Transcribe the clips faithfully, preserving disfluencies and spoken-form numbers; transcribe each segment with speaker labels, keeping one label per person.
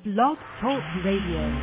Speaker 1: Blog Talk Radio.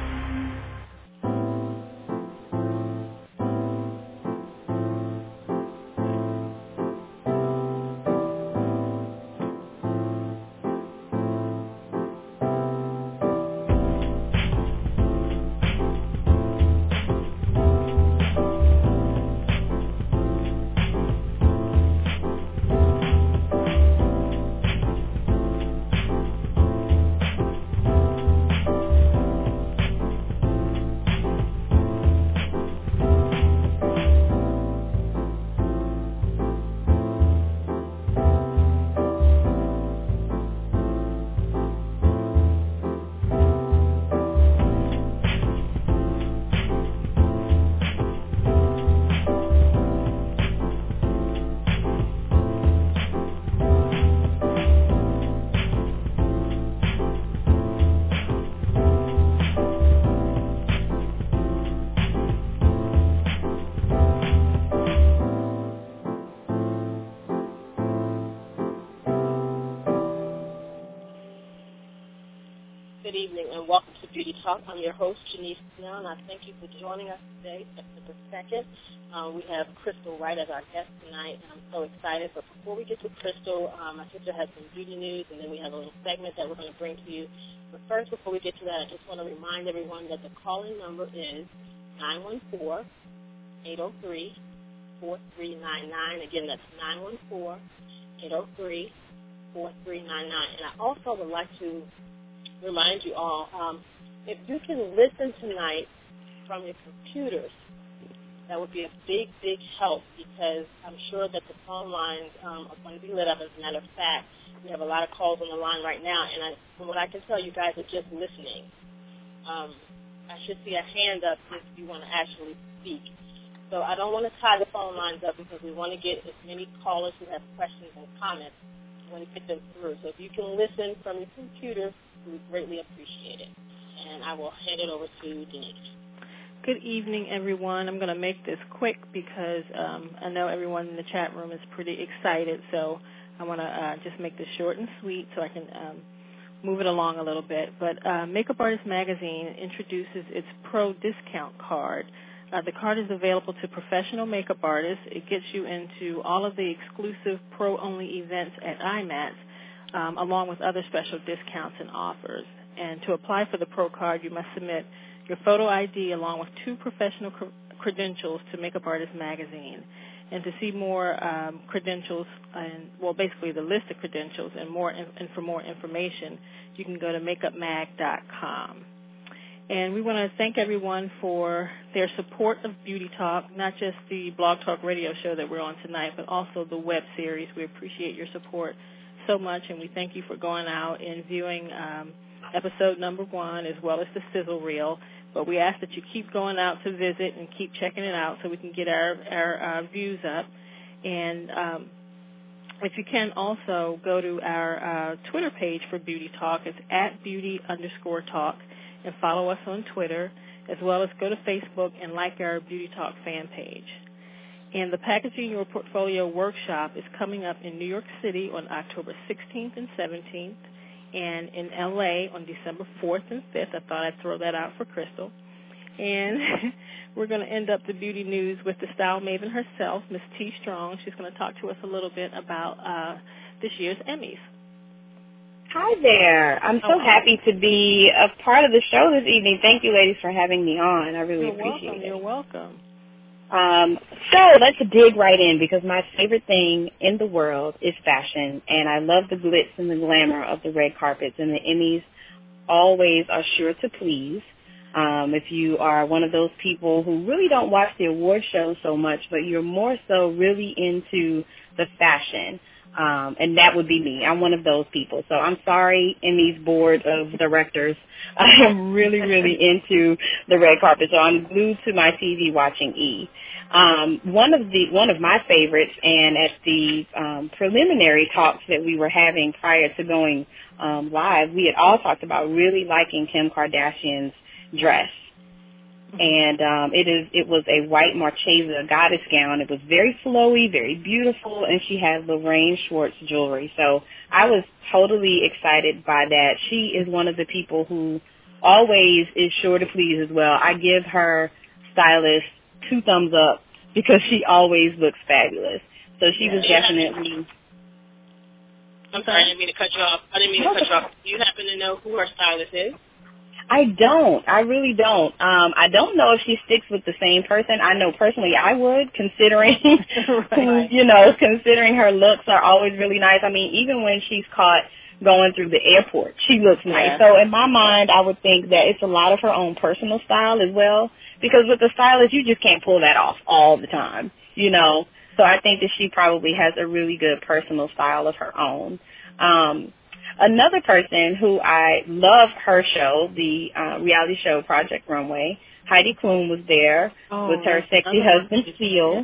Speaker 2: Good evening and welcome to Beauty Talk. I'm your host, Janice Snell, and I thank you for joining us today, September second. Uh, we have Crystal Wright as our guest tonight, and I'm so excited. But before we get to Crystal, um, my sister has some beauty news, and then we have a little segment that we're going to bring to you. But first, before we get to that, I just want to remind everyone that the call-in number is nine one four, eight oh three, four three nine nine. Again, that's nine one four, eight oh three, four three nine nine. And I also would like to remind you all, um, if you can listen tonight from your computers, that would be a big, big help because I'm sure that the phone lines um, are going to be lit up. As a matter of fact, we have a lot of calls on the line right now, and I, from what I can tell, you guys are just listening. Um, I should see a hand up if you want to actually speak. So I don't want to tie the phone lines up because we want to get as many callers who have questions and comments. We want to get them through. So if you can listen from your computer, we would greatly appreciate it. And I will hand it over to Denise.
Speaker 3: Good evening, everyone. I'm going to make this quick because um, I know everyone in the chat room is pretty excited, so I want to uh, just make this short and sweet so I can um, move it along a little bit. But uh, Makeup Artist Magazine introduces its Pro Discount Card. Uh, the card is available to professional makeup artists. It gets you into all of the exclusive pro-only events at I MATS, Um, along with other special discounts and offers. And to apply for the Pro Card, you must submit your photo I D along with two professional cr- credentials to Makeup Artist Magazine. And to see more um, credentials, and well, basically the list of credentials and more, in- and for more information, you can go to makeup mag dot com. And we want to thank everyone for their support of Beauty Talk, not just the Blog Talk radio show that we're on tonight, but also the web series. We appreciate your support so much, and we thank you for going out and viewing um, episode number one as well as the sizzle reel. But we ask that you keep going out to visit and keep checking it out so we can get our, our uh, views up. And um, if you can also go to our uh, Twitter page for Beauty Talk. It's at beauty underscore talk, and follow us on Twitter, as well as go to Facebook and like our Beauty Talk fan page. And the Packaging Your Portfolio workshop is coming up in New York City on October sixteenth and seventeenth, and in L A on December fourth and fifth. I thought I'd throw that out for Crystal. And we're going to end up the beauty news with the style maven herself, Miss T. Strong. She's going to talk to us a little bit about uh, this year's Emmys.
Speaker 4: Hi there. I'm so oh, happy to be a part of the show this evening. Thank you, ladies, for having me on. I really
Speaker 3: You're
Speaker 4: appreciate
Speaker 3: welcome.
Speaker 4: it.
Speaker 3: You're welcome.
Speaker 4: Um, so let's dig right in because my favorite thing in the world is fashion, and I love the glitz and the glamour of the red carpets, and the Emmys always are sure to please. Um, if you are one of those people who really don't watch the award shows so much, but you're more so really into the fashion, um, and that would be me. I'm one of those people. So I'm sorry, Emmys board of directors. I am really, really into the red carpet, so I'm glued to my T V watching E. Um, one of the one of my favorites, and at the um, preliminary talks that we were having prior to going um, live, we had all talked about really liking Kim Kardashian's dress. and um, it is it was a white Marchesa goddess gown. It was very flowy, very beautiful, and she had Lorraine Schwartz jewelry. So I was totally excited by that. She is one of the people who always is sure to please as well. I give her stylist two thumbs up because she always looks fabulous. So she
Speaker 2: yeah.
Speaker 4: was definitely...
Speaker 2: I'm sorry, I didn't mean to cut you off. I didn't mean to cut you off. Do you happen to know who her stylist is?
Speaker 4: I don't. I really don't. Um, I don't know if she sticks with the same person. I know personally I would, considering,
Speaker 3: right.
Speaker 4: you know, considering her looks are always really nice. I mean, even when she's caught going through the airport, she looks nice.
Speaker 3: Yeah.
Speaker 4: So in my mind, I would think that it's a lot of her own personal style as well, because with the stylist, you just can't pull that off all the time, you know. So I think that she probably has a really good personal style of her own. Um, another person who I love her show, the uh, reality show Project Runway, Heidi Klum was there
Speaker 3: oh,
Speaker 4: with her sexy
Speaker 3: one.
Speaker 4: husband, Seal.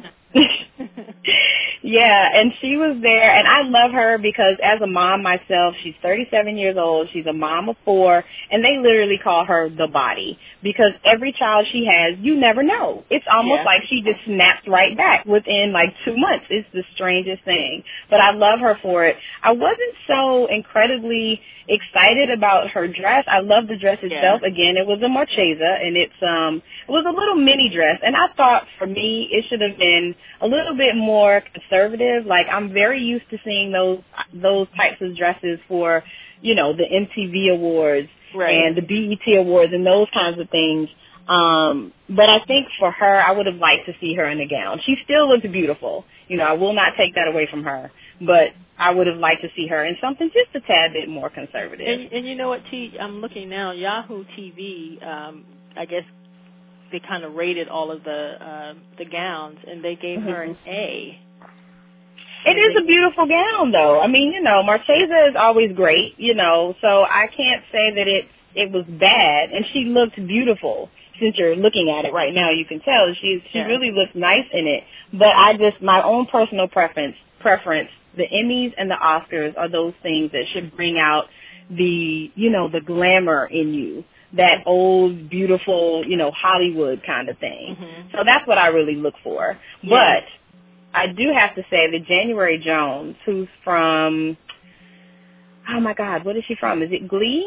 Speaker 4: Yeah, and she was there, and I love her because as a mom myself, she's thirty-seven years old, she's a mom of four, and they literally call her the body because every child she has, you never know. It's almost
Speaker 3: yeah.
Speaker 4: like she just snaps right back within like two months. It's the strangest thing, but I love her for it. I wasn't so incredibly excited about her dress. I love the dress itself.
Speaker 3: Yeah.
Speaker 4: Again, it was a Marchesa, and it's um it was a little mini dress, and I thought for me it should have been a little bit more conservative. Like, I'm very used to seeing those those types of dresses for, you know, the M T V Awards
Speaker 3: right.
Speaker 4: and the B E T Awards and those kinds of things. Um, but I think for her, I would have liked to see her in a gown. She still looked beautiful. You know, I will not take that away from her. But I would have liked to see her in something just a tad bit more conservative.
Speaker 3: And, and you know what, T? I'm looking now. Yahoo T V, um, I guess they kind of rated all of the uh, the gowns, and they gave mm-hmm. her an A.
Speaker 4: It is a beautiful gown, though. I mean, you know, Marchesa is always great, you know, so I can't say that it it was bad. And she looked beautiful. Since you're looking at it right now, you can tell she she
Speaker 3: yeah.
Speaker 4: really looks nice in it. But I just, my own personal preference, preference, the Emmys and the Oscars are those things that should bring out the, you know, the glamour in you, that old, beautiful, you know, Hollywood kind of thing.
Speaker 3: Mm-hmm.
Speaker 4: So that's what I really look for.
Speaker 3: Yeah.
Speaker 4: But I do have to say that January Jones, who's from, oh, my God, what is she from? Is it Glee?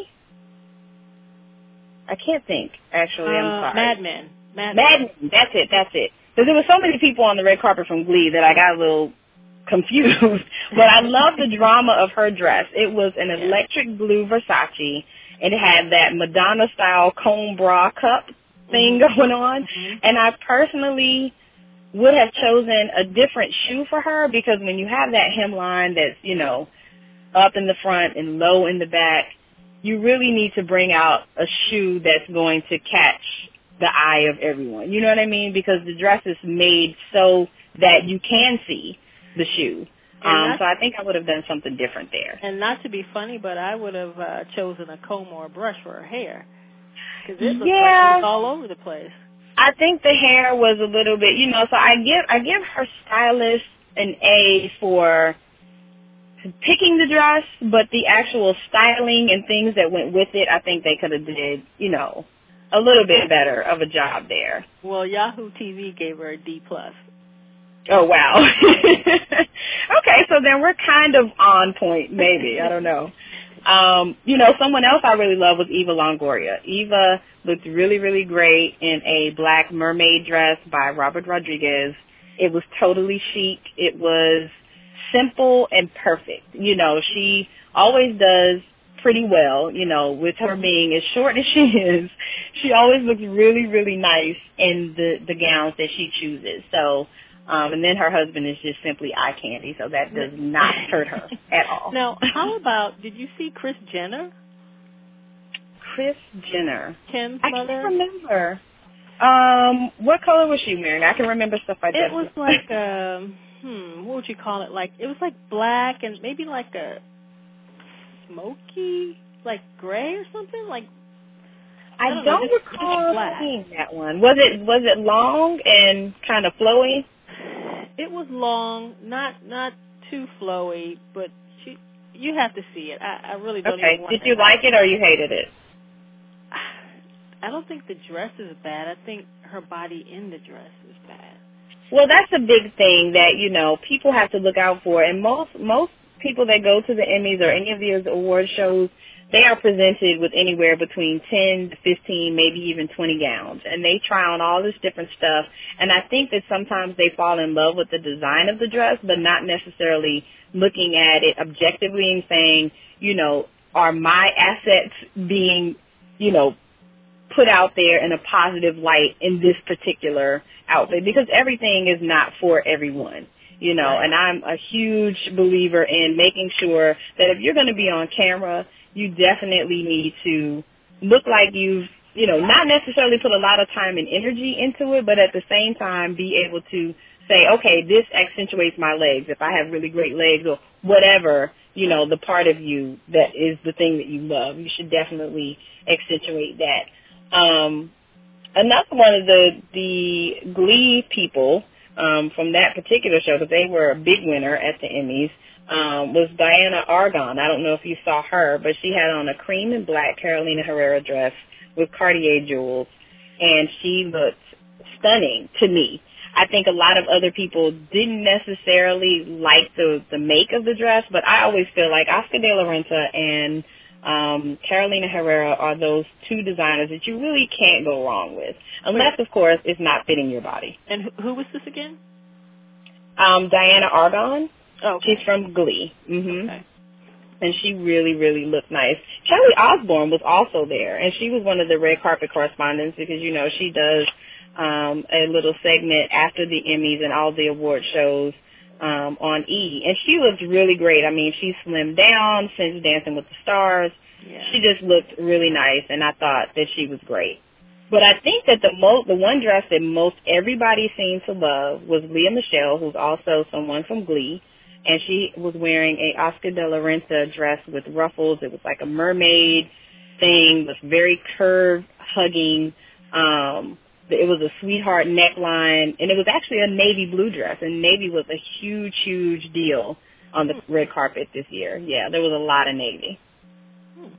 Speaker 4: I can't think, actually.
Speaker 3: Uh,
Speaker 4: I'm sorry.
Speaker 3: Mad Men. Mad
Speaker 4: Mad Men. That's it. That's it. Because there were so many people on the red carpet from Glee that I got a little confused. But I love the drama of her dress. It was an
Speaker 3: yeah.
Speaker 4: electric blue Versace. It had that Madonna-style comb bra cup thing
Speaker 3: mm-hmm.
Speaker 4: going on.
Speaker 3: Mm-hmm.
Speaker 4: And I personally would have chosen a different shoe for her because when you have that hemline that's, you know, up in the front and low in the back, you really need to bring out a shoe that's going to catch the eye of everyone. You know what I mean? Because the dress is made so that you can see the shoe. Um, so I think I would have done something different there.
Speaker 3: And not to be funny, but I would have uh, chosen a comb or a brush for her hair. Because it looks
Speaker 4: yeah.
Speaker 3: like it was all over the place.
Speaker 4: I think the hair was a little bit, you know, so I give I give her stylist an A for picking the dress, but the actual styling and things that went with it, I think they could have did, you know, a little bit better of a job there.
Speaker 3: Well, Yahoo T V gave her a D plus.
Speaker 4: Oh, wow. Okay, so then we're kind of on point, maybe. I don't know. Um, you know, someone else I really love was Eva Longoria. Eva looked really, really great in a black mermaid dress by Robert Rodriguez. It was totally chic. It was simple and perfect. You know, she always does pretty well, you know, with her being as short as she is. She always looks really, really nice in the, the gowns that she chooses. So, um, and then her husband is just simply eye candy, so that does not hurt her at all.
Speaker 3: Now, how about, did you see Kris Jenner?
Speaker 4: Kris Jenner.
Speaker 3: Kim's
Speaker 4: I
Speaker 3: mother?
Speaker 4: can't remember. Um, what color was she wearing? I can remember stuff like that.
Speaker 3: It was like, um, hmm, what would you call it? Like, it was like black and maybe like a smoky, like gray or something? Like, I don't,
Speaker 4: I don't
Speaker 3: know, just,
Speaker 4: recall
Speaker 3: just
Speaker 4: seeing that one. Was it was it long and kind of flowy?
Speaker 3: It was long, not not too flowy, but she, you have to see it. I, I really don't
Speaker 4: okay.
Speaker 3: even want
Speaker 4: Did you like it or you hated it?
Speaker 3: I don't think the dress is bad. I think her body in the dress is bad.
Speaker 4: Well, that's a big thing that, you know, people have to look out for. And most most people that go to the Emmys or any of these award shows, they are presented with anywhere between ten to fifteen, maybe even twenty gowns. And they try on all this different stuff. And I think that sometimes they fall in love with the design of the dress, but not necessarily looking at it objectively and saying, you know, are my assets being, you know, put out there in a positive light in this particular outfit, because everything is not for everyone, you know,
Speaker 3: right.
Speaker 4: And I'm a huge believer in making sure that if you're going to be on camera, you definitely need to look like you've, you know, not necessarily put a lot of time and energy into it, but at the same time be able to say, okay, this accentuates my legs if I have really great legs or whatever, you know, the part of you that is the thing that you love. You should definitely accentuate that. Um, another one of the the Glee people um, from that particular show, because they were a big winner at the Emmys, um, was Diana Argon. I don't know if you saw her, but she had on a cream and black Carolina Herrera dress with Cartier jewels, and she looked stunning to me. I think a lot of other people didn't necessarily like the, the make of the dress, but I always feel like Oscar de la Renta and Um, Carolina Herrera are those two designers that you really can't go wrong with, unless, of course, it's not fitting your body.
Speaker 3: And who, who was this again?
Speaker 4: Um, Diana Argon.
Speaker 3: Oh, okay.
Speaker 4: She's from Glee. Mm-hmm.
Speaker 3: Okay.
Speaker 4: And she really, really looked nice. Kelly Osbourne was also there, and she was one of the red carpet correspondents because, you know, she does um, a little segment after the Emmys and all the award shows Um, on E, and she looked really great. I mean, she slimmed down since Dancing with the Stars.
Speaker 3: Yeah.
Speaker 4: She just looked really nice, and I thought that she was great. But I think that the most, the one dress that most everybody seemed to love was Lea Michele, who's also someone from Glee, and she was wearing a Oscar de la Renta dress with ruffles. It was like a mermaid thing with very curved, hugging. Um, It was a sweetheart neckline, and it was actually a navy blue dress, and navy was a huge, huge deal on the red carpet this year. Yeah, there was a lot of navy.
Speaker 3: Hmm.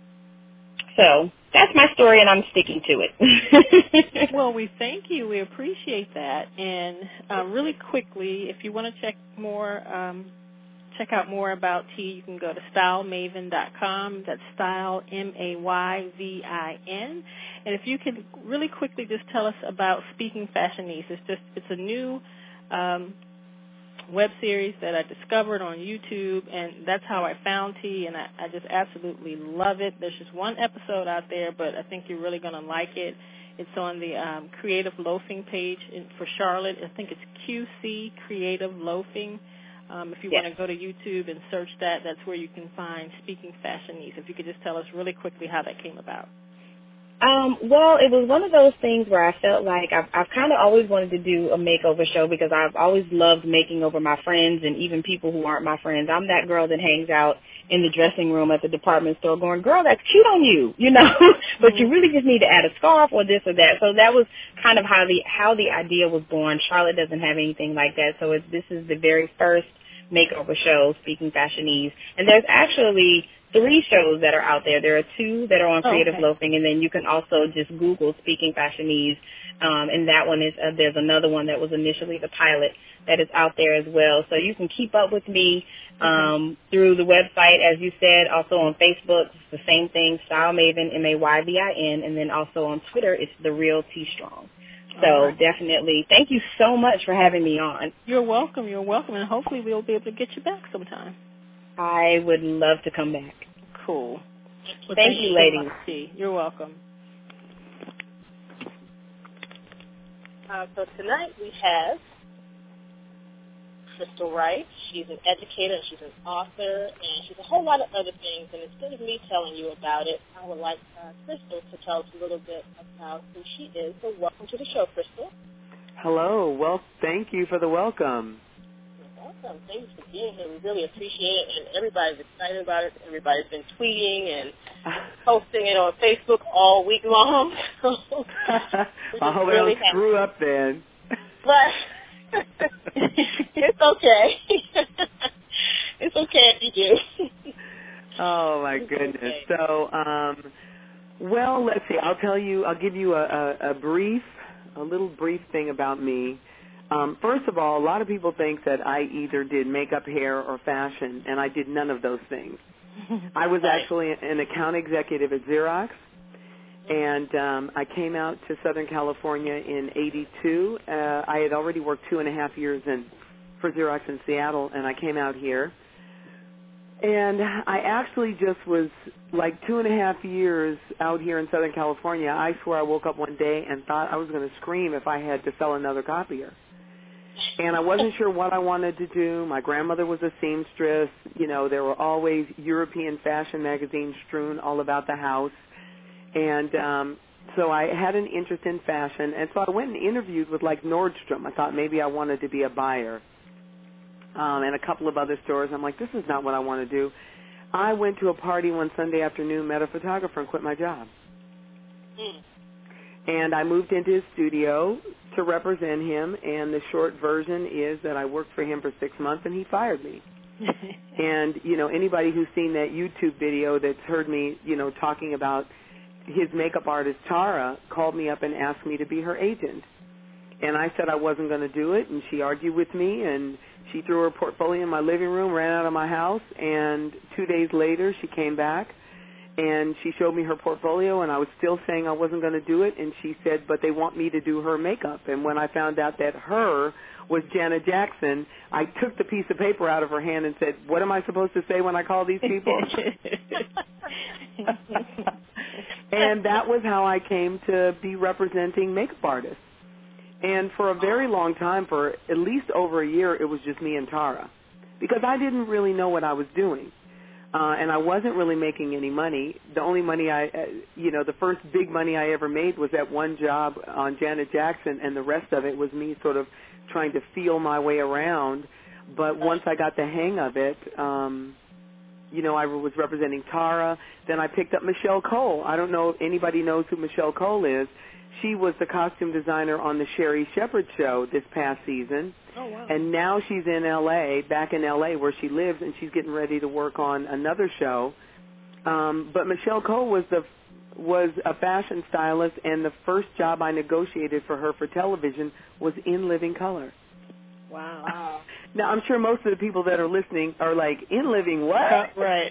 Speaker 4: So that's my story, and I'm sticking to it.
Speaker 3: Well, we thank you. We appreciate that. And uh, really quickly, if you want to check more, um, check out more about T, you can go to style maven dot com. That's style, M A Y V I N. And if you could really quickly just tell us about Speaking Fashionese. It's just it's a new um, web series that I discovered on YouTube, and that's how I found T, and I, I just absolutely love it. There's just one episode out there, but I think you're really going to like it. It's on the um, Creative Loafing page in, for Charlotte. I think it's Q C Creative Loafing. Um, if you
Speaker 4: yes.
Speaker 3: want to go to YouTube and search that, that's where you can find Speaking Fashionese. If you could just tell us really quickly how that came about.
Speaker 4: Um, well, it was one of those things where I felt like I've, I've kind of always wanted to do a makeover show because I've always loved making over my friends and even people who aren't my friends. I'm that girl that hangs out in the dressing room at the department store going, girl, that's cute on you, you know, but mm-hmm. you really just need to add a scarf or this or that. So that was kind of how the how the idea was born. Charlotte doesn't have anything like that, so it's, this is the very first makeover show, Speaking Fashionese. And there's actually three shows that are out there. There are two that are on Creative
Speaker 3: oh, okay.
Speaker 4: Loafing, and then you can also just Google Speaking Fashionese, um, and that one is, uh, there's another one that was initially the pilot that is out there as well. So you can keep up with me um, mm-hmm. through the website, as you said, also on Facebook. It's the same thing, Style Maven, M A Y V I N, and then also on Twitter, it's The Real T Strong. So right. definitely, thank you so much for having me on.
Speaker 3: You're welcome. You're welcome, and hopefully we'll be able to get you back sometime.
Speaker 4: I would love to come back.
Speaker 3: Cool. Well,
Speaker 4: thank, thank you, ladies.
Speaker 3: So You're welcome.
Speaker 2: Uh, so tonight we have Crystal Wright. She's an educator, and she's an author, and she's a whole lot of other things. And instead of me telling you about it, I would like uh, Crystal to tell us a little bit about who she is. So welcome to the show, Crystal.
Speaker 5: Hello. Well, thank you for the welcome.
Speaker 2: You're welcome. Thanks for being here. We really appreciate it, and everybody's excited about it. Everybody's been tweeting and posting it on Facebook all week long.
Speaker 5: I hope really I don't screw up then.
Speaker 2: But it's okay. It's okay if you do.
Speaker 5: Oh, my
Speaker 2: it's
Speaker 5: goodness.
Speaker 2: Okay.
Speaker 5: So um, Well, let's see. I'll tell you, I'll give you a, a, a brief, a little brief thing about me. Um, first of all, a lot of people think that I either did makeup, hair, or fashion, and I did none of those things. I was actually an account executive at Xerox, and um, I came out to Southern California in eighty-two. Uh, I had already worked two and a half years in, for Xerox in Seattle, and I came out here. And I actually just was like two and a half years out here in Southern California. I swear I woke up one day and thought I was going to scream if I had to sell another copier. And I wasn't sure what I wanted to do. My grandmother was a seamstress. You know, there were always European fashion magazines strewn all about the house. And um, so I had an interest in fashion. And so I went and interviewed with, like, Nordstrom. I thought maybe I wanted to be a buyer. Um, and a couple of other stores. I'm like, this is not what I want to do. I went to a party one Sunday afternoon, met a photographer, and quit my job. Mm. And I moved into his studio to represent him, and the short version is that I worked for him for six months, and he fired me. And, you know, anybody who's seen that YouTube video that's heard me, you know, talking about his makeup artist, Tara, called me up and asked me to be her agent. And I said I wasn't going to do it, and she argued with me, and she threw her portfolio in my living room, ran out of my house, and two days later she came back, and she showed me her portfolio, and I was still saying I wasn't going to do it, and she said, but they want me to do her makeup. And when I found out that her was Janet Jackson, I took the piece of paper out of her hand and said, what am I supposed to say when I call these people? And that was how I came to be representing makeup artists. And for a very long time, for at least over a year, it was just me and Tara, because I didn't really know what I was doing, uh, and I wasn't really making any money. The only money I, uh, you know, the first big money I ever made was that one job on Janet Jackson, and the rest of it was me sort of trying to feel my way around. But once I got the hang of it, um, you know, I was representing Tara. Then I picked up Michelle Cole. I don't know if anybody knows who Michelle Cole is. She was the costume designer on the Sherry Shepherd show this past season.
Speaker 3: Oh, wow.
Speaker 5: And now she's in L A, back in L A where she lives, and she's getting ready to work on another show. Um, but Michelle Cole was the was a fashion stylist, and the first job I negotiated for her for television was in living color.
Speaker 3: Wow.
Speaker 5: Now, I'm sure most of the people that are listening are like, in living what?
Speaker 3: Uh, right.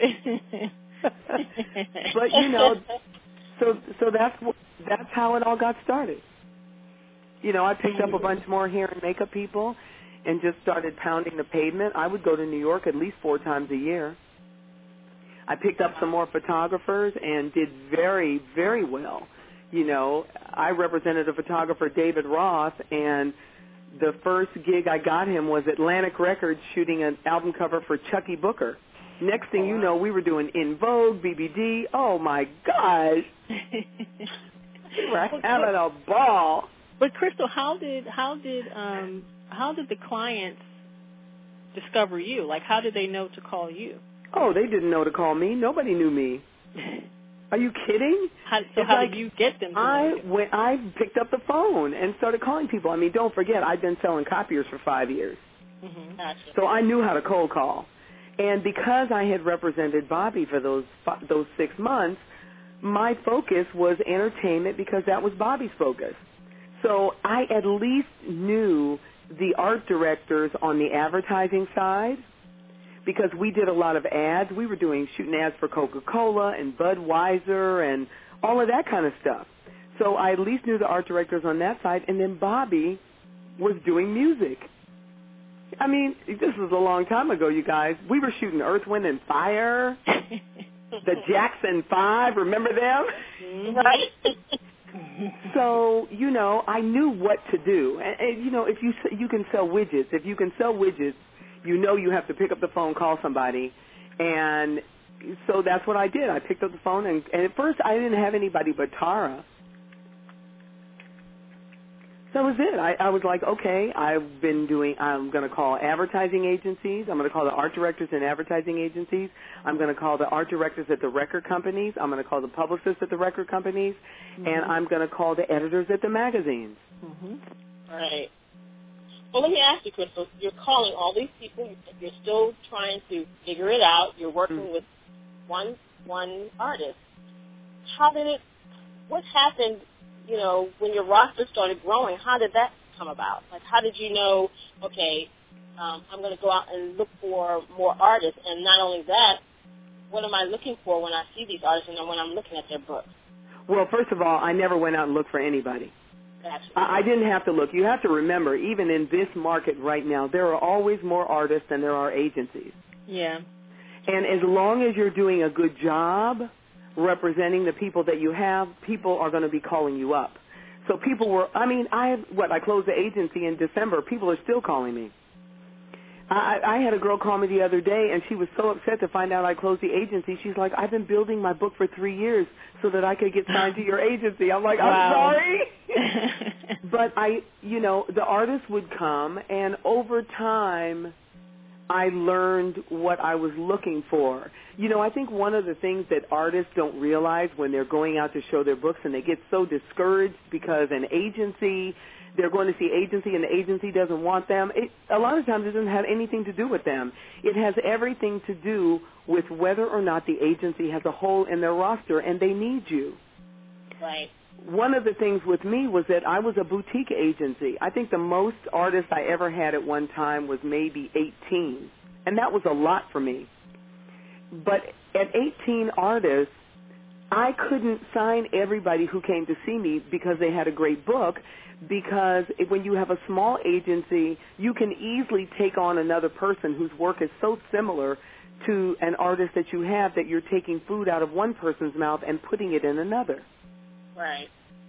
Speaker 5: But, you know, so so that's that's how it all got started. You know, I picked up a bunch more hair and makeup people and just started pounding the pavement. I would go to New York at least four times a year. I picked up some more photographers and did very, very well. You know, I represented a photographer, David Roth, and the first gig I got him was Atlantic Records shooting an album cover for Chucky Booker. Next thing you know, we were doing In Vogue, B B D. Oh, my gosh. We were having a ball.
Speaker 3: But Crystal, how did how did um how did the clients discover you? Like, how did they know to call you?
Speaker 5: Oh, they didn't know to call me. Nobody knew me. Are you kidding?
Speaker 3: How, so
Speaker 5: it's
Speaker 3: how
Speaker 5: like
Speaker 3: did you get them to
Speaker 5: I
Speaker 3: know you?
Speaker 5: When I picked up the phone and started calling people. I mean, don't forget, I've been selling copiers for five years.
Speaker 3: Mm-hmm.
Speaker 5: So I knew how to cold call. And because I had represented Bobby for those those six months, my focus was entertainment because that was Bobby's focus. So I at least knew the art directors on the advertising side because we did a lot of ads. We were doing shooting ads for Coca-Cola and Budweiser and all of that kind of stuff. So I at least knew the art directors on that side. And then Bobby was doing music. I mean, this was a long time ago, you guys. We were shooting Earth, Wind, and Fire, the Jackson Five. Remember them?
Speaker 2: Right.
Speaker 5: So, you know, I knew what to do. And, and, you know, if you you can sell widgets, if you can sell widgets, you know you have to pick up the phone, call somebody. And so that's what I did. I picked up the phone, and, and at first I didn't have anybody but Tara. That was it. I, I was like, okay, I've been doing, I'm going to call advertising agencies. I'm going to call the art directors in advertising agencies. I'm going to call the art directors at the record companies. I'm going to call the publicists at the record companies. Mm-hmm. And I'm going to call the editors at the magazines.
Speaker 2: Mm-hmm. Right. Well, let me ask you, Crystal, you're calling all these people. You're still trying to figure it out. You're working mm-hmm. with one one artist. How did it what happened, you know, when your roster started growing? How did that come about? Like, how did you know, okay, um, I'm going to go out and look for more artists, and not only that, what am I looking for when I see these artists and when I'm looking at their books?
Speaker 5: Well, first of all, I never went out and looked for anybody.
Speaker 2: Gotcha.
Speaker 5: I, I didn't have to look. You have to remember, even in this market right now, there are always more artists than there are agencies.
Speaker 3: Yeah.
Speaker 5: And as long as you're doing a good job representing the people that you have, people are going to be calling you up. So people were, I mean, I what, I closed the agency in December. People are still calling me. I, I had a girl call me the other day, and she was so upset to find out I closed the agency. She's like, I've been building my book for three years so that I could get signed to your agency. I'm like, I'm
Speaker 3: wow.
Speaker 5: sorry. But I, you know, the artists would come, and over time, I learned what I was looking for. You know, I think one of the things that artists don't realize when they're going out to show their books, and they get so discouraged because an agency, they're going to see agency and the agency doesn't want them. It, a lot of times it doesn't have anything to do with them. It has everything to do with whether or not the agency has a hole in their roster and they need you.
Speaker 2: Right.
Speaker 5: One of the things with me was that I was a boutique agency. I think the most artists I ever had at one time was maybe eighteen, and that was a lot for me. But at eighteen artists, I couldn't sign everybody who came to see me because they had a great book, because when you have a small agency, you can easily take on another person whose work is so similar to an artist that you have that you're taking food out of one person's mouth and putting it in another.
Speaker 2: Right.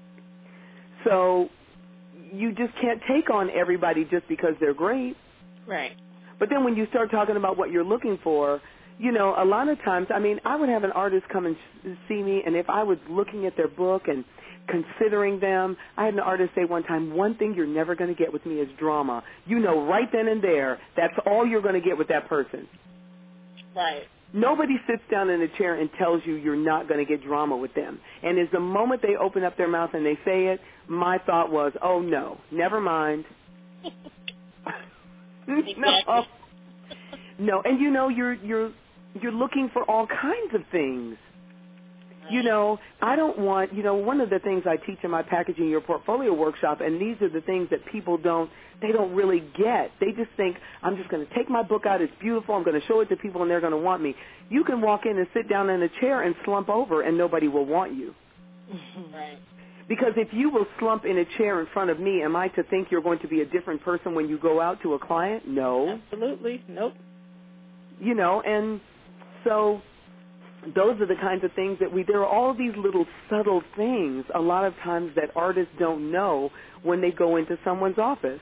Speaker 5: So you just can't take on everybody just because they're great.
Speaker 3: Right.
Speaker 5: But then when you start talking about what you're looking for, you know, a lot of times, I mean, I would have an artist come and see me, and if I was looking at their book and considering them, I had an artist say one time, one thing you're never going to get with me is drama. You know right then and there, that's all you're going to get with that person.
Speaker 2: Right.
Speaker 5: Nobody sits down in a chair and tells you you're not going to get drama with them. And as the moment they open up their mouth and they say it, my thought was, oh, no, never mind. no. No, and you know, you're you're you're looking for all kinds of things. You know, I don't want, you know, one of the things I teach in my Packaging Your Portfolio workshop, and these are the things that people don't, they don't really get. They just think, I'm just going to take my book out, it's beautiful, I'm going to show it to people, and they're going to want me. You can walk in and sit down in a chair and slump over, and nobody will want you.
Speaker 2: Right.
Speaker 5: Because if you will slump in a chair in front of me, am I to think you're going to be a different person when you go out to a client? No.
Speaker 3: Absolutely. Nope.
Speaker 5: You know, and so those are the kinds of things that we, there are all these little subtle things a lot of times that artists don't know when they go into someone's office.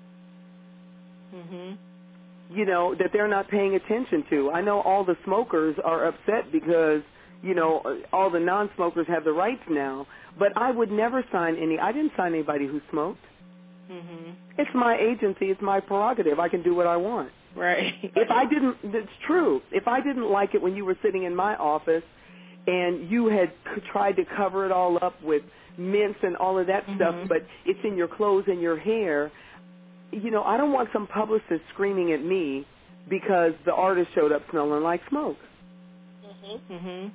Speaker 3: Mhm.
Speaker 5: You know, that they're not paying attention to. I know all the smokers are upset because, you know, all the non-smokers have the rights now, but I would never sign any, I didn't sign anybody who smoked.
Speaker 3: Mhm.
Speaker 5: It's my agency, it's my prerogative. I can do what I want.
Speaker 3: Right.
Speaker 5: If I didn't, it's true. If I didn't like it when you were sitting in my office and you had c- tried to cover it all up with mints and all of that
Speaker 3: mm-hmm.
Speaker 5: stuff, but it's in your clothes and your hair, you know, I don't want some publicist screaming at me because the artist showed up smelling like smoke.
Speaker 2: Mhm.
Speaker 3: Mhm.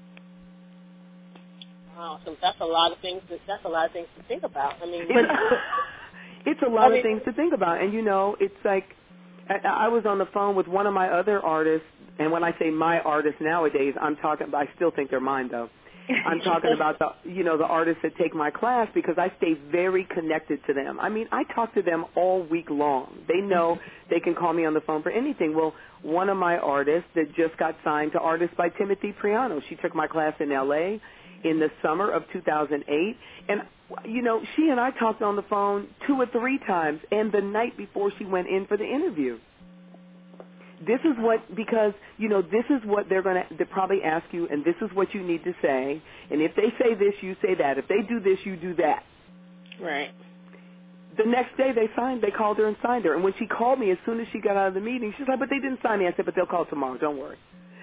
Speaker 2: Wow. So that's a lot of things. To, that's a lot of things to think about. I mean,
Speaker 5: It's, it's a lot
Speaker 2: I mean,
Speaker 5: of things to think about, and you know, it's like I, I was on the phone with one of my other artists, and when I say my artists nowadays, I'm talking. I still think they're mine, though. I'm talking about the, you know, the artists that take my class because I stay very connected to them. I mean, I talk to them all week long. They know they can call me on the phone for anything. Well, one of my artists that just got signed to Artists by Timothy Priano, she took my class in L A in the summer of two thousand eight, and you know, she and I talked on the phone two or three times, and the night before she went in for the interview. This is what, because, you know, this is what they're going to probably ask you, and this is what you need to say, and if they say this, you say that. If they do this, you do that.
Speaker 3: Right.
Speaker 5: The next day they signed, they called her and signed her, and when she called me as soon as she got out of the meeting, she's like, but they didn't sign me. I said, but they'll call tomorrow, don't worry.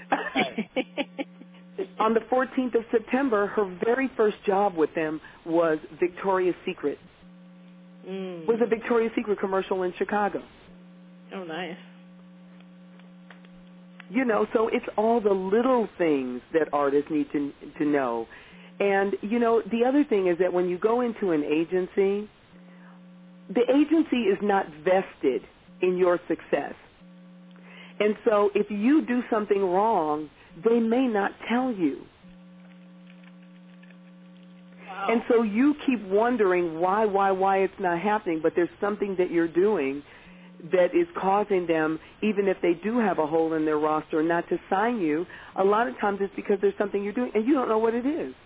Speaker 5: On the fourteenth of September, her very first job with them was Victoria's Secret.
Speaker 3: Mm.
Speaker 5: Was a Victoria's Secret commercial in Chicago.
Speaker 3: Oh, nice.
Speaker 5: You know, so it's all the little things that artists need to to know. And, you know, the other thing is that when you go into an agency, the agency is not vested in your success. And so if you do something wrong, they may not tell you.
Speaker 2: Wow.
Speaker 5: And so you keep wondering why, why, why it's not happening, but there's something that you're doing that is causing them, even if they do have a hole in their roster, not to sign you. A lot of times it's because there's something you're doing, and you don't know what it is.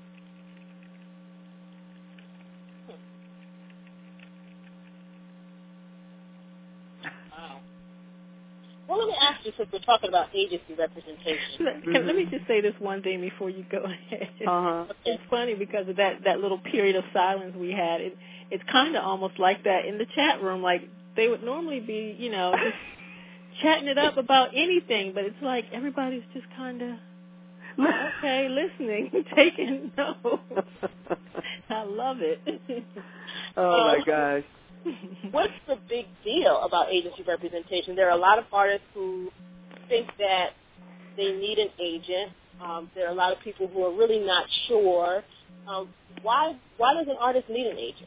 Speaker 2: Well, let me ask you, since we're talking about agency representation.
Speaker 3: Let, can, let me just say this one thing before you go ahead.
Speaker 5: Uh-huh.
Speaker 3: It's funny because of that, that little period of silence we had. It, it's kind of almost like that in the chat room. Like, they would normally be, you know, just chatting it up about anything, but it's like everybody's just kind of, okay, listening, taking notes. I love it.
Speaker 5: Oh, my gosh.
Speaker 2: What's the big deal about agency representation? There are a lot of artists who think that they need an agent. Um, there are a lot of people who are really not sure. Um, why why does an artist need an agent?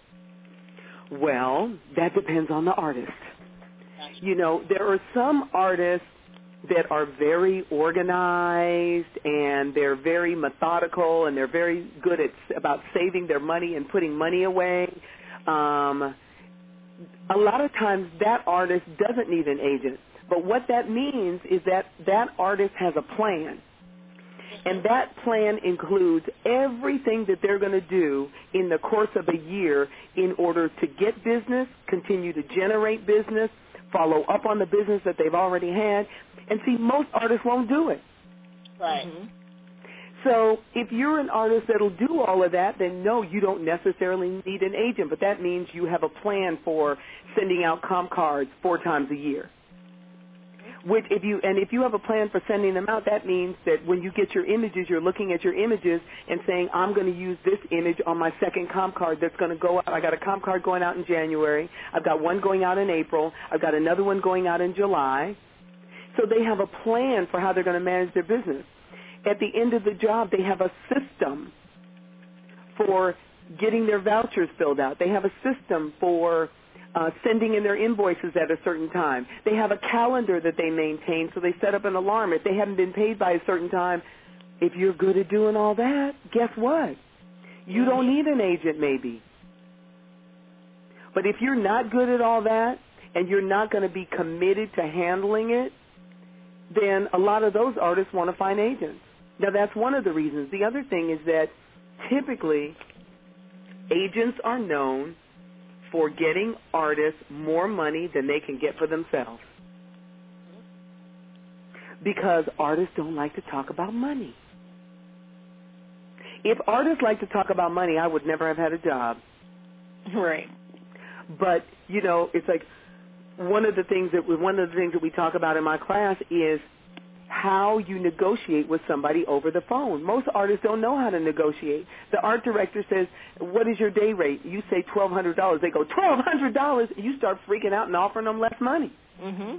Speaker 5: Well, that depends on the artist.
Speaker 2: Gotcha.
Speaker 5: You know, there are some artists that are very organized and they're very methodical and they're very good at about saving their money and putting money away. Um, a lot of times that artist doesn't need an agent. But what that means is that that artist has a plan. And that plan includes everything that they're going to do in the course of a year in order to get business, continue to generate business, follow up on the business that they've already had. And see, most artists won't do it.
Speaker 2: Right.
Speaker 3: Mm-hmm.
Speaker 5: So if you're an artist that'll do all of that, then no, you don't necessarily need an agent. But that means you have a plan for sending out comp cards four times a year. Which if you and if you have a plan for sending them out, that means that when you get your images, you're looking at your images and saying, I'm going to use this image on my second comp card that's going to go out. I got a comp card going out in January. I've got one going out in April. I've got another one going out in July. So they have a plan for how they're going to manage their business. At the end of the job, they have a system for getting their vouchers filled out. They have a system for uh, sending in their invoices at a certain time. They have a calendar that they maintain, so they set up an alarm. If they haven't been paid by a certain time, if you're good at doing all that, guess what? You don't need an agent maybe. But if you're not good at all that and you're not going to be committed to handling it, then a lot of those artists want to find agents. Now, that's one of the reasons. The other thing is that typically agents are known for getting artists more money than they can get for themselves because artists don't like to talk about money. If artists like to talk about money, I would never have had a job.
Speaker 3: Right.
Speaker 5: But, you know, it's like one of the things that one of the things that we talk about in my class is how you negotiate with somebody over the phone. Most artists don't know how to negotiate. The art director says, what is your day rate? You say twelve hundred dollars. They go, twelve hundred dollars? You start freaking out and offering them less money.
Speaker 3: Mm-hmm.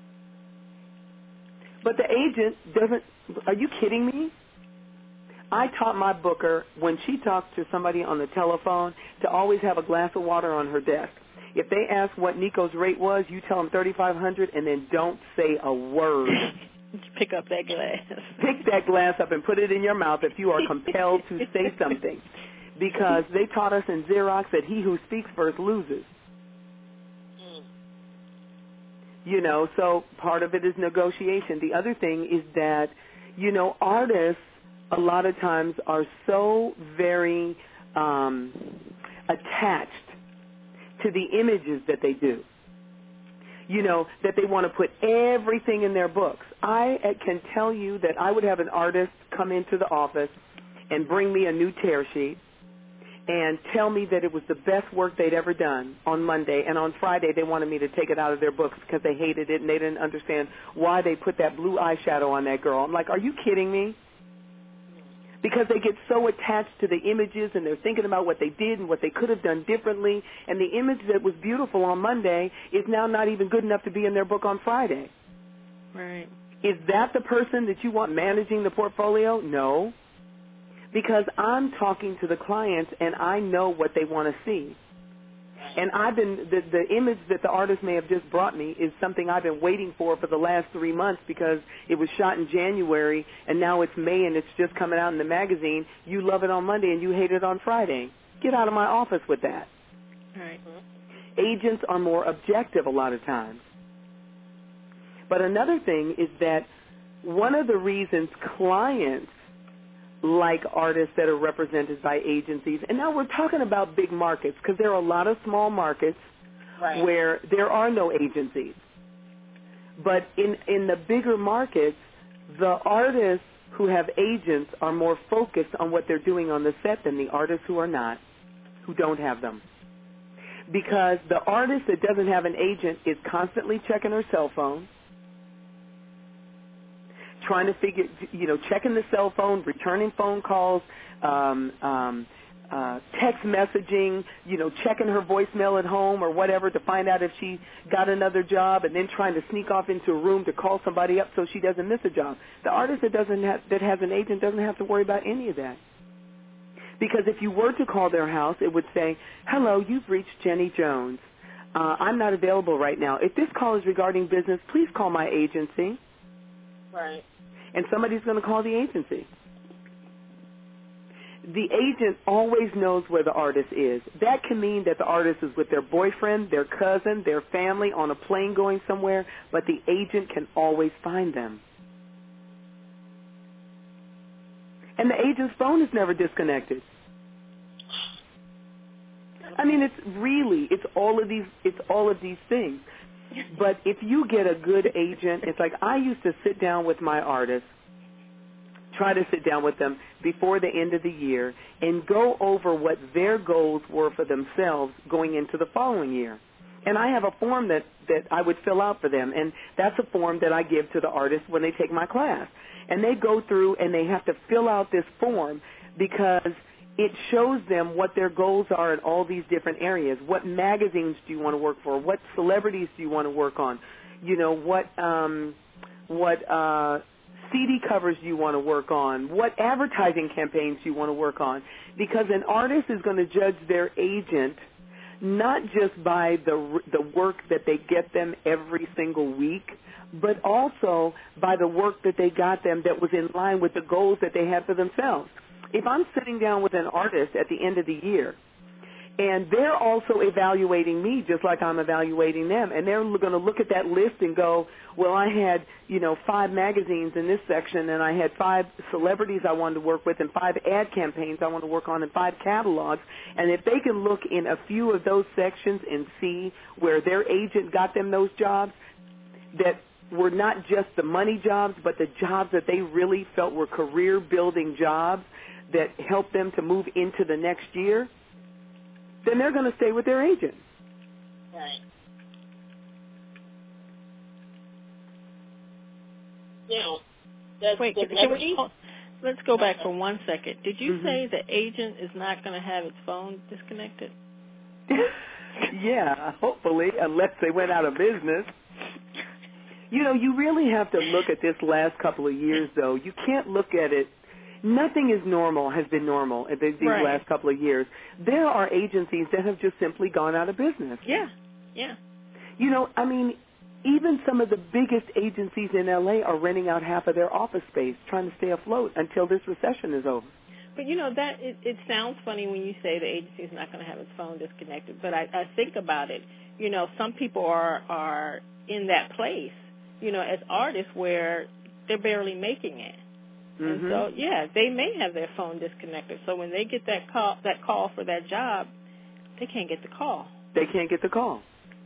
Speaker 5: But the agent doesn't, are you kidding me? I taught my booker, when she talks to somebody on the telephone, to always have a glass of water on her desk. If they ask what Nico's rate was, you tell them thirty-five hundred dollars and then don't say a word.
Speaker 3: Pick up that glass.
Speaker 5: Pick that glass up and put it in your mouth if you are compelled to say something. Because they taught us in Xerox that he who speaks first loses. You know, so part of it is negotiation. The other thing is that, you know, artists a lot of times are so very um, attached to the images that they do. You know, that they want to put everything in their books. I can tell you that I would have an artist come into the office and bring me a new tear sheet and tell me that it was the best work they'd ever done on Monday, and on Friday they wanted me to take it out of their books because they hated it and they didn't understand why they put that blue eyeshadow on that girl. I'm like, are you kidding me? Because they get so attached to the images and they're thinking about what they did and what they could have done differently, and the image that was beautiful on Monday is now not even good enough to be in their book on Friday.
Speaker 3: Right.
Speaker 5: Is that the person that you want managing the portfolio? No. because I'm talking to the clients and I know what they want to see. And I've been, the, the image that the artist may have just brought me is something I've been waiting for for the last three months because it was shot in January and now it's May and it's just coming out in the magazine. You love it on Monday and you hate it on Friday. Get out of my office with that.
Speaker 3: Right.
Speaker 5: Agents are more objective a lot of times. But another thing is that one of the reasons clients like artists that are represented by agencies, and now we're talking about big markets because there are a lot of small markets
Speaker 2: right.
Speaker 5: where there are no agencies. But in, in the bigger markets, the artists who have agents are more focused on what they're doing on the set than the artists who are not, who don't have them. Because the artist that doesn't have an agent is constantly checking her cell phone, trying to figure, you know, checking the cell phone, returning phone calls, um, um, uh, text messaging, you know, checking her voicemail at home or whatever to find out if she got another job, and then trying to sneak off into a room to call somebody up so she doesn't miss a job. The artist that doesn't have, that has an agent doesn't have to worry about any of that. Because if you were to call their house, it would say, hello, you've reached Jenny Jones. Uh, I'm not available right now. If this call is regarding business, please call my agency.
Speaker 2: Right.
Speaker 5: And somebody's going to call the agency. The agent always knows where the artist is. That can mean that the artist is with their boyfriend, their cousin, their family on a plane going somewhere, but the agent can always find them. And the agent's phone is never disconnected. I mean, it's really, it's all of these, it's all of these things. But if you get a good agent, it's like I used to sit down with my artists, try to sit down with them before the end of the year and go over what their goals were for themselves going into the following year. And I have a form that, that I would fill out for them, and that's a form that I give to the artists when they take my class. And they go through and they have to fill out this form because it shows them what their goals are in all these different areas. What magazines do you want to work for? What celebrities do you want to work on? You know, what um, what uh, C D covers do you want to work on? What advertising campaigns do you want to work on? Because an artist is going to judge their agent not just by the the work that they get them every single week, but also by the work that they got them that was in line with the goals that they had for themselves. If I'm sitting down with an artist at the end of the year, and they're also evaluating me just like I'm evaluating them, and they're going to look at that list and go, well, I had, you know, five magazines in this section, and I had five celebrities I wanted to work with, and five ad campaigns I want to work on, and five catalogs, and if they can look in a few of those sections and see where their agent got them those jobs that were not just the money jobs, but the jobs that they really felt were career-building jobs that helped them to move into the next year, then they're going to stay with their agent.
Speaker 2: Right. Now, does
Speaker 3: Wait,
Speaker 2: the
Speaker 3: can we, oh, let's go back for one second. Did you
Speaker 5: Mm-hmm.
Speaker 3: say the agent is not going to have its phone disconnected?
Speaker 5: Yeah, hopefully, unless they went out of business. You know, you really have to look at this last couple of years, though. You can't look at it. Nothing is normal, has been normal in these
Speaker 3: Right.
Speaker 5: last couple of years. There are agencies that have just simply gone out of business.
Speaker 3: Yeah, yeah.
Speaker 5: You know, I mean, even some of the biggest agencies in L A are renting out half of their office space, trying to stay afloat until this recession is over.
Speaker 3: But, you know, that it, it sounds funny when you say the agency is not going to have its phone disconnected, but I, I think about it. You know, some people are, are in that place, you know, as artists where they're barely making it.
Speaker 5: Mm-hmm.
Speaker 3: And so, yeah, they may have their phone disconnected. So when they get that call, that call for that job, they can't get the call.
Speaker 5: They can't get the call.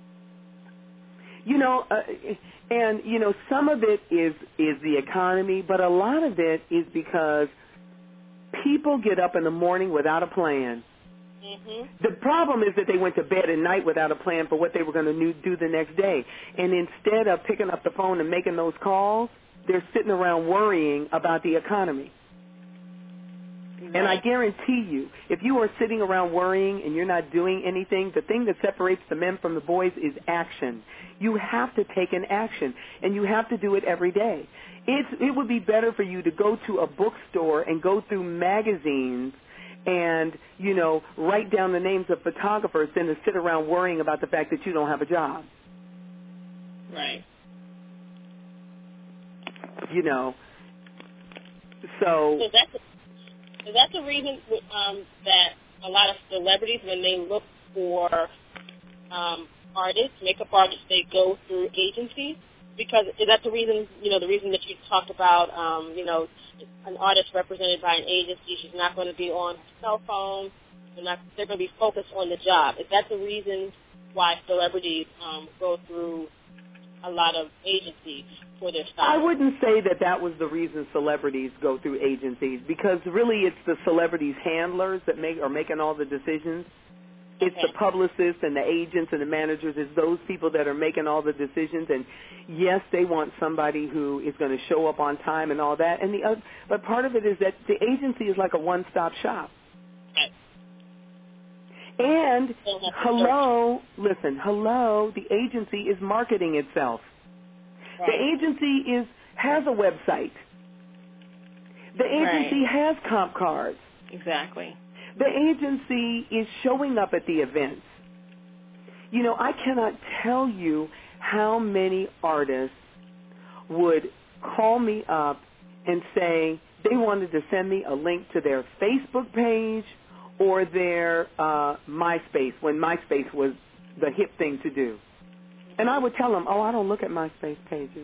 Speaker 5: You know, uh, and, you know, some of it is, is the economy, but a lot of it is because people get up in the morning without a plan.
Speaker 2: Mm-hmm.
Speaker 5: The problem is that they went to bed at night without a plan for what they were going to do the next day. And instead of picking up the phone and making those calls, they're sitting around worrying about the economy.
Speaker 3: Right.
Speaker 5: And I guarantee you, if you are sitting around worrying and you're not doing anything, the thing that separates the men from the boys is action. You have to take an action, and you have to do it every day. It's, it would be better for you to go to a bookstore and go through magazines and, you know, write down the names of photographers than to sit around worrying about the fact that you don't have a job.
Speaker 2: Right.
Speaker 5: You know, so...
Speaker 2: So that's a, is that the reason um, that a lot of celebrities, when they look for um, artists, makeup artists, they go through agencies? Because is that the reason, you know, the reason that you talked about, um, you know, an artist represented by an agency, she's not going to be on her cell phone, they're, not, they're going to be focused on the job. Is that the reason why celebrities um, go through a lot of agencies for their style?
Speaker 5: I wouldn't say that that was the reason celebrities go through agencies, because really it's the celebrities' handlers that make are making all the decisions. It's
Speaker 2: Okay.
Speaker 5: the publicists and the agents and the managers. It's those people that are making all the decisions. And yes, they want somebody who is going to show up on time and all that. And the other, but part of it is that the agency is like a one-stop shop.
Speaker 2: Okay.
Speaker 5: And hello, listen, hello, the agency is marketing itself.
Speaker 2: Right.
Speaker 5: The agency is has a website. The agency
Speaker 3: Right.
Speaker 5: has comp cards.
Speaker 3: Exactly.
Speaker 5: The agency is showing up at the events. You know, I cannot tell you how many artists would call me up and say they wanted to send me a link to their Facebook page or their uh, MySpace, when MySpace was the hip thing to do. And I would tell them, oh, I don't look at MySpace pages.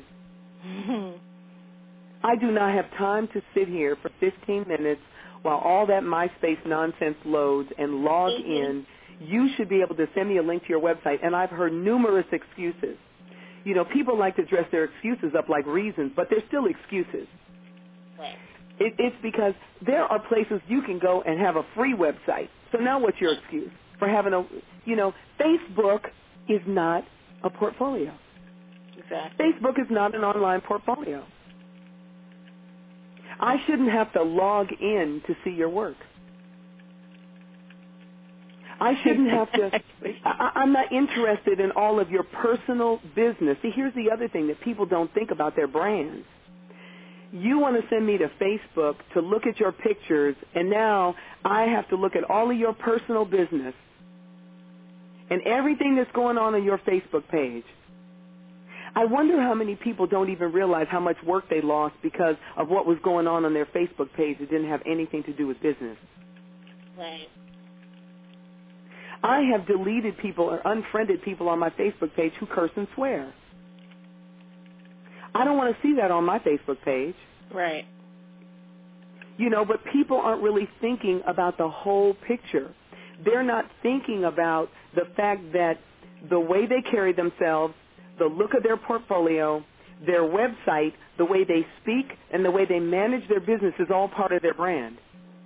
Speaker 5: I do not have time to sit here for fifteen minutes while all that MySpace nonsense loads and log
Speaker 2: Mm-hmm.
Speaker 5: in. You should be able to send me a link to your website. And I've heard numerous excuses. You know, people like to dress their excuses up like reasons, but they're still excuses.
Speaker 2: Right.
Speaker 5: It, it's because there are places you can go and have a free website. So now what's your excuse for having a, you know, Facebook is not a portfolio.
Speaker 3: Exactly.
Speaker 5: Facebook is not an online portfolio. I shouldn't have to log in to see your work. I shouldn't have to, I, I'm not interested in all of your personal business. See, here's the other thing that people don't think about their brands. You want to send me to Facebook to look at your pictures, and now I have to look at all of your personal business and everything that's going on on your Facebook page. I wonder how many people don't even realize how much work they lost because of what was going on on their Facebook page that didn't have anything to do with business.
Speaker 2: Right.
Speaker 5: I have deleted people or unfriended people on my Facebook page who curse and swear. I don't want to see that on my Facebook page.
Speaker 3: Right.
Speaker 5: You know, but people aren't really thinking about the whole picture. They're not thinking about the fact that the way they carry themselves, the look of their portfolio, their website, the way they speak, and the way they manage their business is all part of their brand.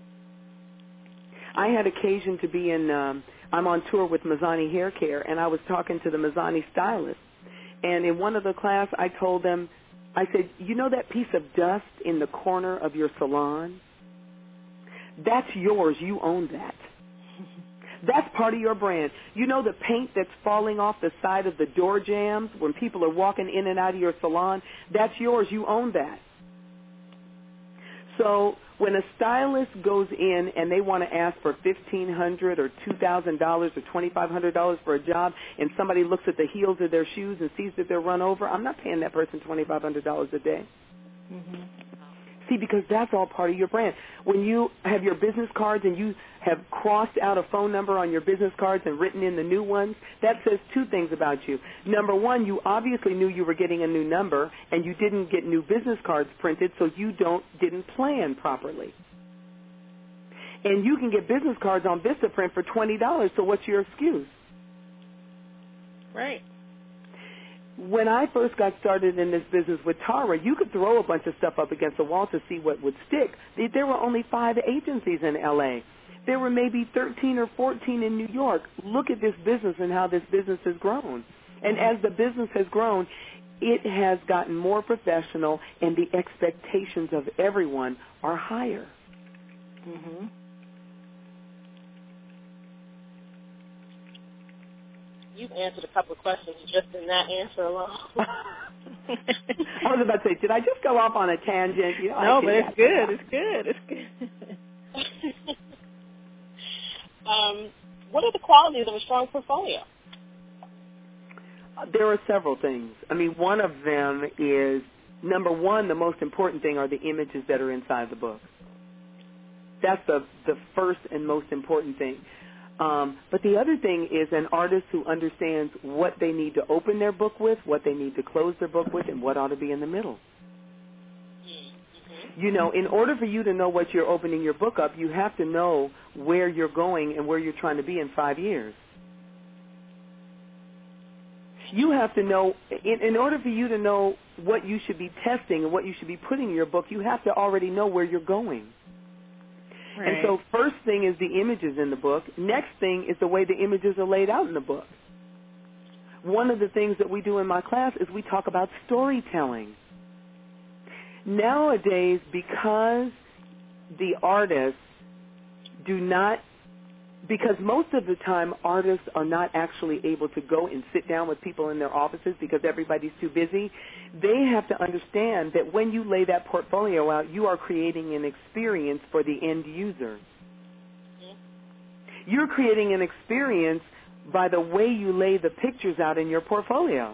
Speaker 5: I had occasion to be in, um, I'm on tour with Mazzani Hair Care, and I was talking to the Mazzani stylist. And in one of the class, I told them, I said, you know that piece of dust in the corner of your salon? That's yours. You own that. That's part of your brand. You know the paint that's falling off the side of the door jambs when people are walking in and out of your salon? That's yours. You own that. So when a stylist goes in and they want to ask for fifteen hundred dollars or two thousand dollars or twenty-five hundred dollars for a job, and somebody looks at the heels of their shoes and sees that they're run over, I'm not paying that person twenty-five hundred dollars a day.
Speaker 3: Mm-hmm.
Speaker 5: See, because that's all part of your brand. When you have your business cards and you have crossed out a phone number on your business cards and written in the new ones, that says two things about you. Number one, you obviously knew you were getting a new number and you didn't get new business cards printed, so you don't didn't plan properly. And you can get business cards on VistaPrint for twenty dollars, so what's your excuse?
Speaker 3: Right.
Speaker 5: When I first got started in this business with Tara, you could throw a bunch of stuff up against the wall to see what would stick. There were only five agencies in L A. There were maybe thirteen or fourteen in New York. Look at this business and how this business has grown. And as the business has grown, it has gotten more professional, and the expectations of everyone are higher.
Speaker 3: Mhm.
Speaker 2: You've answered a couple of questions just in that answer alone.
Speaker 5: I was about to say, did I just go off on a tangent? You know,
Speaker 3: no, but it's good. It's good. It's good.
Speaker 2: um, what are the qualities of a strong portfolio?
Speaker 5: There are several things. I mean, one of them is, number one, the most important thing are the images that are inside the book. That's the, the first and most important thing. Um, but the other thing is an artist who understands what they need to open their book with, what they need to close their book with, and what ought to be in the middle. Mm-hmm. You know, in order for you to know what you're opening your book up, you have to know where you're going and where you're trying to be in five years. You have to know, in, in order for you to know what you should be testing and what you should be putting in your book, you have to already know where you're going.
Speaker 3: Right.
Speaker 5: And so first thing is the images in the book. Next thing is the way the images are laid out in the book. One of the things that we do in my class is we talk about storytelling. Nowadays, because the artists do not, because most of the time artists are not actually able to go and sit down with people in their offices because everybody's too busy, they have to understand that when you lay that portfolio out, you are creating an experience for the end user. You're creating an experience by the way you lay the pictures out in your portfolio.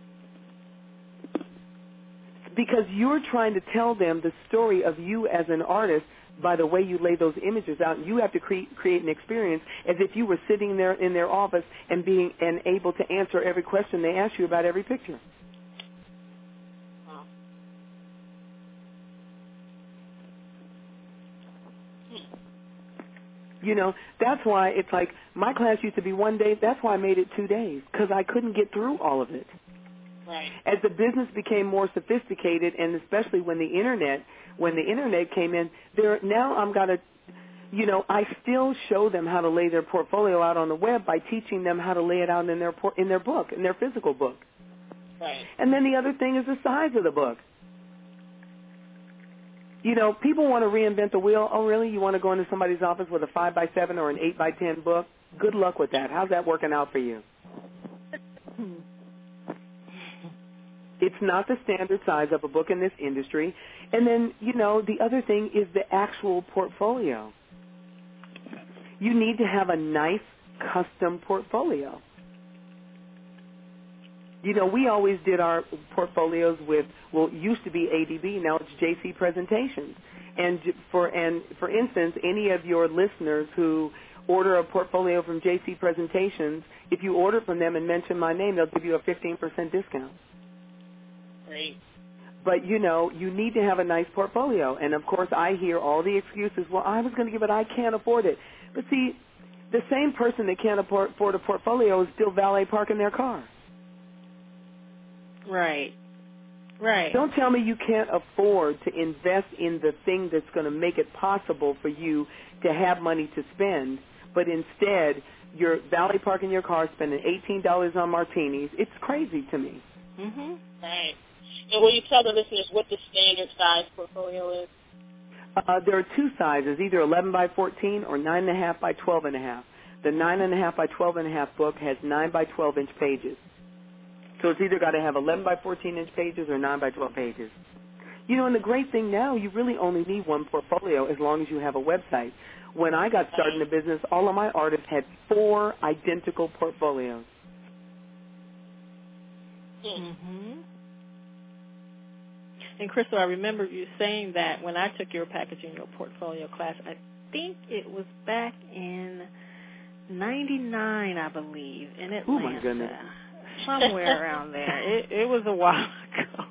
Speaker 5: Because you're trying to tell them the story of you as an artist by the way you lay those images out. You have to cre- create an experience as if you were sitting there in their office and being and able to answer every question they ask you about every picture.
Speaker 2: Wow.
Speaker 5: You know, that's why it's like my class used to be one day. That's why I made it two days, because I couldn't get through all of it.
Speaker 2: Right.
Speaker 5: As the business became more sophisticated, and especially when the internet, when the internet came in, there now I'm got to, you know, I still show them how to lay their portfolio out on the web by teaching them how to lay it out in their por- in their book, in their physical book.
Speaker 2: Right.
Speaker 5: And then the other thing is the size of the book. You know, people want to reinvent the wheel. Oh, really? You want to go into somebody's office with a five by seven or an eight by ten book? Good luck with that. How's that working out for you? It's not the standard size of a book in this industry. And then, you know, the other thing is the actual portfolio. You need to have a nice custom portfolio. You know, we always did our portfolios with, well, it used to be A D B, now it's J C Presentations. And for and for instance, any of your listeners who order a portfolio from J C Presentations, if you order from them and mention my name, they'll give you a fifteen percent discount.
Speaker 2: Great.
Speaker 5: But, you know, you need to have a nice portfolio. And, of course, I hear all the excuses, well, I was going to give it, I can't afford it. But, see, the same person that can't afford a portfolio is still valet parking their car.
Speaker 3: Right. Right.
Speaker 5: Don't tell me you can't afford to invest in the thing that's going to make it possible for you to have money to spend, but instead you're valet parking your car, spending eighteen dollars on martinis. It's crazy to me.
Speaker 3: Mhm.
Speaker 2: Right. And will you tell the listeners what the standard size portfolio is?
Speaker 5: Uh, there are two sizes, either eleven by fourteen or nine and a half by twelve and a half. The nine and a half by twelve and a half book has nine by twelve inch pages. So it's either got to have eleven by fourteen inch pages or nine by twelve pages. You know, and the great thing now, you really only need one portfolio as long as you have a website. When I got started in the business, all of my artists had four identical portfolios.
Speaker 3: Mhm. And Crystal, I remember you saying that when I took your packaging your portfolio class. I think it was back in ninety-nine, I believe, in Atlanta.
Speaker 5: Oh my goodness.
Speaker 3: Somewhere around there. It, it was a while ago.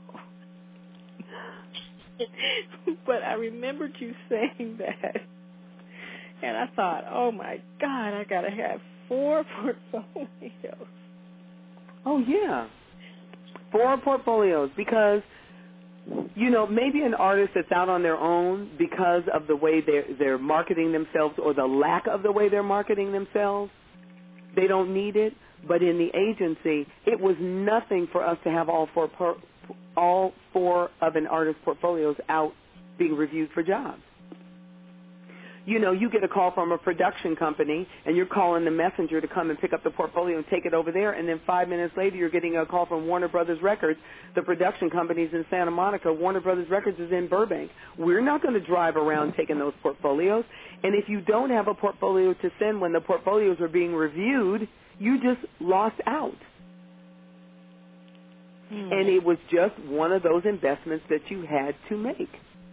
Speaker 3: But I remembered you saying that. And I thought, oh, my God, I got to have four portfolios.
Speaker 5: Oh, yeah. Four portfolios because, you know, maybe an artist that's out on their own because of the way they're, they're marketing themselves or the lack of the way they're marketing themselves, they don't need it. But in the agency, it was nothing for us to have all four por- all four of an artist's portfolios out being reviewed for jobs. You know, you get a call from a production company, and you're calling the messenger to come and pick up the portfolio and take it over there, and then five minutes later you're getting a call from Warner Brothers Records. The production company's in Santa Monica. Warner Brothers Records is in Burbank. We're not going to drive around taking those portfolios. And if you don't have a portfolio to send when the portfolios are being reviewed, you just lost out. Hmm. And it was just one of those investments that you had to make.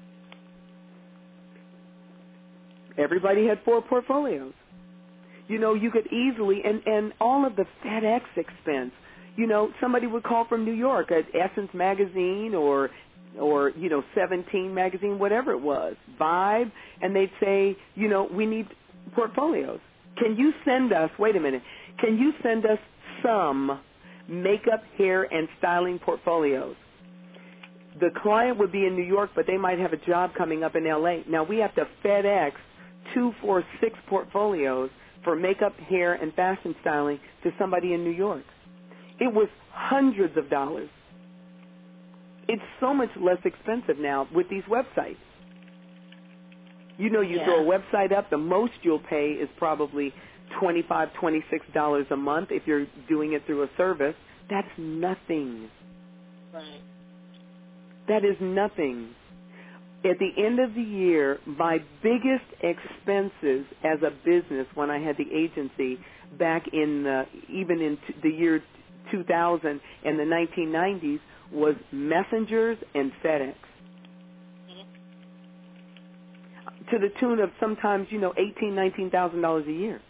Speaker 5: Everybody had four portfolios. You know, you could easily, and, and all of the FedEx expense, you know, somebody would call from New York at Essence Magazine or, or you know, seventeen Magazine, whatever it was, Vibe, and they'd say, you know, we need portfolios. Can you send us, wait a minute, can you send us some makeup, hair, and styling portfolios? The client would be in New York, but they might have a job coming up in L A. Now, we have to FedEx two, four, six portfolios for makeup, hair, and fashion styling to somebody in New York. It was hundreds of dollars. It's so much less expensive now with these websites. You know, you
Speaker 3: yeah.
Speaker 5: throw a website up, the most you'll pay is probably twenty-five dollars, twenty-six dollars a month if you're doing it through a service. That's nothing.
Speaker 2: Right.
Speaker 5: That is nothing. At the end of the year, my biggest expenses as a business when I had the agency back in the, even in t- the year two thousand and the nineteen nineties was messengers and FedEx. Mm-hmm. To the tune of sometimes, you know, eighteen thousand dollars, nineteen thousand dollars a year.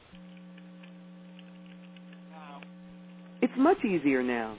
Speaker 2: Wow.
Speaker 5: It's much easier now.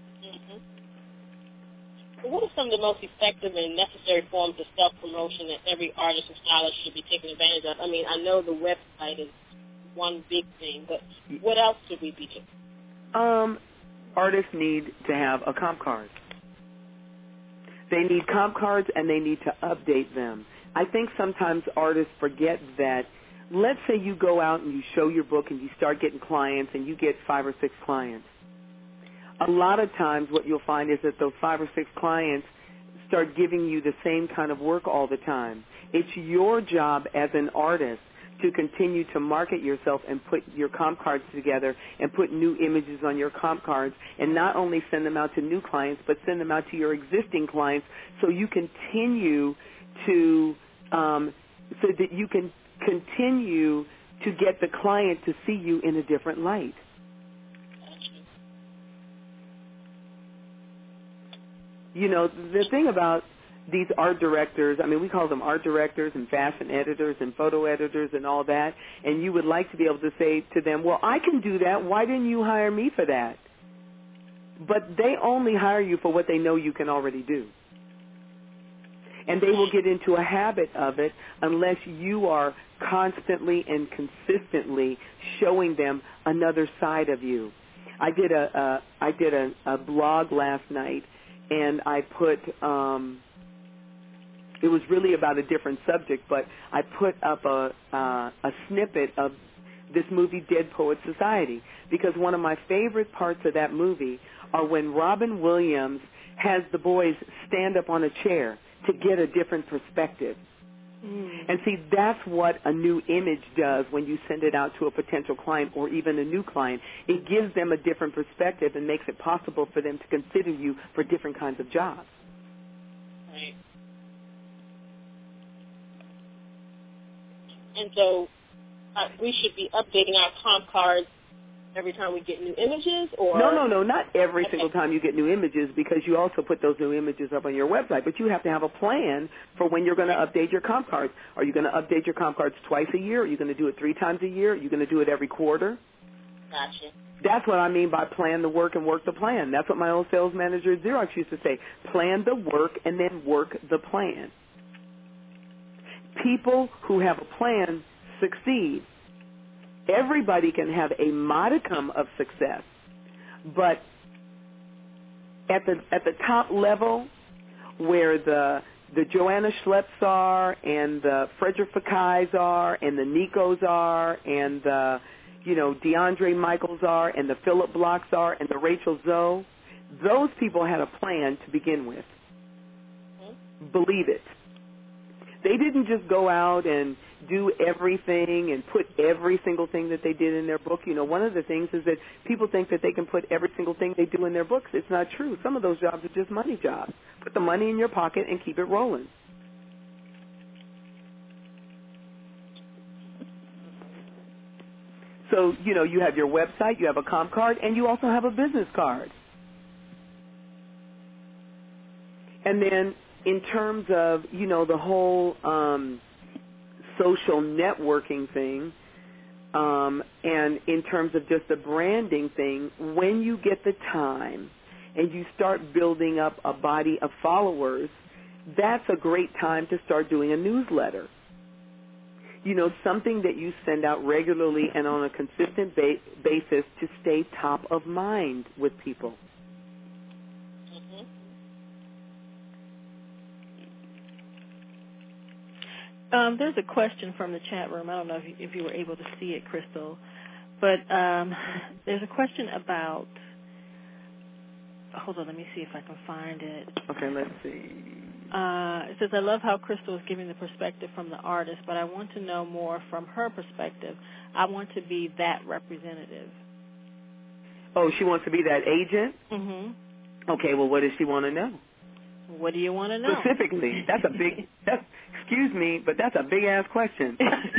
Speaker 2: What are some of the most effective and necessary forms of self-promotion that every artist and stylist should be taking advantage of? I mean, I know the website is one big thing, but what else should we be doing?
Speaker 5: Um, artists need to have a comp card. They need comp cards, and they need to update them. I think sometimes artists forget that. Let's say you go out and you show your book and you start getting clients and you get five or six clients. A lot of times what you'll find is that those five or six clients start giving you the same kind of work all the time. It's your job as an artist to continue to market yourself and put your comp cards together and put new images on your comp cards and not only send them out to new clients but send them out to your existing clients so you continue to, um, so that you can continue to get the client to see you in a different light. You know, the thing about these art directors, I mean, we call them art directors and fashion editors and photo editors and all that, and you would like to be able to say to them, well, I can do that. Why didn't you hire me for that? But they only hire you for what they know you can already do. And they will get into a habit of it unless you are constantly and consistently showing them another side of you. I did a, a I did a, a blog last night, and I put, um, it was really about a different subject, but I put up a, uh, a snippet of this movie, Dead Poets Society, because one of my favorite parts of that movie are when Robin Williams has the boys stand up on a chair to get a different perspective. Mm. And see, that's what a new image does when you send it out to a potential client or even a new client. It gives them a different perspective and makes it possible for them to consider you for different kinds of jobs.
Speaker 2: Right. And so uh, we should be updating our comp cards every time we get new images? Or
Speaker 5: No, no, no, not every
Speaker 2: okay.
Speaker 5: single time you get new images, because you also put those new images up on your website. But you have to have a plan for when you're going to update your comp cards. Are you going to update your comp cards twice a year? Are you going to do it three times a year? Are you going to do it every quarter?
Speaker 2: Gotcha.
Speaker 5: That's what I mean by plan the work and work the plan. That's what my old sales manager at Xerox used to say. Plan the work and then work the plan. People who have a plan succeed. Everybody can have a modicum of success, but at the at the top level, where the the Joanna Schlepps are, and the Frederick Fakais are, and the Nikos are, and the you know DeAndre Michaels are, and the Philip Blocks are, and the Rachel Zoe, those people had a plan to begin with. Mm-hmm. Believe it. They didn't just go out and do everything and put every single thing that they did in their book. You know, one of the things is that people think that they can put every single thing they do in their books. It's not true. Some of those jobs are just money jobs. Put the money in your pocket and keep it rolling. So, you know, you have your website, you have a comp card, and you also have a business card. And then in terms of, you know, the whole um, social networking thing, um, and in terms of just the branding thing, when you get the time and you start building up a body of followers, that's a great time to start doing a newsletter. You know, something that you send out regularly and on a consistent ba- basis to stay top of mind with people.
Speaker 3: Um, there's a question from the chat room. I don't know if you, if you were able to see it, Crystal, but um, there's a question about. Hold on, let me see if I can find it.
Speaker 5: Okay, let's see.
Speaker 3: Uh, it says, I love how Crystal is giving the perspective from the artist, but I want to know more from her perspective. I want to be that representative.
Speaker 5: Oh, she wants to be that agent?
Speaker 3: Mm-hmm.
Speaker 5: Okay, well, what does she want to know?
Speaker 3: What do you want to know?
Speaker 5: Specifically, that's a big, that's, excuse me, but that's a big-ass question.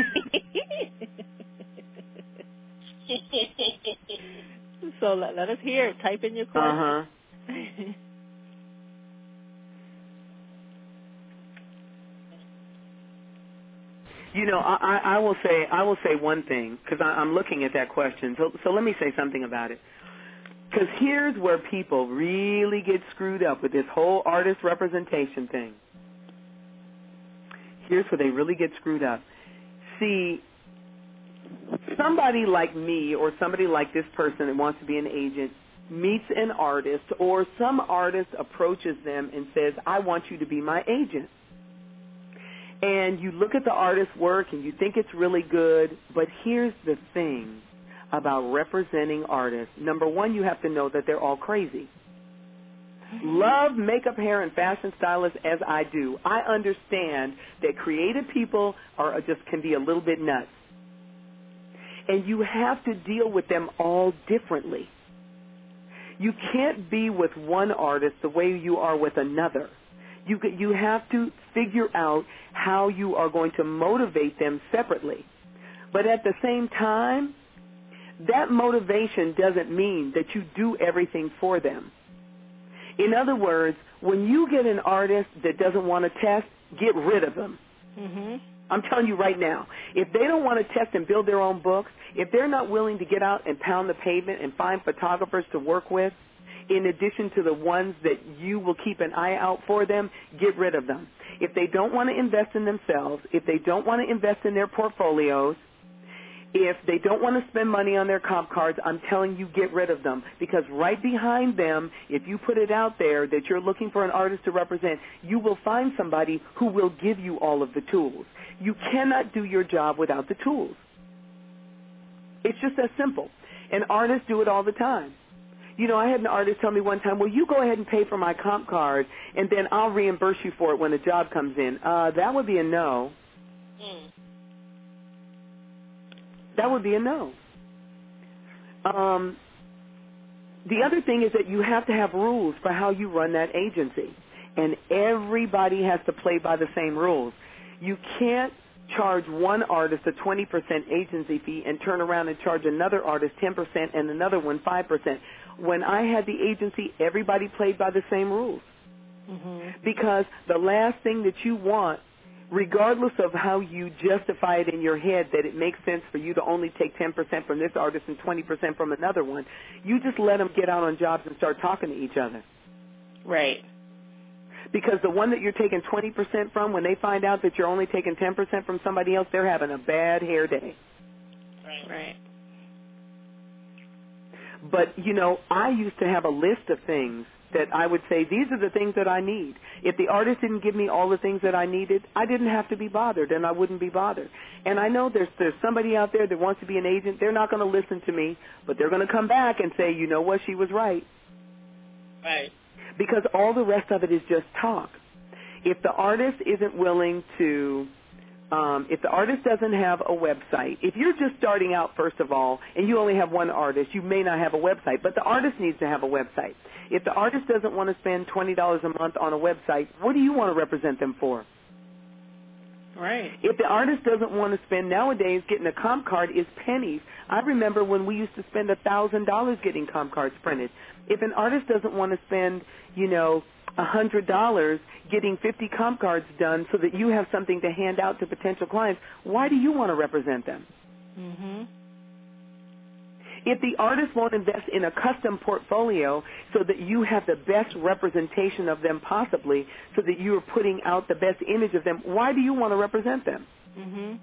Speaker 3: So let, let us hear it. Type in your question.
Speaker 5: Uh-huh. You know, I, I will say I will say one thing, because I'm looking at that question. So, so let me say something about it. Because here's where people really get screwed up with this whole artist representation thing. Here's where they really get screwed up. See, somebody like me or somebody like this person that wants to be an agent meets an artist, or some artist approaches them and says, I want you to be my agent. And you look at the artist's work and you think it's really good, but here's the thing about representing artists. Number one, you have to know that they're all crazy. Love makeup, hair, and fashion stylists as I do, I understand that creative people are just can be a little bit nuts. And you have to deal with them all differently. You can't be with one artist the way you are with another. You you have to figure out how you are going to motivate them separately. But at the same time, that motivation doesn't mean that you do everything for them. In other words, when you get an artist that doesn't want to test, get rid of them.
Speaker 3: Mm-hmm.
Speaker 5: I'm telling you right now, if they don't want to test and build their own books, if they're not willing to get out and pound the pavement and find photographers to work with, in addition to the ones that you will keep an eye out for them, get rid of them. If they don't want to invest in themselves, if they don't want to invest in their portfolios, if they don't want to spend money on their comp cards, I'm telling you, get rid of them. Because right behind them, if you put it out there that you're looking for an artist to represent, you will find somebody who will give you all of the tools. You cannot do your job without the tools. It's just that simple. And artists do it all the time. You know, I had an artist tell me one time, well, you go ahead and pay for my comp card, and then I'll reimburse you for it when the job comes in. Uh, that would be a no. Mm. That would be a no. Um, the other thing is that you have to have rules for how you run that agency, and everybody has to play by the same rules. You can't charge one artist a twenty percent agency fee and turn around and charge another artist ten percent and another one five percent. When I had the agency, everybody played by the same rules. Mm-hmm. Because the last thing that you want, regardless of how you justify it in your head that it makes sense for you to only take ten percent from this artist and twenty percent from another one, you just let them get out on jobs and start talking to each other.
Speaker 3: Right.
Speaker 5: Because the one that you're taking twenty percent from, when they find out that you're only taking ten percent from somebody else, they're having a bad hair day.
Speaker 3: Right. Right.
Speaker 5: But, you know, I used to have a list of things that I would say, these are the things that I need. If the artist didn't give me all the things that I needed, I didn't have to be bothered, and I wouldn't be bothered. And I know there's there's somebody out there that wants to be an agent. They're not going to listen to me, but they're going to come back and say, you know what, she was right.
Speaker 2: Right.
Speaker 5: Because all the rest of it is just talk. If the artist isn't willing to Um, if the artist doesn't have a website, if you're just starting out, first of all, and you only have one artist, you may not have a website, but the artist needs to have a website. If the artist doesn't want to spend twenty dollars a month on a website, what do you want to represent them for?
Speaker 3: Right.
Speaker 5: If the artist doesn't want to spend, nowadays getting a comp card is pennies. I remember when we used to spend one thousand dollars getting comp cards printed. If an artist doesn't want to spend, you know, one hundred dollars getting fifty comp cards done so that you have something to hand out to potential clients, why do you want to represent them?
Speaker 3: Mhm.
Speaker 5: If the artist won't invest in a custom portfolio so that you have the best representation of them possibly, so that you are putting out the best image of them, why do you want to represent them?
Speaker 3: Mhm.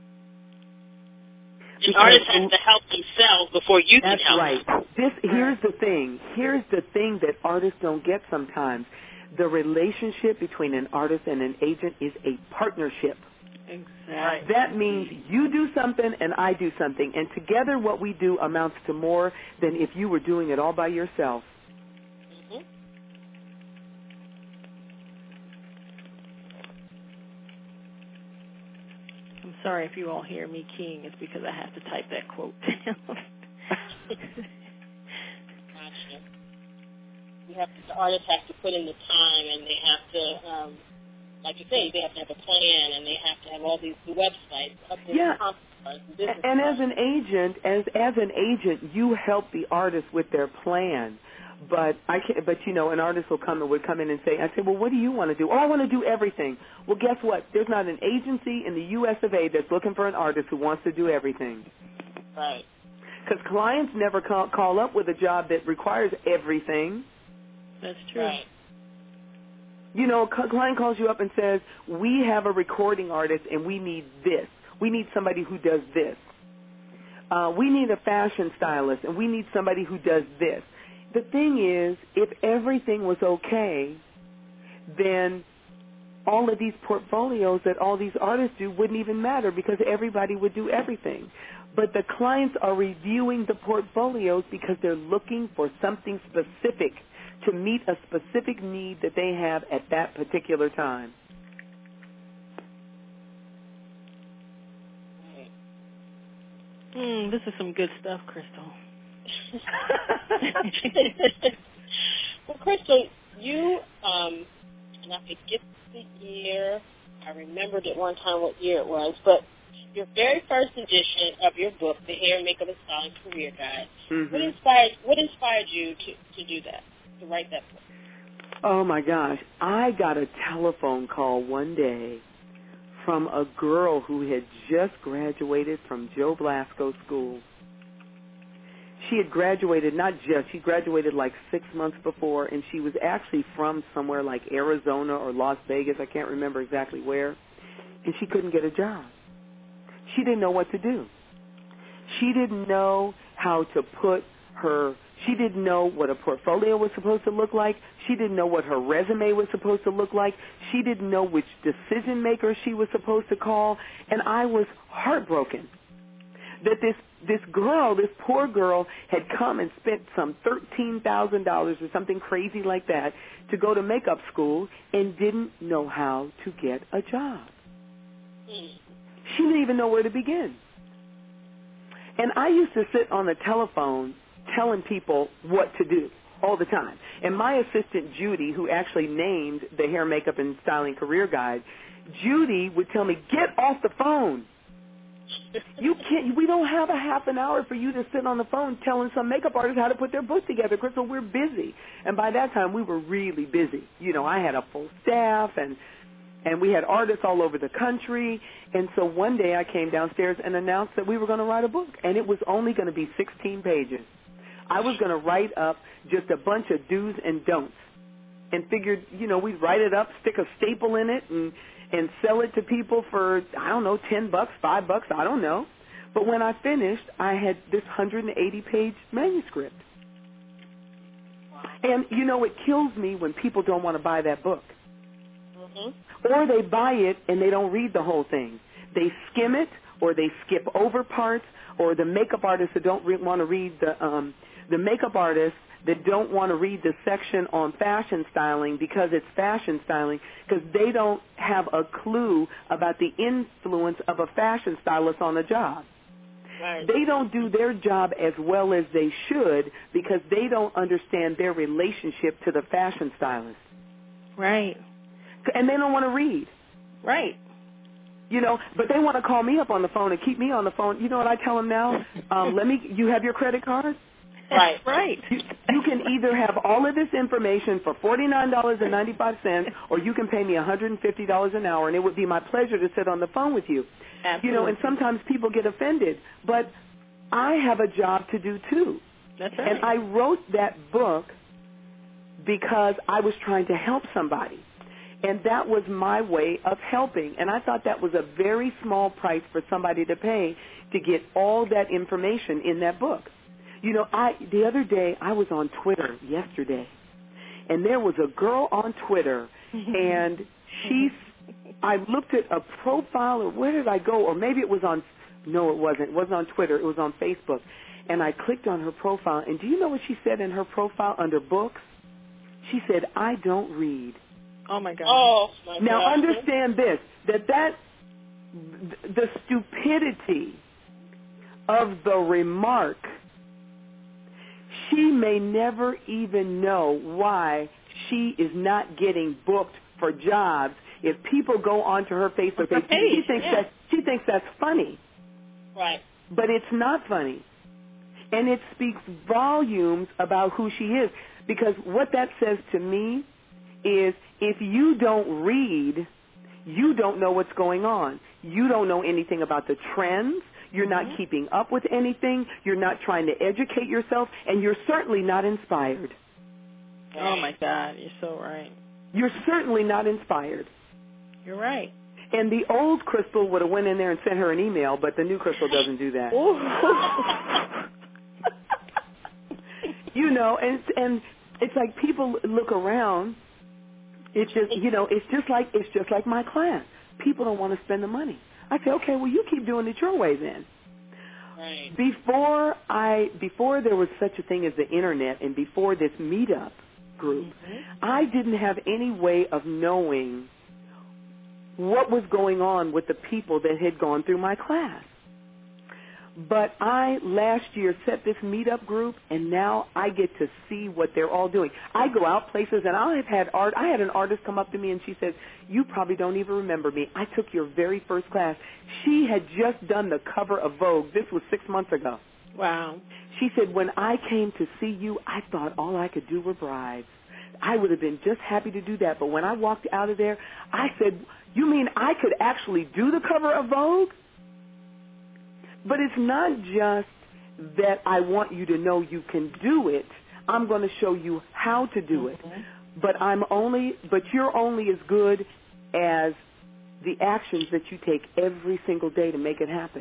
Speaker 2: An artist has to help themselves before you can
Speaker 5: That's
Speaker 2: help
Speaker 5: right.
Speaker 2: them.
Speaker 5: This, here's the thing. Here's the thing that artists don't get sometimes. The relationship between an artist and an agent is a partnership.
Speaker 3: Exactly.
Speaker 5: That means you do something and I do something, and together what we do amounts to more than if you were doing it all by yourself.
Speaker 2: Mm-hmm.
Speaker 3: I'm sorry if you all hear me keying. It's because I have to type that quote down.
Speaker 2: Gotcha. You have to, the artists have to put in the time, and they have to, um, like you say, they have to have a plan, and they have to have all these websites, updated
Speaker 5: Yeah.
Speaker 2: cards, business
Speaker 5: And as
Speaker 2: cards.
Speaker 5: an agent, as as an agent, you help the artist with their plan. But I can, but you know, an artist will come and would come in and say, I say, well, what do you want to do? Oh, I want to do everything. Well, guess what? There's not an agency in the U S of A that's looking for an artist who wants to do everything.
Speaker 2: Right.
Speaker 5: Because clients never call, call up with a job that requires everything.
Speaker 3: That's true.
Speaker 2: Right.
Speaker 5: You know, a client calls you up and says, we have a recording artist and we need this. We need somebody who does this. Uh, we need a fashion stylist and we need somebody who does this. The thing is, if everything was okay, then all of these portfolios that all these artists do wouldn't even matter because everybody would do everything. But the clients are reviewing the portfolios because they're looking for something specific to meet a specific need that they have at that particular time.
Speaker 3: Mm, this is some good stuff, Crystal.
Speaker 2: Well, Crystal, you, um, and I forget the year, I remembered at one time what year it was, but your very first edition of your book, The Hair, Makeup, and Styling Career Guide,
Speaker 5: Mm-hmm.
Speaker 2: what inspired what inspired you to, to do that, to write that book?
Speaker 5: Oh, my gosh. I got a telephone call one day from a girl who had just graduated from Joe Blasco School. She had graduated, not just, she graduated like six months before, and she was actually from somewhere like Arizona or Las Vegas, I can't remember exactly where, and she couldn't get a job. She didn't know what to do. She didn't know how to put her, she didn't know what a portfolio was supposed to look like. She didn't know what her resume was supposed to look like. She didn't know which decision maker she was supposed to call, and I was heartbroken that this this girl, this poor girl, had come and spent some thirteen thousand dollars or something crazy like that to go to makeup school and didn't know how to get a job. She didn't even know where to begin. And I used to sit on the telephone telling people what to do all the time. And my assistant, Judy, who actually named the Hair, Makeup, and Styling Career Guide, Judy would tell me, get off the phone. You can't. We don't have a half an hour for you to sit on the phone telling some makeup artist how to put their book together, Crystal. We're busy, and by that time we were really busy. You know, I had a full staff, and and we had artists all over the country. And so one day I came downstairs and announced that we were going to write a book, and it was only going to be sixteen pages. I was going to write up just a bunch of do's and don'ts, and figured, you know, we'd write it up, stick a staple in it, and. and sell it to people for, I don't know, ten bucks, five bucks, I don't know. But when I finished, I had this one hundred eighty page manuscript. And, you know, it kills me when people don't want to buy that book. Mm-hmm. Or they buy it and they don't read the whole thing. They skim it, or they skip over parts, or the makeup artists that don't re- want to read the, um, the makeup artists that don't want to read the section on fashion styling because it's fashion styling, because they don't have a clue about the influence of a fashion stylist on a job.
Speaker 2: Right.
Speaker 5: They don't do their job as well as they should because they don't understand their relationship to the fashion stylist.
Speaker 3: Right.
Speaker 5: And they don't want to read.
Speaker 3: Right.
Speaker 5: You know, but they want to call me up on the phone and keep me on the phone. You know what I tell them now? Um, let me, you have your credit card?
Speaker 2: Right.
Speaker 3: Right.
Speaker 5: You, you can either have all of this information for forty-nine dollars and ninety-five cents or you can pay me one hundred fifty dollars an hour, and it would be my pleasure to sit on the phone with you.
Speaker 3: Absolutely.
Speaker 5: You know, and sometimes people get offended, but I have a job to do too.
Speaker 3: That's right.
Speaker 5: And I wrote that book because I was trying to help somebody. And that was my way of helping. And I thought that was a very small price for somebody to pay to get all that information in that book. You know, I the other day I was on Twitter yesterday, and there was a girl on Twitter, and she, I looked at a profile, or where did I go? Or maybe it was on, no, it wasn't. It wasn't on Twitter. It was on Facebook. And I clicked on her profile, and do you know what she said in her profile under books? She said, I don't read.
Speaker 3: Oh, my God.
Speaker 2: Oh, my
Speaker 5: Now,
Speaker 2: God.
Speaker 5: understand this, that that, the stupidity of the remark, she may never even know why she is not getting booked for jobs if people go onto her Facebook page. She thinks
Speaker 3: yeah.
Speaker 5: that she thinks that's funny.
Speaker 2: Right.
Speaker 5: But it's not funny. And it speaks volumes about who she is. Because what that says to me is if you don't read, you don't know what's going on. You don't know anything about the trends. You're not mm-hmm. keeping up with anything. You're not trying to educate yourself. And you're certainly not inspired.
Speaker 3: Oh, my God. You're so right.
Speaker 5: You're certainly not inspired.
Speaker 3: You're right.
Speaker 5: And the old Crystal would have went in there and sent her an email, but the new Crystal doesn't do that. You know, and and it's like people look around. It's just, you know, it's just like it's just like my class. People don't want to spend the money. I say, okay, well, you keep doing it your way then.
Speaker 2: Right.
Speaker 5: Before I, before there was such a thing as the internet, and before this meetup group, mm-hmm. I didn't have any way of knowing what was going on with the people that had gone through my class. But I, last year, set this meetup group, and now I get to see what they're all doing. I go out places, and I have had art. I had an artist come up to me, and she says, you probably don't even remember me. I took your very first class. She had just done the cover of Vogue. This was six months ago.
Speaker 3: Wow.
Speaker 5: She said, when I came to see you, I thought all I could do were bribes. I would have been just happy to do that. But when I walked out of there, I said, you mean I could actually do the cover of Vogue? But it's not just that I want you to know you can do it. I'm going to show you how to do it. Mm-hmm. But I'm only, but you're only as good as the actions that you take every single day to make it happen.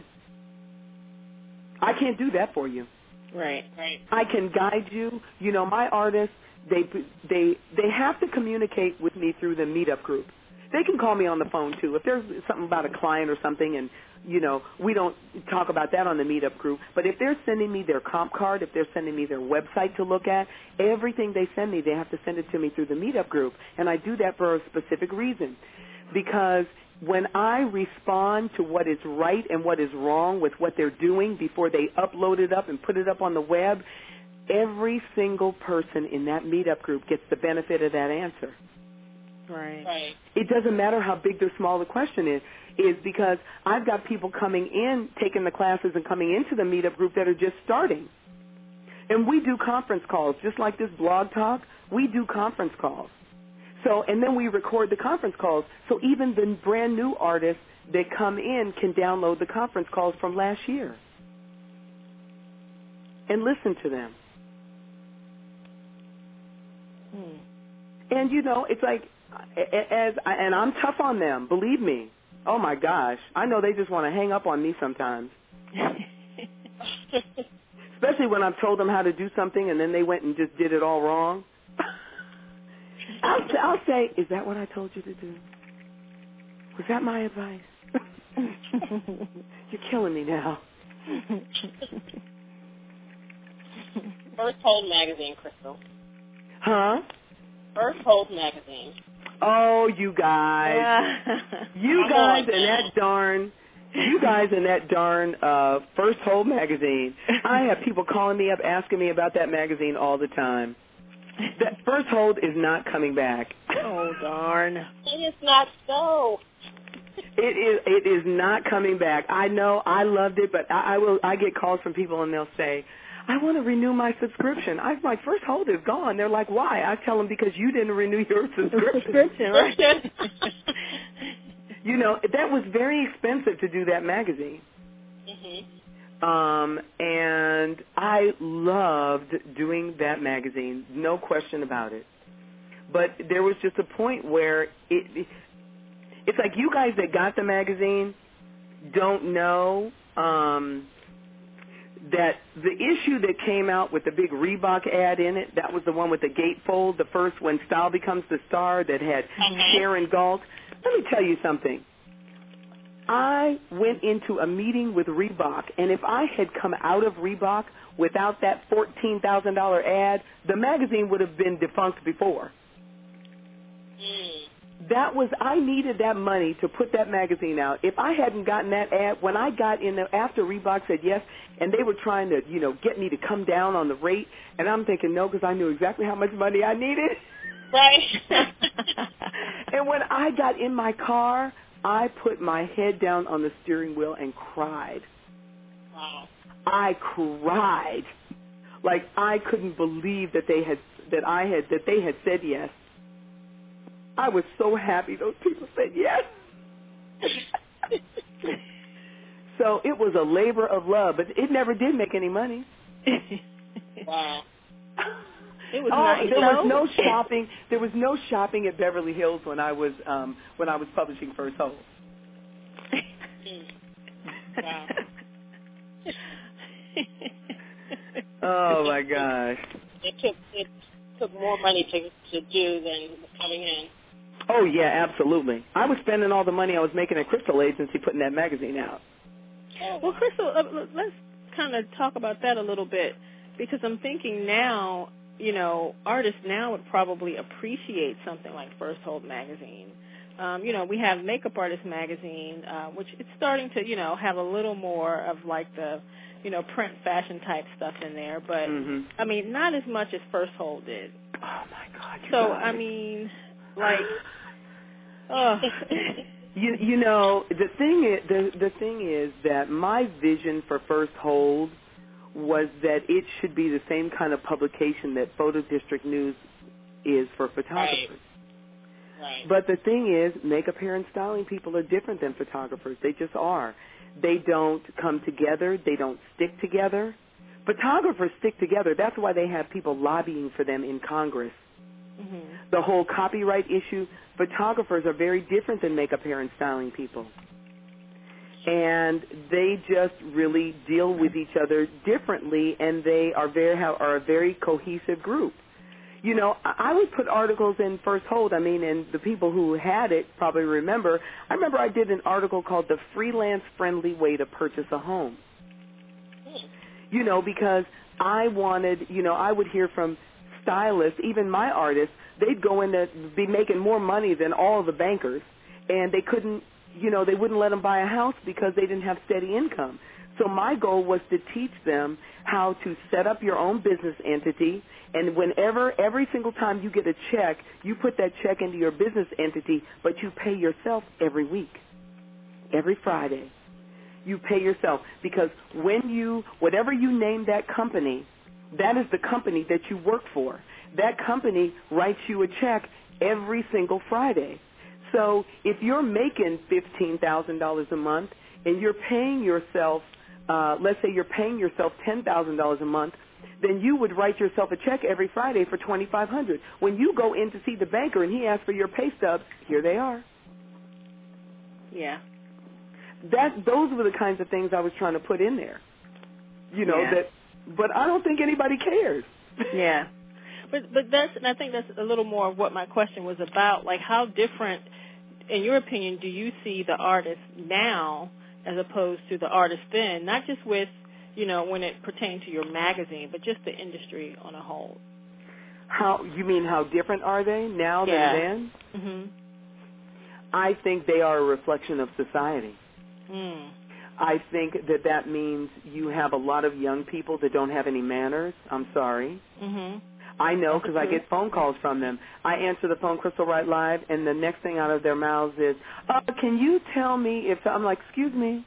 Speaker 5: I can't do that for you.
Speaker 3: Right, right.
Speaker 5: I can guide you. You know, my artists, they they they have to communicate with me through the meetup group. They can call me on the phone, too. If there's something about a client or something and, you know, we don't talk about that on the meetup group. But if they're sending me their comp card, if they're sending me their website to look at, everything they send me, they have to send it to me through the meetup group. And I do that for a specific reason. Because when I respond to what is right and what is wrong with what they're doing before they upload it up and put it up on the web, every single person in that meetup group gets the benefit of that answer.
Speaker 3: Right.
Speaker 2: Right.
Speaker 5: It doesn't matter how big or small the question is, is because I've got people coming in, taking the classes and coming into the meetup group that are just starting. And we do conference calls, just like this blog talk, we do conference calls. So, and then we record the conference calls. So even the brand new artists that come in can download the conference calls from last year and listen to them. Hmm. And, you know, it's like, as and I'm tough on them, believe me. Oh, my gosh. I know they just want to hang up on me sometimes. Especially when I've told them how to do something and then they went and just did it all wrong. I'll, I'll say, is that what I told you to do? Was that my advice? You're killing me now.
Speaker 2: First Hold magazine, Crystal.
Speaker 5: Huh?
Speaker 2: First Hold magazine.
Speaker 5: Oh, you guys. you
Speaker 2: Come
Speaker 5: guys
Speaker 2: on
Speaker 5: and
Speaker 2: now.
Speaker 5: that darn, you guys and that darn uh, First Hold magazine. I have people calling me up asking me about that magazine all the time. That First Hold is not coming back.
Speaker 3: Oh, darn.
Speaker 2: It is not so.
Speaker 5: It is. It is not coming back. I know. I loved it, but I, I will. I get calls from people, and they'll say, "I want to renew my subscription." I'm like, "First Hold is gone." They're like, "Why?" I tell them because you didn't renew your subscription.
Speaker 3: Subscription, right?
Speaker 5: You know, that was very expensive to do that magazine.
Speaker 2: Mm-hmm.
Speaker 5: Um, and I loved doing that magazine, no question about it. But there was just a point where it, it it's like you guys that got the magazine don't know um, that the issue that came out with the big Reebok ad in it, that was the one with the gatefold, the first When Style Becomes the Star that had
Speaker 2: Mm-hmm.
Speaker 5: Sharon Galt. Let me tell you something. I went into a meeting with Reebok, and if I had come out of Reebok without that fourteen thousand dollars ad, the magazine would have been defunct before.
Speaker 2: Mm.
Speaker 5: That was, I needed that money to put that magazine out. If I hadn't gotten that ad, when I got in there, after Reebok said yes, and they were trying to, you know, get me to come down on the rate, and I'm thinking no, because I knew exactly how much money I needed.
Speaker 2: Right.
Speaker 5: And when I got in my car, I put my head down on the steering wheel and cried.
Speaker 2: Wow.
Speaker 5: I cried. Like I couldn't believe that they had that I had that they had said yes. I was so happy those people said yes. So it was a labor of love, but it never did make any money.
Speaker 2: Wow.
Speaker 3: It was
Speaker 5: oh,
Speaker 3: nice,
Speaker 5: there was
Speaker 3: though.
Speaker 5: no shopping. There was no shopping at Beverly Hills when I was um, when I was publishing First Hold.
Speaker 2: Wow.
Speaker 5: Oh my gosh.
Speaker 2: It took it took more money to to do than was coming in.
Speaker 5: Oh yeah, absolutely. I was spending all the money I was making at Crystal Agency putting that magazine out.
Speaker 2: Oh,
Speaker 3: Well, Crystal, uh, let's kind of talk about that a little bit, because I'm thinking now, you know, artists now would probably appreciate something like First Hold magazine. Um, you know, we have Makeup Artist magazine, uh, which it's starting to, you know, have a little more of like the, you know, print fashion type stuff in there, but
Speaker 5: Mm-hmm.
Speaker 3: I mean, not as much as First Hold did.
Speaker 5: Oh my God. You
Speaker 3: So
Speaker 5: guys.
Speaker 3: I mean, like, oh.
Speaker 5: You you know the thing is the the thing is that my vision for First Hold was that it should be the same kind of publication that Photo District News is for photographers.
Speaker 2: Right. Right.
Speaker 5: But the thing is, makeup, hair, and styling people are different than photographers. They just are. They don't come together. They don't stick together. Photographers stick together. That's why they have people lobbying for them in Congress.
Speaker 3: Mm-hmm.
Speaker 5: The whole copyright issue, photographers are very different than makeup, hair, and styling people. And they just really deal with each other differently, and they are very are a very cohesive group. You know, I would put articles in First Hold. I mean, and the people who had it probably remember. I remember I did an article called "The Freelance-Friendly Way to Purchase a Home." You know, because I wanted, you know, I would hear from stylists, even my artists, they'd go in to be making more money than all of the bankers, and they couldn't, you know, they wouldn't let them buy a house because they didn't have steady income. So my goal was to teach them how to set up your own business entity, and whenever, every single time you get a check, you put that check into your business entity, but you pay yourself every week, every Friday. You pay yourself, because when you, whatever you name that company, that is the company that you work for. That company writes you a check every single Friday. So if you're making fifteen thousand dollars a month and you're paying yourself, uh, let's say you're paying yourself ten thousand dollars a month, then you would write yourself a check every Friday for twenty-five hundred dollars. When you go in to see the banker and he asks for your pay stubs, here they are.
Speaker 3: Yeah.
Speaker 5: That those were the kinds of things I was trying to put in there. You know,
Speaker 3: Yeah.
Speaker 5: that but I don't think anybody cares.
Speaker 3: Yeah. But but that's and I think that's a little more of what my question was about. Like, how different, in your opinion, do you see the artist now as opposed to the artist then? Not just with, you know, when it pertained to your magazine, but just the industry on a whole.
Speaker 5: How you mean? How different are they now
Speaker 3: yeah.
Speaker 5: than then?
Speaker 3: Mhm.
Speaker 5: I think they are a reflection of society.
Speaker 3: Mm.
Speaker 5: I think that that means you have a lot of young people that don't have any manners. I'm sorry.
Speaker 3: Mhm.
Speaker 5: I know because I get phone calls from them. I answer the phone, Crystal Wright Live, and the next thing out of their mouths is, uh, can you tell me if, I'm like, excuse me,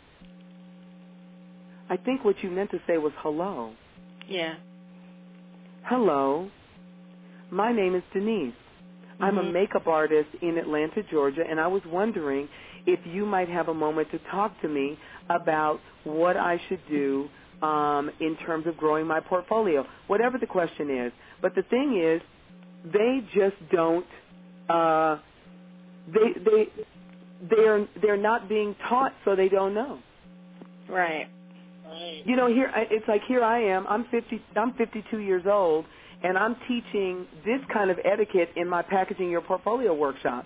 Speaker 5: I think what you meant to say was hello.
Speaker 3: Yeah.
Speaker 5: Hello, my name is Denise. Mm-hmm. I'm a makeup artist in Atlanta, Georgia, and I was wondering if you might have a moment to talk to me about what I should do um, in terms of growing my portfolio, whatever the question is. But the thing is, they just don't. Uh, they they they're they're not being taught, so they don't know.
Speaker 3: Right.
Speaker 2: Right.
Speaker 5: You know, here it's like here I am. I'm fifty. I'm fifty-two years old, and I'm teaching this kind of etiquette in my Packaging Your Portfolio workshops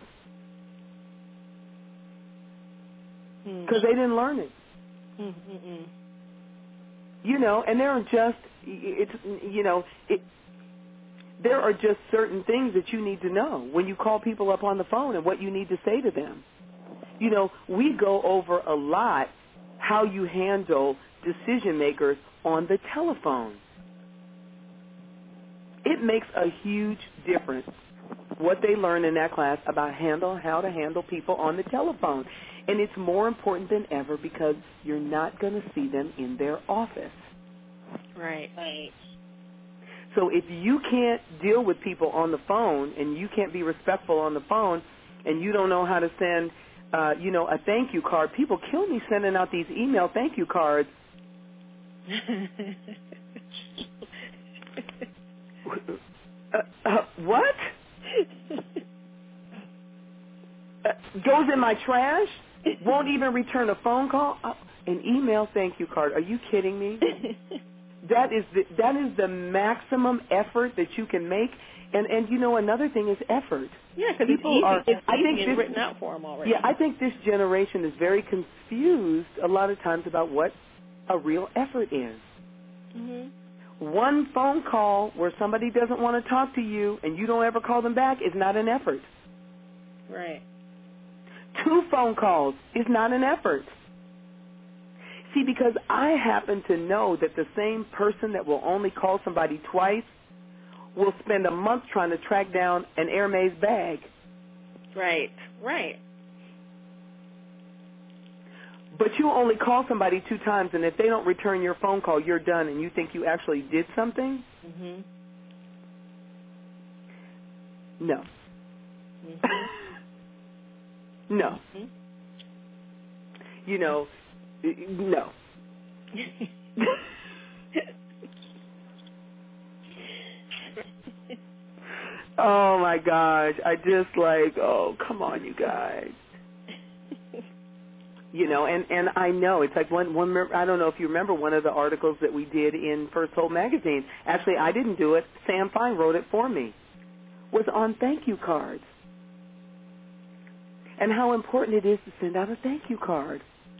Speaker 5: because they didn't learn it.
Speaker 3: Mm-mm.
Speaker 5: You know, and there are just it's you know it. There are just certain things that you need to know when you call people up on the phone and what you need to say to them. You know, we go over a lot how you handle decision makers on the telephone. It makes a huge difference what they learn in that class about handle how to handle people on the telephone. And it's more important than ever because you're not going to see them in their office.
Speaker 3: Right.
Speaker 2: Right.
Speaker 5: So if you can't deal with people on the phone and you can't be respectful on the phone and you don't know how to send, uh, you know, a thank you card, people kill me sending out these email thank you cards. uh, uh, what? uh, goes in my trash? Won't even return a phone call? Uh, an email thank you card. Are you kidding me? That is the, that is the maximum effort that you can make, and and you know another thing is effort.
Speaker 3: Yeah, because it's easy.
Speaker 5: Are,
Speaker 3: it's
Speaker 5: I
Speaker 3: easy
Speaker 5: think
Speaker 3: and
Speaker 5: this,
Speaker 3: written out for them already.
Speaker 5: Yeah, I think this generation is very confused a lot of times about what a real effort is.
Speaker 3: Mhm.
Speaker 5: One phone call where somebody doesn't want to talk to you and you don't ever call them back is not an effort.
Speaker 3: Right.
Speaker 5: Two phone calls is not an effort. See, because I happen to know that the same person that will only call somebody twice will spend a month trying to track down an Hermes bag.
Speaker 3: Right, right.
Speaker 5: But you only call somebody two times, and if they don't return your phone call, you're done, and you think you actually did something?
Speaker 3: Mhm.
Speaker 5: No.
Speaker 3: Mhm.
Speaker 5: No.
Speaker 3: Mhm.
Speaker 5: You know, no. Oh, my gosh. I just like, oh, come on, you guys. You know, and, and I know it's like one, one, I don't know if you remember one of the articles that we did in First Hold magazine. Actually, I didn't do it. Sam Fine wrote it for me. Was on thank you cards. And how important it is to send out a thank you card.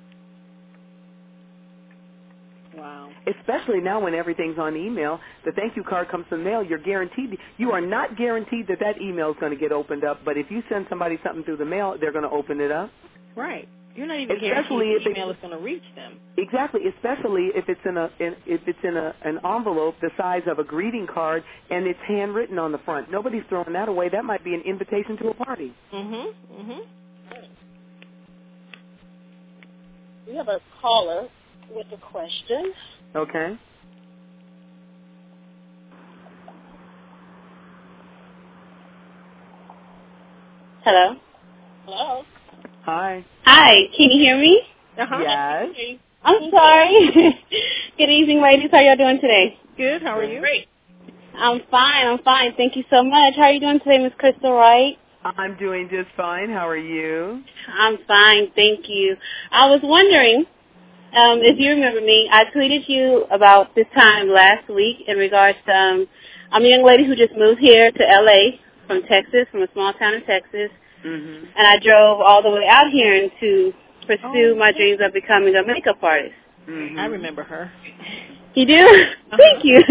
Speaker 3: Wow.
Speaker 5: Especially now when everything's on email, the thank you card comes in the mail, you're guaranteed. You are not guaranteed that that email is going to get opened up, but if you send somebody something through the mail, they're going to open it up.
Speaker 3: Right. You're not even
Speaker 5: especially
Speaker 3: guaranteed the
Speaker 5: if
Speaker 3: email
Speaker 5: it,
Speaker 3: is going to reach them.
Speaker 5: Exactly, especially if it's in a in, if it's in a an envelope the size of a greeting card and it's handwritten on the front. Nobody's throwing that away. That might be an invitation to a party.
Speaker 3: Mhm. Mhm.
Speaker 2: We have a caller with a question.
Speaker 5: Okay.
Speaker 4: Hello.
Speaker 2: Hello.
Speaker 5: Hi.
Speaker 4: Hi. Can you hear me?
Speaker 3: Uh-huh.
Speaker 5: Yes.
Speaker 4: I'm sorry. Good evening, ladies. How y'all doing today?
Speaker 3: Good. How are you?
Speaker 2: Great.
Speaker 4: I'm fine. I'm fine. Thank you so much. How are you doing today, Miss Crystal Wright?
Speaker 5: I'm doing just fine. How are you?
Speaker 4: I'm fine. Thank you. I was wondering, um, if you remember me, I tweeted you about this time last week in regards to, um, I'm a young lady who just moved here to L A from Texas, from a small town in Texas.
Speaker 5: Mm-hmm.
Speaker 4: And I drove all the way out here to pursue
Speaker 3: Oh,
Speaker 4: my dreams of becoming a makeup artist.
Speaker 5: Mm-hmm.
Speaker 3: I remember her.
Speaker 6: You do? Uh-huh. Thank you.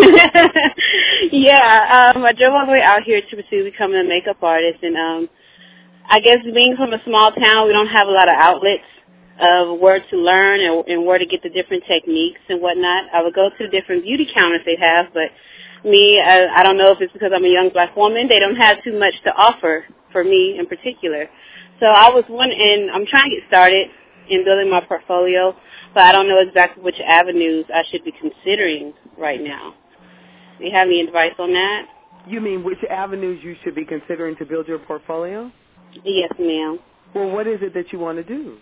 Speaker 6: yeah, um, I drove all the way out here to pursue becoming a makeup artist, and um, I guess being from a small town, we don't have a lot of outlets of where to learn and, and where to get the different techniques and whatnot. I would go to different beauty counters they have, but me, I, I don't know if it's because I'm a young black woman, they don't have too much to offer for me in particular. So I was wondering, I'm trying to get started in building my portfolio, but I don't know exactly which avenues I should be considering right now. Do you have any advice on that?
Speaker 5: You mean which avenues you should be considering to build your portfolio?
Speaker 6: Yes, ma'am.
Speaker 5: Well, what is it that you want to do?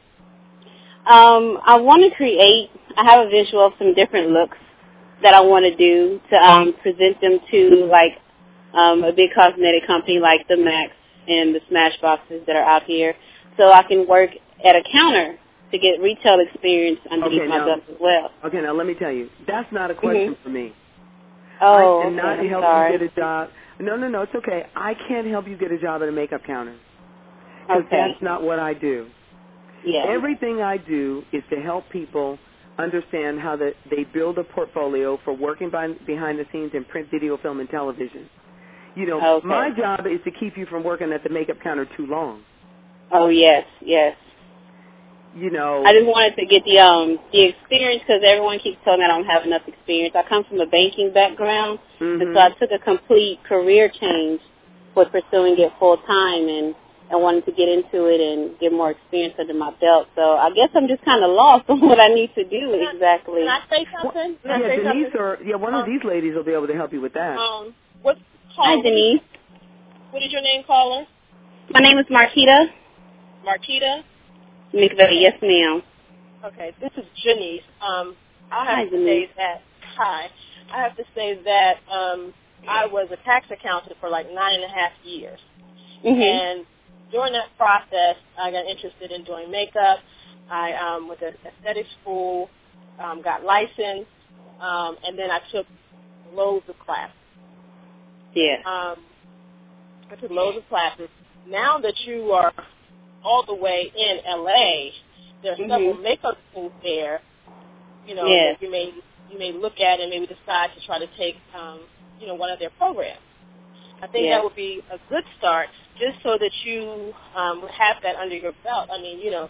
Speaker 6: Um, I want to create, I have a visual of some different looks that I want to do to um, present them to, like, um, a big cosmetic company like the Max and the Smashboxes that are out here, so I can work at a counter to get retail experience underneath
Speaker 5: okay,
Speaker 6: my
Speaker 5: now,
Speaker 6: belt as well.
Speaker 5: Okay, now let me tell you, that's not a question
Speaker 6: mm-hmm.
Speaker 5: for me.
Speaker 6: Oh,
Speaker 5: I cannot
Speaker 6: okay,
Speaker 5: help
Speaker 6: sorry.
Speaker 5: you get a job. No, no, no, it's okay. I can't help you get a job at a makeup counter. Because
Speaker 6: okay.
Speaker 5: that's not what I do.
Speaker 6: Yeah.
Speaker 5: Everything I do is to help people understand how that they build a portfolio for working by, behind the scenes in print, video, film, and television. You know,
Speaker 6: okay.
Speaker 5: my job is to keep you from working at the makeup counter too long.
Speaker 6: Oh, yes, yes.
Speaker 5: You know,
Speaker 6: I just wanted to get the um the experience because everyone keeps telling me I don't have enough experience. I come from a banking background,
Speaker 5: mm-hmm.
Speaker 6: and so I took a complete career change with pursuing it full time and, and wanted to get into it and get more experience under my belt. So I guess I'm just kind of lost on what I need to do
Speaker 2: can
Speaker 6: exactly.
Speaker 2: I, can I say something? Can
Speaker 5: yeah,
Speaker 2: I say
Speaker 5: Denise
Speaker 2: something?
Speaker 5: or yeah, one
Speaker 2: um,
Speaker 5: of these ladies will be able to help you with that.
Speaker 2: Um, what?
Speaker 6: Hi, Denise.
Speaker 2: What is your name, caller?
Speaker 6: My name is Marquita.
Speaker 2: Marquita?
Speaker 6: McVeigh, yes, ma'am.
Speaker 2: Okay, this is Janice. Um, I have
Speaker 6: Hi,
Speaker 2: to
Speaker 6: Janice.
Speaker 2: say that, hi, I have to say that um, I was a tax accountant for like nine and a half years.
Speaker 6: Mm-hmm.
Speaker 2: And during that process, I got interested in doing makeup. I um, went to aesthetic school, um, got licensed, um, and then I took loads of classes.
Speaker 6: Yeah.
Speaker 2: Um, I took loads of classes. Now that you are all the way in L A, there are
Speaker 6: mm-hmm.
Speaker 2: several makeup schools there, you know,
Speaker 6: yes.
Speaker 2: that you may you may look at and maybe decide to try to take, um, you know, one of their programs. I think
Speaker 6: yes.
Speaker 2: that would be a good start, just so that you um, would have that under your belt. I mean, you know,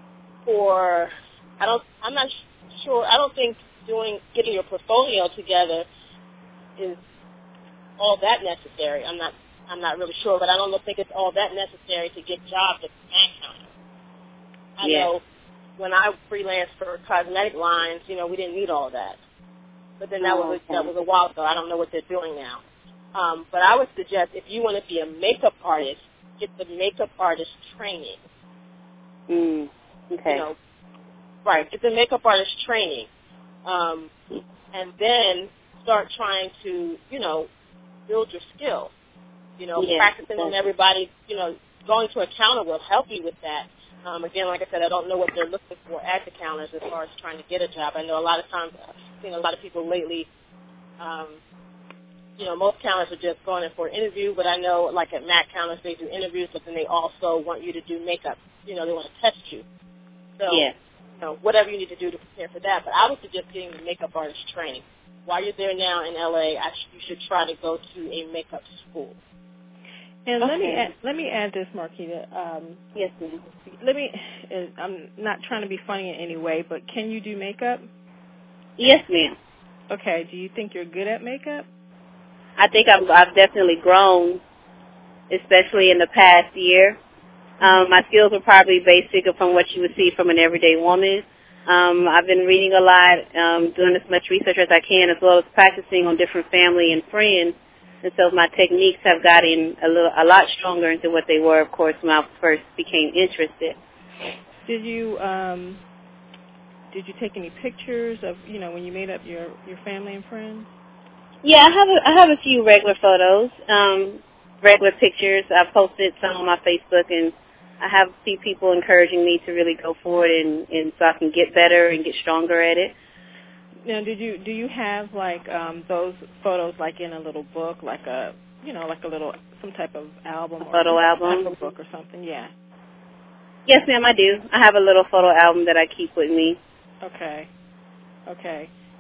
Speaker 2: for I don't, I'm not sure. I don't think doing getting your portfolio together is all that necessary. I'm not. I'm not really sure, but I don't think it's all that necessary to get jobs at the bank counter. I
Speaker 6: yeah.
Speaker 2: know when I freelanced for cosmetic lines, you know, we didn't need all that. But then that
Speaker 6: oh,
Speaker 2: was a,
Speaker 6: okay.
Speaker 2: that was a while ago. I don't know what they're doing now. Um, but I would suggest if you want to be a makeup artist, get the makeup artist training.
Speaker 6: Mm, okay.
Speaker 2: You know, right, get the makeup artist training, um, and then start trying to, you know, build your skills. You know,
Speaker 6: yeah,
Speaker 2: practicing
Speaker 6: exactly.
Speaker 2: on everybody, you know, going to a counter will help you with that. Um, again, like I said, I don't know what they're looking for at the counters as far as trying to get a job. I know a lot of times I've seen a lot of people lately, um, you know, most counters are just going in for an interview, but I know, like at Mac counters, they do interviews, but then they also want you to do makeup. You know, they want to test you. So,
Speaker 6: yeah.
Speaker 2: you know, whatever you need to do to prepare for that. But I would suggest getting the makeup artist training. While you're there now in L A, I sh- you should try to go to a makeup school.
Speaker 3: And
Speaker 6: okay.
Speaker 3: let me add, let me add this, Marquita. Um,
Speaker 6: yes, ma'am.
Speaker 3: Let me. Uh, I'm not trying to be funny in any way, but can you do makeup?
Speaker 6: Yes, ma'am.
Speaker 3: Okay. Do you think you're good at makeup?
Speaker 6: I think I've, I've definitely grown, especially in the past year. Um, my skills are probably basic from what you would see from an everyday woman. Um, I've been reading a lot, um, doing as much research as I can, as well as practicing on different family and friends. And so my techniques have gotten a little, a lot stronger into what they were, of course, when I first became interested.
Speaker 3: Did you um, did you take any pictures of, you know, when you made up your, your family and friends?
Speaker 6: Yeah, I have a, I have a few regular photos, um, regular pictures. I've posted some on my Facebook, and I have a few people encouraging me to really go for it, and, and so I can get better and get stronger at it.
Speaker 3: Now, did you do you have like um, those photos like in a little book, like a you know like a little some type of album,
Speaker 6: A
Speaker 3: or
Speaker 6: photo album,
Speaker 3: type of book or something? Yeah.
Speaker 6: Yes, ma'am, I do. I have a little photo album that I keep with me.
Speaker 3: Okay. Okay.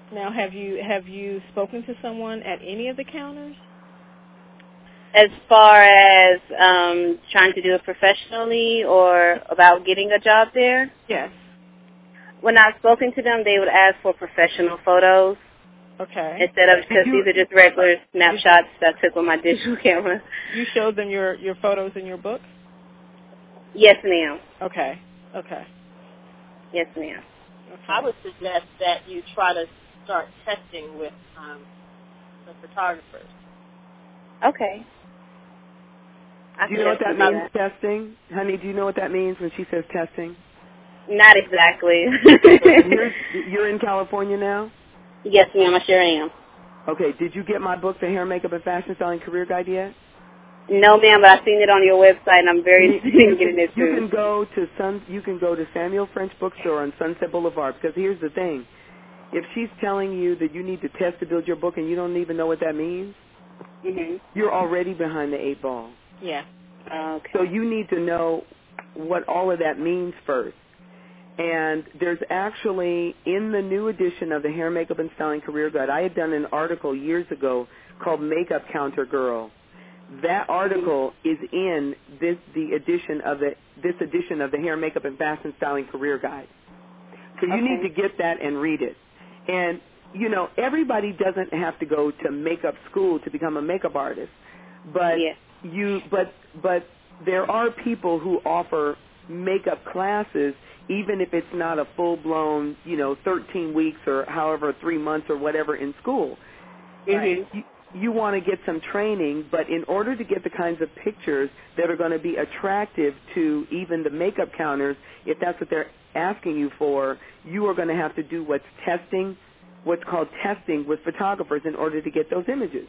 Speaker 3: Now, have you have you spoken to someone at any of the counters?
Speaker 6: As far as um, trying to do it professionally or about getting a job there?
Speaker 3: Yes.
Speaker 6: When I've spoken to them, they would ask for professional photos.
Speaker 3: Okay.
Speaker 6: Instead of, because these are just regular snapshots that I took with my digital camera.
Speaker 3: You showed them your, your photos in your book?
Speaker 6: Yes, ma'am.
Speaker 3: Okay. Okay.
Speaker 6: Yes, ma'am.
Speaker 3: Okay.
Speaker 2: I would suggest that you try to start testing with um, the photographers.
Speaker 6: Okay. I
Speaker 5: Do you know what that
Speaker 6: do
Speaker 5: means,
Speaker 6: that.
Speaker 5: testing? Honey, do you know what that means when she says testing?
Speaker 6: Not exactly.
Speaker 5: you're, you're in California now?
Speaker 6: Yes, ma'am, I sure am.
Speaker 5: Okay, did you get my book, The Hair, Makeup, and Fashion Styling Career Guide yet?
Speaker 6: No, ma'am, but I've seen it on your website, and I'm very interested in getting it
Speaker 5: You
Speaker 6: too.
Speaker 5: can go to Sun. You can go to Samuel French Bookstore on Sunset Boulevard, because here's the thing. If she's telling you that you need to test to build your book and you don't even know what that means,
Speaker 6: mm-hmm.
Speaker 5: you're already behind the eight ball.
Speaker 3: Yeah.
Speaker 6: Okay.
Speaker 5: So you need to know what all of that means first. And there's actually, in the new edition of the Hair, Makeup, and Styling Career Guide, I had done an article years ago called Makeup Counter Girl. That article is in this the edition of the this edition of the Hair, Makeup, and Fashion Styling Career Guide. So you
Speaker 6: okay.
Speaker 5: need to get that and read it. And you know, everybody doesn't have to go to makeup school to become a makeup artist, but
Speaker 6: yeah.
Speaker 5: you but but there are people who offer makeup classes, even if it's not a full-blown, you know, thirteen weeks or however, three months or whatever in school.
Speaker 6: Mm-hmm.
Speaker 5: You, you want to get some training, but in order to get the kinds of pictures that are going to be attractive to even the makeup counters, if that's what they're asking you for, you are going to have to do what's testing, what's called testing with photographers in order to get those images.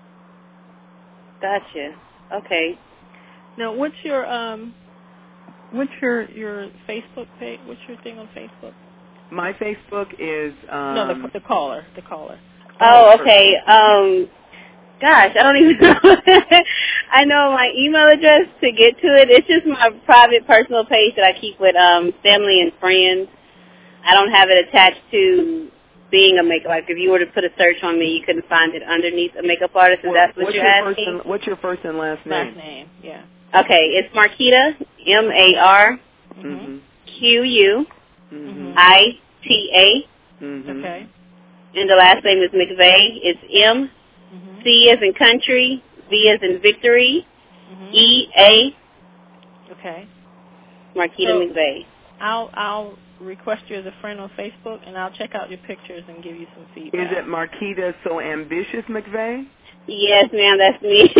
Speaker 6: Gotcha. Okay.
Speaker 3: Now, what's your um, what's your your Facebook page? What's your thing on Facebook?
Speaker 5: My Facebook is um,
Speaker 3: no, the the caller, the caller.
Speaker 6: Oh, okay. Um, gosh, I don't even know. I know my email address to get to it. It's just my private personal page that I keep with um family and friends. I don't have it attached to being a makeup. Like if you were to put a search on me, you couldn't find it underneath a makeup artist. Is that what
Speaker 5: what's
Speaker 6: you're
Speaker 5: your
Speaker 6: asking?
Speaker 5: First and, what's your first and last name?
Speaker 3: Last name, yeah.
Speaker 6: Okay, it's Marquita, M A R Q U I T A.
Speaker 3: Okay.
Speaker 6: And the last name is McVeigh. It's M C as in country, V as in victory, E A.
Speaker 3: Okay.
Speaker 6: Marquita
Speaker 3: so
Speaker 6: McVeigh.
Speaker 3: I'll I'll request you as a friend on Facebook, and I'll check out your pictures and give you some feedback.
Speaker 5: Is it Marquita So Ambitious McVeigh?
Speaker 6: Yes, ma'am, that's me.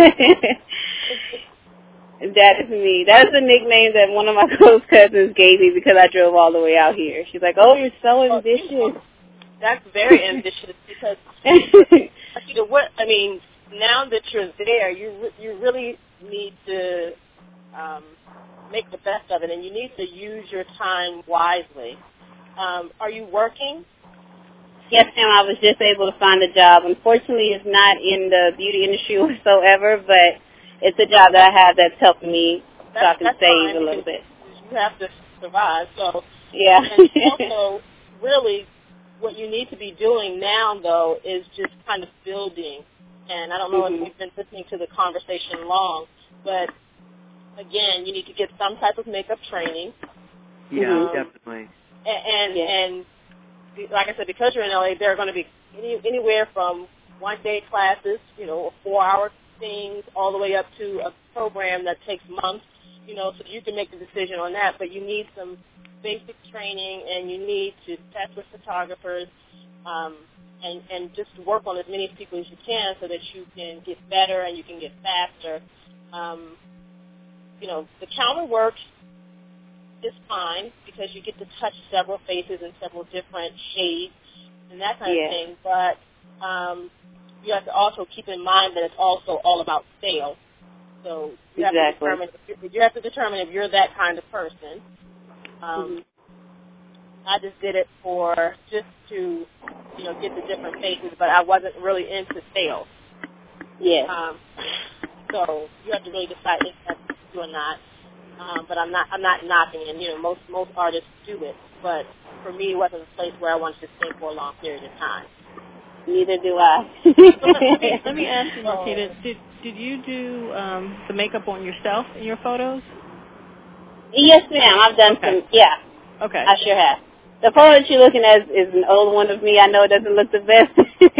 Speaker 6: That is me. That is the nickname that one of my close cousins gave me because I drove all the way out here. She's like, "Oh, you're so ambitious."
Speaker 2: That's very ambitious because, you know, what I mean. Now that you're there, you you really need to um, make the best of it, and you need to use your time wisely. Um, are you working?
Speaker 6: Yes, ma'am. I was just able to find a job. Unfortunately, it's not in the beauty industry whatsoever, but it's a job that I have that's helping me so I can
Speaker 2: that's
Speaker 6: save
Speaker 2: fine,
Speaker 6: a little bit.
Speaker 2: You have to survive. So
Speaker 6: yeah.
Speaker 2: And also, really, what you need to be doing now, though, is just kind of building. And I don't know mm-hmm. if you've been listening to the conversation long, but again, you need to get some type of makeup training.
Speaker 5: Yeah,
Speaker 2: um,
Speaker 5: definitely.
Speaker 2: And and,
Speaker 6: yeah.
Speaker 2: and like I said, because you're in L A, there are going to be any, anywhere from one-day classes, you know, four-hour things, all the way up to a program that takes months, you know, so you can make the decision on that. But you need some basic training, and you need to test with photographers, um, and, and just work on as many people as you can so that you can get better and you can get faster. Um, you know, the counter work is fine because you get to touch several faces and several different shades and that kind
Speaker 6: yeah.
Speaker 2: of thing. But um, you have to also keep in mind that it's also all about sales. So you have
Speaker 6: exactly.
Speaker 2: to determine if you have to determine if you're that kind of person. Um, mm-hmm. I just did it for just to, you know, get the different faces, but I wasn't really into sales.
Speaker 6: Yeah.
Speaker 2: Um, so you have to really decide if that's you or not. Um, but I'm not I'm not knocking, and you know most most artists do it. But for me, it wasn't a place where I wanted to stay for a long period of time.
Speaker 6: Neither do I.
Speaker 3: let, me, let me ask you, Marquita, did, did you do um, the makeup on yourself in your photos?
Speaker 6: Yes, ma'am. I've done
Speaker 3: okay.
Speaker 6: some, yeah.
Speaker 3: Okay.
Speaker 6: I sure have. The photo that you're looking at is an old one of me. I know it doesn't look the best.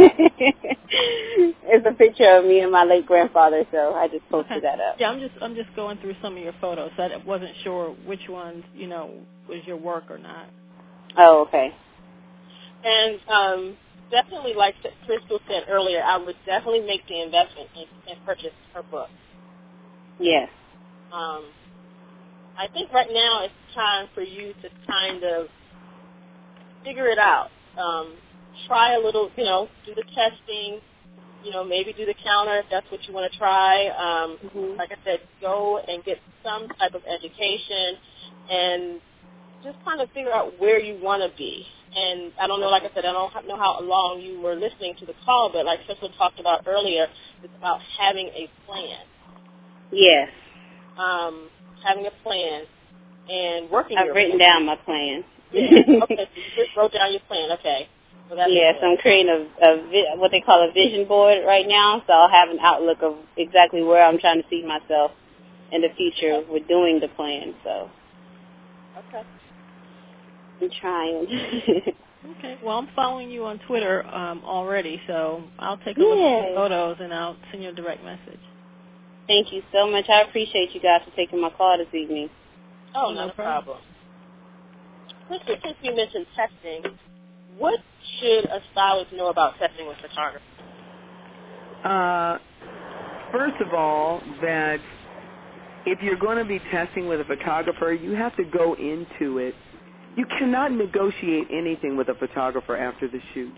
Speaker 6: It's a picture of me and my late grandfather, so I just posted
Speaker 3: okay.
Speaker 6: that up.
Speaker 3: Yeah, I'm just I'm just going through some of your photos. I wasn't sure which ones, you know, was your work or not.
Speaker 6: Oh, okay.
Speaker 2: And um, definitely, like Crystal said earlier, I would definitely make the investment and, and purchase her book.
Speaker 6: Yes.
Speaker 2: Um, I think right now it's time for you to kind of figure it out. Um, try a little, you know, do the testing, you know, maybe do the counter if that's what you want to try. Um,
Speaker 6: mm-hmm.
Speaker 2: Like I said, go and get some type of education and just kind of figure out where you want to be. And I don't know, like I said, I don't know how long you were listening to the call, but like Crystal talked about earlier, it's about having a plan.
Speaker 6: Yes.
Speaker 2: Um, having a plan and working
Speaker 6: I've
Speaker 2: your
Speaker 6: written
Speaker 2: plan.
Speaker 6: down my plan.
Speaker 2: Yeah. Okay, so you just wrote down your plan. Okay. So that's
Speaker 6: yes, I'm creating a, a vi- what they call a vision board right now, so I'll have an outlook of exactly where I'm trying to see myself in the future okay. with doing the plan. So.
Speaker 2: Okay.
Speaker 6: I'm trying.
Speaker 3: Okay. Well, I'm following you on Twitter um, already, so I'll take a
Speaker 6: Yay.
Speaker 3: look at your photos and I'll send you a direct message.
Speaker 6: Thank you so much. I appreciate you guys for taking my call this evening.
Speaker 2: Oh,
Speaker 3: no
Speaker 2: not
Speaker 3: problem.
Speaker 2: a problem. Crystal, since you mentioned testing, what should a stylist know about testing with photography?
Speaker 5: Uh, first of all, that if you're going to be testing with a photographer, you have to go into it. You cannot negotiate anything with a photographer after the shoot.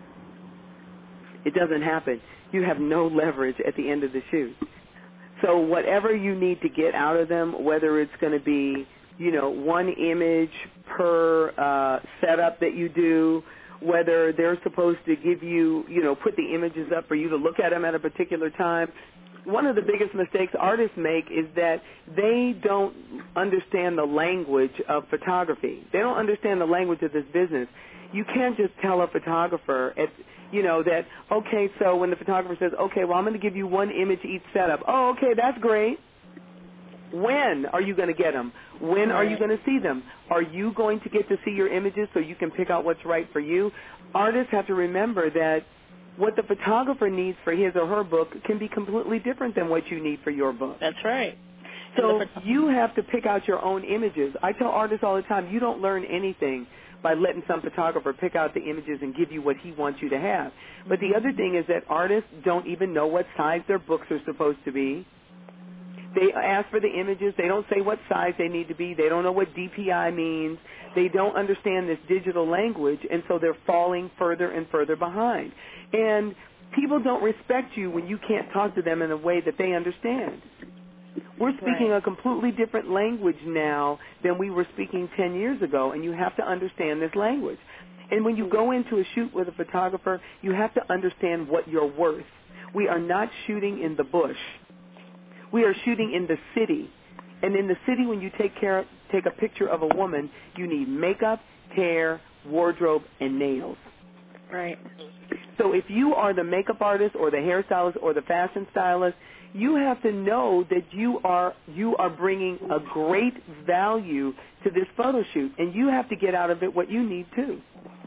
Speaker 5: It doesn't happen. You have no leverage at the end of the shoot. So whatever you need to get out of them, whether it's going to be, you know, one image per uh, setup that you do, whether they're supposed to give you, you know, put the images up for you to look at them at a particular time. One of the biggest mistakes artists make is that they don't understand the language of photography. They don't understand the language of this business. You can't just tell a photographer, at, you know, that, okay, so when the photographer says, okay, well, I'm going to give you one image each setup. Oh, okay, that's great. When are you going to get them? When are you going to see them? Are you going to get to see your images so you can pick out what's right for you? Artists have to remember that what the photographer needs for his or her book can be completely different than what you need for your book.
Speaker 3: That's right.
Speaker 5: So you have to pick out your own images. I tell artists all the time, you don't learn anything by letting some photographer pick out the images and give you what he wants you to have. But the other thing is that artists don't even know what size their books are supposed to be. They ask for the images. They don't say what size they need to be. They don't know what D P I means. They don't understand this digital language, and so they're falling further and further behind. And people don't respect you when you can't talk to them in a way that they understand. We're speaking
Speaker 3: right.
Speaker 5: a completely different language now than we were speaking ten years ago, and you have to understand this language. And when you go into a shoot with a photographer, you have to understand what you're worth. We are not shooting in the bush. We are shooting in the city. And in the city, when you take care, take a picture of a woman, you need makeup, hair, wardrobe, and nails.
Speaker 3: Right.
Speaker 5: So if you are the makeup artist or the hairstylist or the fashion stylist, you have to know that you are you are bringing a great value to this photo shoot, and you have to get out of it what you need too.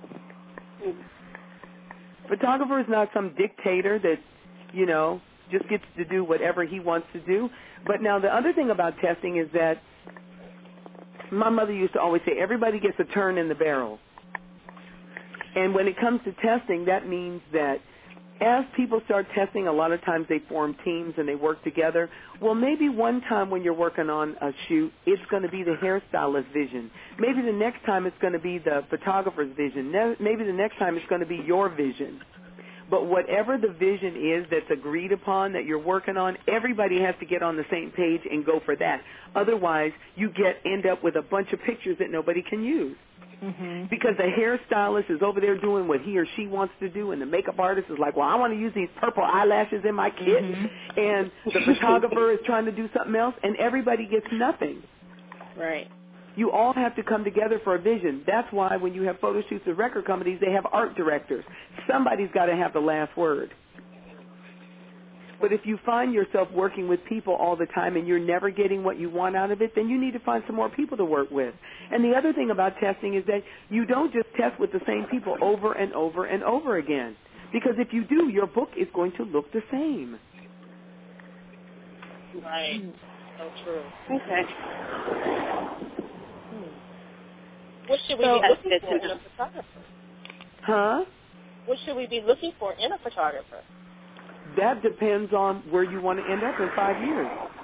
Speaker 5: Photographer is not some dictator that, you know, just gets to do whatever he wants to do. But now the other thing about testing is that my mother used to always say everybody gets a turn in the barrel. And when it comes to testing, that means that as people start testing, a lot of times they form teams and they work together. Well, maybe one time when you're working on a shoot, it's going to be the hairstylist's vision. Maybe the next time it's going to be the photographer's vision. Maybe the next time it's going to be your vision. But whatever the vision is that's agreed upon that you're working on, everybody has to get on the same page and go for that. Otherwise, you get end up with a bunch of pictures that nobody can use. Mm-hmm. Because the hairstylist is over there doing what he or she wants to do, and the makeup artist is like, well, I want to use these purple eyelashes in my kit, mm-hmm. and the photographer is trying to do something else, and everybody gets nothing.
Speaker 3: Right.
Speaker 5: You all have to come together for a vision. That's why when you have photo shoots with record companies, they have art directors. Somebody's got to have the last word. But if you find yourself working with people all the time and you're never getting what you want out of it, then you need to find some more people to work with. And the other thing about testing is that you don't just test with the same people over and over and over again. Because if you do, your book is going to look the same.
Speaker 2: Right. So true.
Speaker 6: Okay.
Speaker 2: What should we
Speaker 6: So,
Speaker 2: be looking for in a photographer?
Speaker 5: Huh?
Speaker 2: What should we be looking for in a photographer?
Speaker 5: That depends on where you want to end up in five years.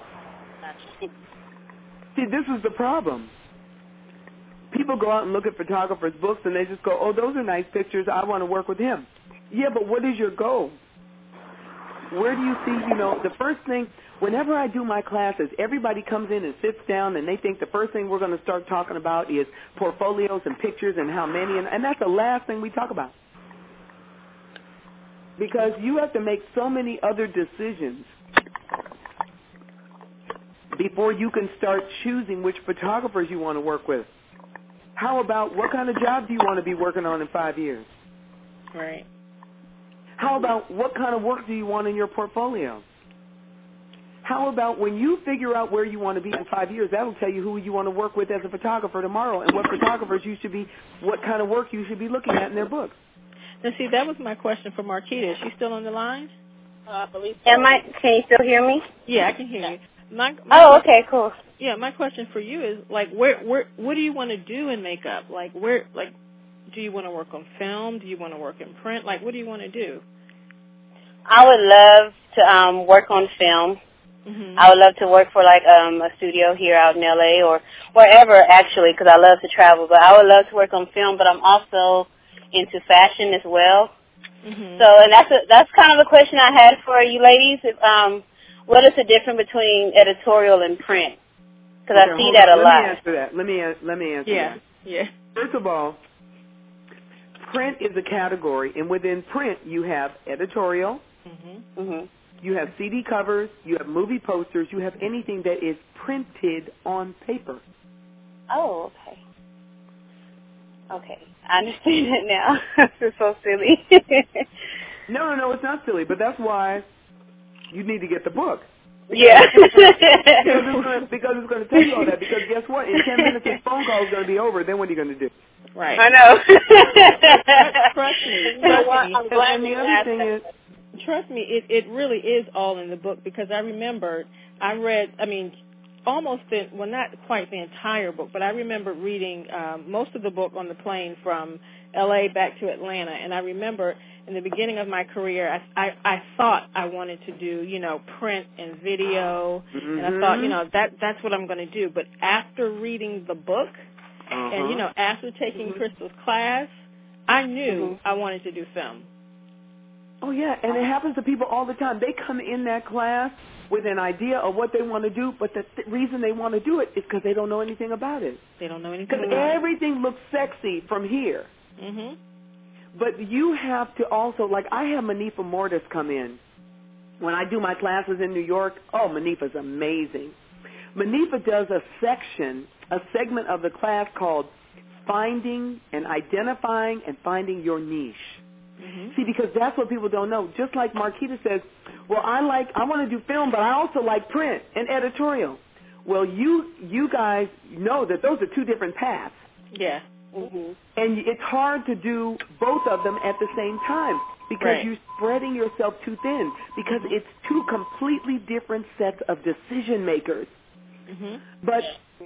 Speaker 5: See, this is the problem. People go out and look at photographers' books and they just go, oh, those are nice pictures. I want to work with him. Yeah, but what is your goal? Where do you see, you know, the first thing, whenever I do my classes, everybody comes in and sits down and they think the first thing we're going to start talking about is portfolios and pictures and how many, and, and that's the last thing we talk about. Because you have to make so many other decisions before you can start choosing which photographers you want to work with. How about what kind of job do you want to be working on in five years?
Speaker 3: Right.
Speaker 5: How about what kind of work do you want in your portfolio? How about when you figure out where you want to be in five years, that'll tell you who you want to work with as a photographer tomorrow and what photographers you should be, what kind of work you should be looking at in their books.
Speaker 3: Now, see, that was my question for Marquita. Is she still on the line?
Speaker 2: Uh, I believe so.
Speaker 6: Am I? Can you still hear me?
Speaker 3: Yeah, I can hear you. My, my
Speaker 6: Oh,
Speaker 3: question,
Speaker 6: okay, cool.
Speaker 3: Yeah, my question for you is, like, where, where, what do you want to do in makeup? Like, where, like, do you want to work on film? Do you want to work in print? Like, what do you want to do?
Speaker 6: I would love to um, work on film.
Speaker 3: Mm-hmm.
Speaker 6: I would love to work for, like, um, a studio here out in L A or wherever, actually, because I love to travel. But I would love to work on film, but I'm also into fashion as well.
Speaker 3: Mm-hmm.
Speaker 6: So, and that's a, that's kind of a question I had for you ladies. If, um, what is the difference between editorial and print? Because
Speaker 5: Okay,
Speaker 6: I see
Speaker 5: hold
Speaker 6: that
Speaker 5: on.
Speaker 6: a
Speaker 5: let
Speaker 6: lot.
Speaker 5: Me answer that. Let me an- let me answer
Speaker 3: Yeah,
Speaker 5: that.
Speaker 3: yeah.
Speaker 5: First of all, print is a category, and within print you have editorial,
Speaker 3: Mm-hmm.
Speaker 6: Mm-hmm.
Speaker 5: you have C D covers, you have movie posters, you have anything that is printed on paper.
Speaker 6: Oh, okay. Okay, I understand it now. This is so silly.
Speaker 5: No, no, no, it's not silly, but that's why you need to get the book.
Speaker 6: Yeah.
Speaker 5: because, it's gonna, because it's going to tell you all that. Because guess what? In ten minutes, this phone call is going to be over. Then what are you going to do?
Speaker 3: Right.
Speaker 6: I know.
Speaker 3: Trust me.
Speaker 2: You know
Speaker 3: Trust
Speaker 2: what?
Speaker 3: me.
Speaker 2: I'm glad
Speaker 5: And the
Speaker 2: you
Speaker 5: other
Speaker 2: asked
Speaker 5: thing
Speaker 2: that.
Speaker 5: is,
Speaker 3: Trust me, it, it really is all in the book because I remembered, I read, I mean, almost, the, well, not quite the entire book, but I remember reading um, most of the book on the plane from L A back to Atlanta, and I remember in the beginning of my career, I, I, I thought I wanted to do, you know, print and video,
Speaker 5: mm-hmm.
Speaker 3: and I thought, you know, that that's what I'm going to do. But after reading the book,
Speaker 5: uh-huh.
Speaker 3: and, you know, after taking
Speaker 5: mm-hmm.
Speaker 3: Crystal's class, I knew
Speaker 6: mm-hmm.
Speaker 3: I wanted to do film.
Speaker 5: Oh, yeah, and it happens to people all the time. They come in that class with an idea of what they want to do, but the th- reason they want to do it is because they don't know anything about it.
Speaker 3: They don't know anything
Speaker 5: Because
Speaker 3: about it.
Speaker 5: everything looks sexy from here.
Speaker 3: Mm-hmm.
Speaker 5: But you have to also, like I have Manifa Mortis come in. When I do my classes in New York, oh, Manifa's amazing. Manifa does a section, a segment of the class called Finding and Identifying and Finding Your Niche.
Speaker 3: Mm-hmm.
Speaker 5: See, because that's what people don't know. Just like Marquita says, well, I like, I want to do film, but I also like print and editorial. Well, you you guys know that those are two different paths.
Speaker 3: Yeah.
Speaker 6: Mm-hmm.
Speaker 5: And it's hard to do both of them at the same time because
Speaker 3: Right.
Speaker 5: you're spreading yourself too thin because
Speaker 3: Mm-hmm.
Speaker 5: it's two completely different sets of decision makers.
Speaker 3: Mm-hmm.
Speaker 5: But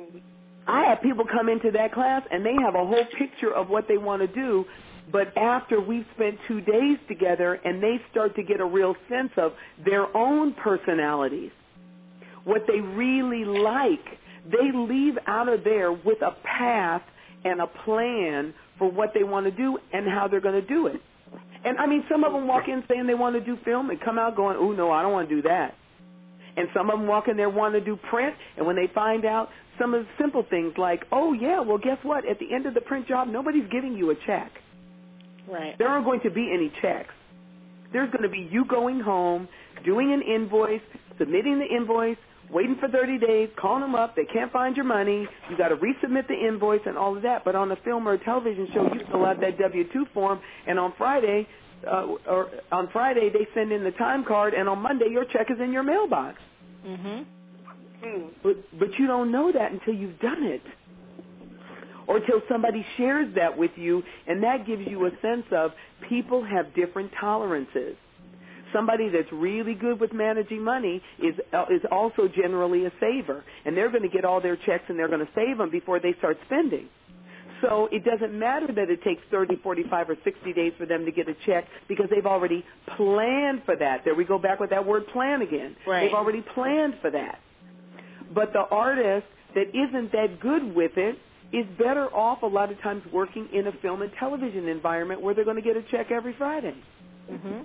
Speaker 5: I have people come into that class and they have a whole picture of what they want to do, but after we've spent two days together and they start to get a real sense of their own personalities, what they really like, they leave out of there with a path and a plan for what they want to do and how they're going to do it. And, I mean, some of them walk in saying they want to do film and come out going, oh, no, I don't want to do that. And some of them walk in there wanting to do print, and when they find out some of the simple things like, oh, yeah, well, guess what? At the end of the print job, nobody's giving you a check.
Speaker 3: Right.
Speaker 5: There aren't going to be any checks. There's going to be you going home, doing an invoice, submitting the invoice, waiting for thirty days, calling them up. They can't find your money. You got to resubmit the invoice and all of that. But on a film or a television show, you fill out that W two form, and on Friday, uh, or on Friday they send in the time card, and on Monday your check is in your mailbox.
Speaker 3: Mhm.
Speaker 5: Mm. But but you don't know that until you've done it, or till somebody shares that with you, and that gives you a sense of people have different tolerances. Somebody that's really good with managing money is uh, is also generally a saver, and they're going to get all their checks and they're going to save them before they start spending. So it doesn't matter that it takes thirty, forty-five, or sixty days for them to get a check because they've already planned for that. There we go back with that word plan again.
Speaker 3: Right.
Speaker 5: They've already planned for that. But the artist that isn't that good with it is better off a lot of times working in a film and television environment where they're going to get a check every Friday.
Speaker 3: Mhm.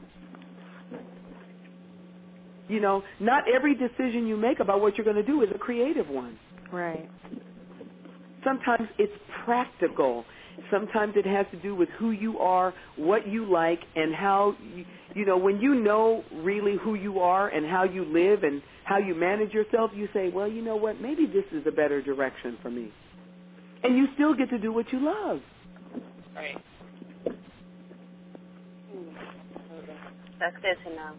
Speaker 5: You know, not every decision you make about what you're going to do is a creative one.
Speaker 3: Right.
Speaker 5: Sometimes it's practical. Sometimes it has to do with who you are, what you like, and how, you, you know, when you know really who you are and how you live and how you manage yourself, you say, well, you know what, maybe this is a better direction for me. And you still get to do what you love.
Speaker 2: Right.
Speaker 6: That's good to know.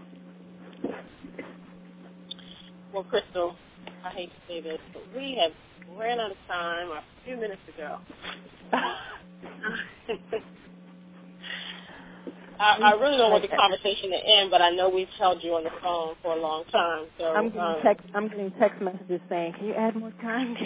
Speaker 2: Well, Crystal, I hate to say this, but we have ran out of time a few minutes ago. I, I really don't want the conversation to end, but I know we've held you on the phone for a long time. So
Speaker 3: I'm getting
Speaker 2: um,
Speaker 3: text. I'm getting text messages saying, "Can you add more time?"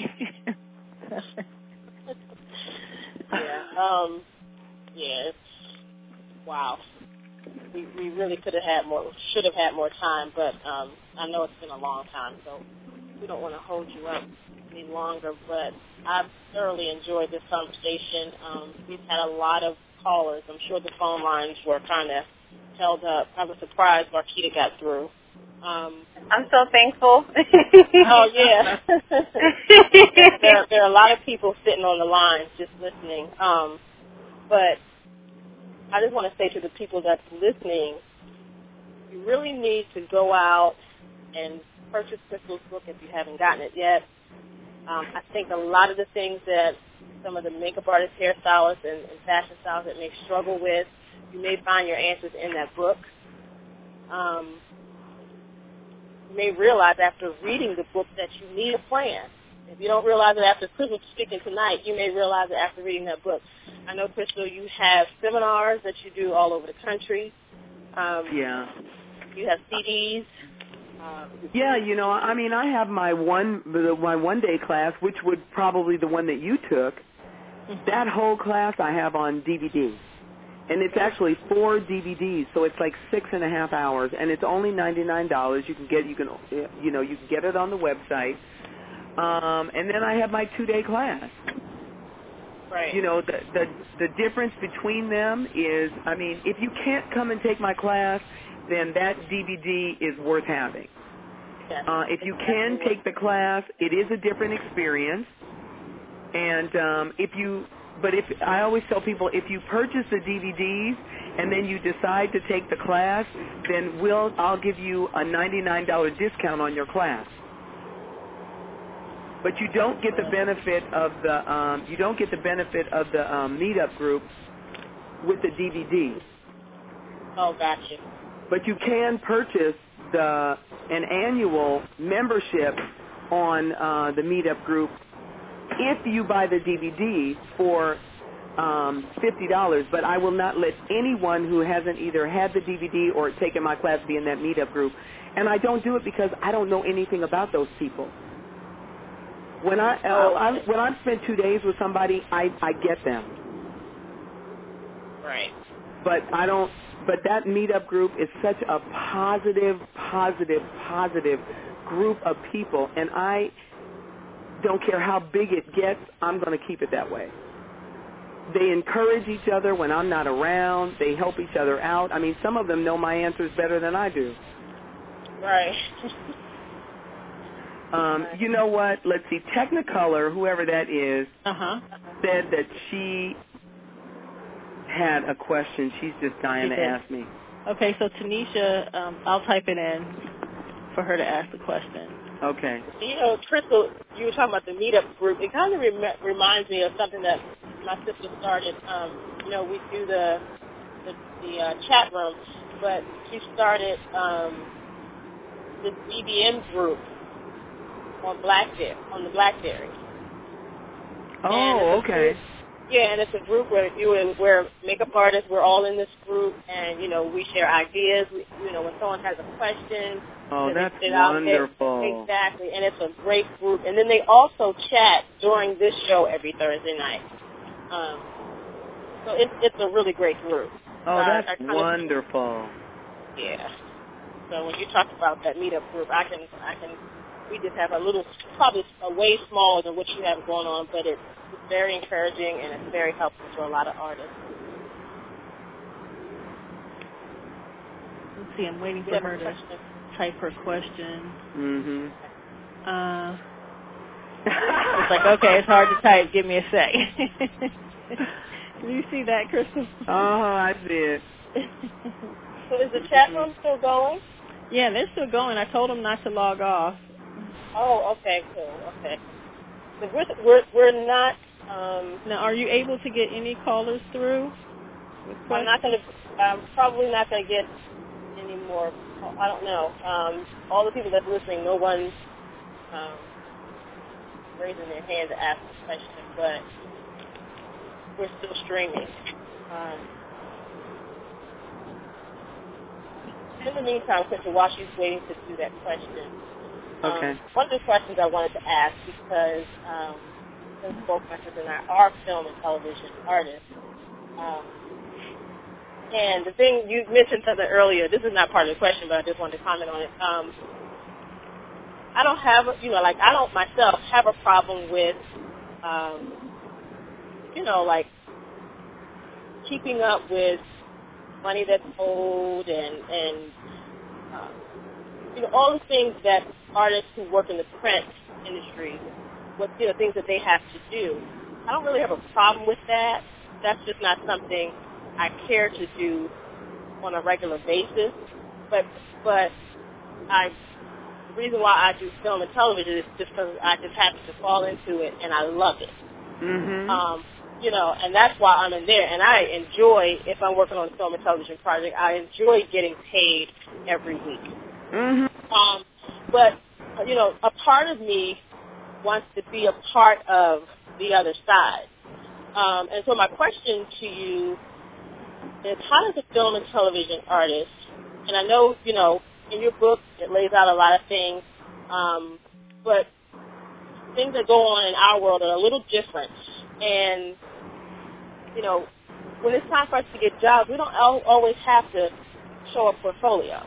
Speaker 2: yeah, um, yeah, it's, wow. We we really could have had more, should have had more time, but um, I know it's been a long time, so we don't want to hold you up any longer. But I've thoroughly enjoyed this conversation. Um, we've had a lot of callers. I'm sure the phone lines were kind of held up. I was surprised Marquita got through. Um,
Speaker 6: I'm so thankful.
Speaker 2: oh yeah, there, there are a lot of people sitting on the line just listening. Um, but I just want to say to the people that's listening, you really need to go out and purchase Crystal's book if you haven't gotten it yet. Um, I think a lot of the things that some of the makeup artists, hairstylists, and, and fashion stylists that may struggle with, you may find your answers in that book. Um, you may realize after reading the book that you need a plan. If you don't realize it after Crystal speaking tonight, you may realize it after reading that book. I know, Crystal, you have seminars that you do all over the country. Um,
Speaker 5: Yeah.
Speaker 2: You have C Ds. Um,
Speaker 5: Yeah, you know, I mean, I have my one my one day class, which would probably the one that you took. That whole class I have on D V D, and it's actually four D V Ds, so it's like six and a half hours, and it's only ninety nine dollars. You can get you can you know you can get it on the website, um, and then I have my two day class.
Speaker 2: Right.
Speaker 5: You know, the, the the difference between them is, I mean, if you can't come and take my class, then that D V D is worth having.
Speaker 2: Yes.
Speaker 5: Uh, if you can take the class, it is a different experience. And um, if you, but if I always tell people, if you purchase the D V Ds and then you decide to take the class, then we'll I'll give you a ninety-nine dollars discount on your class. But you don't get the benefit of the um, you don't get the benefit of the um, meetup group with the D V D.
Speaker 2: Oh, gotcha.
Speaker 5: But you can purchase the an annual membership on uh, the meetup group if you buy the D V D for um, fifty dollars. But I will not let anyone who hasn't either had the D V D or taken my class be in that meetup group. And I don't do it because I don't know anything about those people. When I, uh, I when I spend two days with somebody, I, I get them.
Speaker 2: Right.
Speaker 5: But I don't. But that meetup group is such a positive, positive, positive group of people, and I don't care how big it gets. I'm going to keep it that way. They encourage each other when I'm not around. They help each other out. I mean, some of them know my answers better than I do.
Speaker 2: Right.
Speaker 5: Um, you know what? Let's see. Technicolor, whoever that is,
Speaker 3: uh-huh.
Speaker 5: said that she had a question. She's just dying
Speaker 3: She
Speaker 5: to
Speaker 3: did.
Speaker 5: ask me.
Speaker 3: Okay, so Tanisha, um, I'll type it in for her to ask the question.
Speaker 5: Okay.
Speaker 2: You know, Crystal, you were talking about the meetup group. It kind of rem- reminds me of something that my sister started. Um, you know, we do the the, the uh, chat room, but she started um, this B B M group on Blackberry, on the Blackberry.
Speaker 5: Oh, okay.
Speaker 2: Group, yeah, and it's a group where you and where makeup artists, we're all in this group, and you know we share ideas. We, you know, when someone has a question,
Speaker 5: oh, that's
Speaker 2: they,
Speaker 5: wonderful.
Speaker 2: Exactly, and it's a great group. And then they also chat during this show every Thursday night. Um, so it's it's a really great group.
Speaker 5: Oh,
Speaker 2: so
Speaker 5: that's
Speaker 2: I, I
Speaker 5: wonderful.
Speaker 2: Of, yeah. So when you talk about that meetup group, I can I can. We just have a little, probably a way smaller than what you have going on, but it's, it's very encouraging and it's very helpful to a lot of artists.
Speaker 3: Let's see, I'm waiting for her to type her question.
Speaker 5: Mm-hmm.
Speaker 3: Uh, it's like, okay, it's hard to type. Give me a sec. Do you see that, Crystal?
Speaker 5: Oh, I did.
Speaker 2: So is the chat room still going?
Speaker 3: Yeah, they're still going. I told them not to log off.
Speaker 2: Oh, okay, cool, okay. But we're we're, we're not. Um,
Speaker 3: now, are you able to get any callers through?
Speaker 2: I'm not going to. I'm probably not going to get any more. I don't know. Um, all the people that's listening, no one's um, raising their hand to ask a question, but we're still streaming. Um, in the meantime, Crystal, while she's waiting to do that question.
Speaker 5: Okay.
Speaker 2: Um, one of the questions I wanted to ask, because um, since both my sister and I are film and television artists, um, and the thing you mentioned something earlier, this is not part of the question, but I just wanted to comment on it. Um, I don't have, a, you know, like I don't myself have a problem with, um, you know, like keeping up with money that's owed and and uh, you know all the things that artists who work in the print industry, what you know, things that they have to do. I don't really have a problem with that. That's just not something I care to do on a regular basis. But but I the reason why I do film and television is just because I just happen to fall into it and I love it.
Speaker 5: Mm-hmm.
Speaker 2: Um, you know, and that's why I'm in there. And I enjoy, if I'm working on a film and television project, I enjoy getting paid every week.
Speaker 5: Mm-hmm.
Speaker 2: Um, but, you know, a part of me wants to be a part of the other side. Um, and so my question to you is, how does a film and television artist, and I know, you know, in your book it lays out a lot of things, um, but things that go on in our world are a little different. And, you know, when it's time for us to get jobs, we don't al- always have to show a portfolio.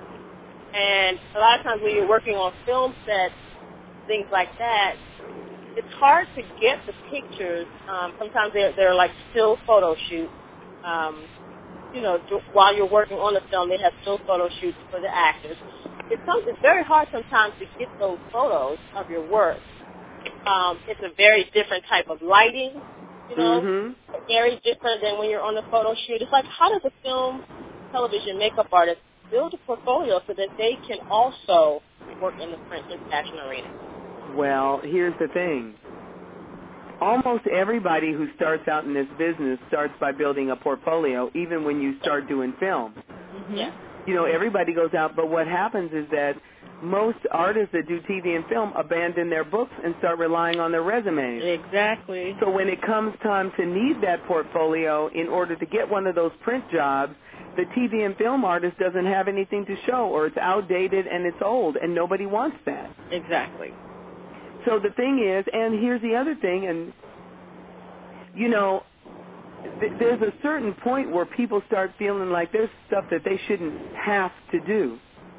Speaker 2: And a lot of times when you're working on film sets, things like that, it's hard to get the pictures. Um, sometimes they're, they're like still photo shoots. Um, you know, while you're working on the film, they have still photo shoots for the actors. It's, some, it's very hard sometimes to get those photos of your work. Um, it's a very different type of lighting, you know,
Speaker 5: mm-hmm.
Speaker 2: very different than when you're on the photo shoot. It's like, how does a film, television makeup artist build a portfolio so that they can also work in the print and fashion arena?
Speaker 5: Well, here's the thing. Almost everybody who starts out in this business starts by building a portfolio, even when you start doing film.
Speaker 2: Mm-hmm. Yeah.
Speaker 5: You know, everybody goes out, but what happens is that most artists that do T V and film abandon their books and start relying on their resumes.
Speaker 3: Exactly.
Speaker 5: So when it comes time to need that portfolio in order to get one of those print jobs, the T V and film artist doesn't have anything to show, or it's outdated and it's old, and nobody wants that.
Speaker 3: Exactly.
Speaker 5: So the thing is, and here's the other thing, and, you know, th- there's a certain point where people start feeling like there's stuff that they shouldn't have to do.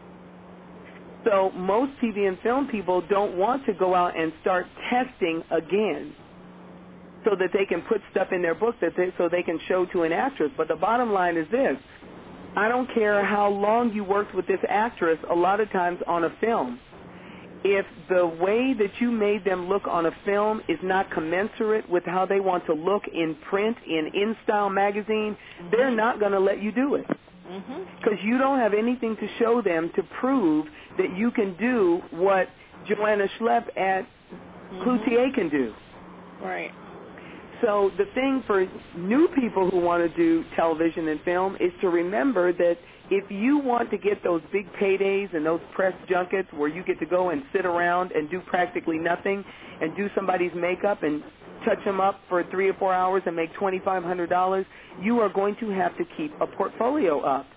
Speaker 5: So most T V and film people don't want to go out and start testing again so that they can put stuff in their book that they, so they can show to an actress. But the bottom line is this. I don't care how long you worked with this actress, a lot of times on a film. If the way that you made them look on a film is not commensurate with how they want to look in print, in InStyle magazine, mm-hmm. they're not going to let you do it. Because mm-hmm. you don't have anything to show them to prove that you can do what Joanna Schlepp at mm-hmm. Cloutier can do.
Speaker 3: Right.
Speaker 5: So the thing for new people who want to do television and film is to remember that if you want to get those big paydays and those press junkets where you get to go and sit around and do practically nothing and do somebody's makeup and touch them up for three or four hours and make twenty-five hundred dollars, you are going to have to keep a portfolio up.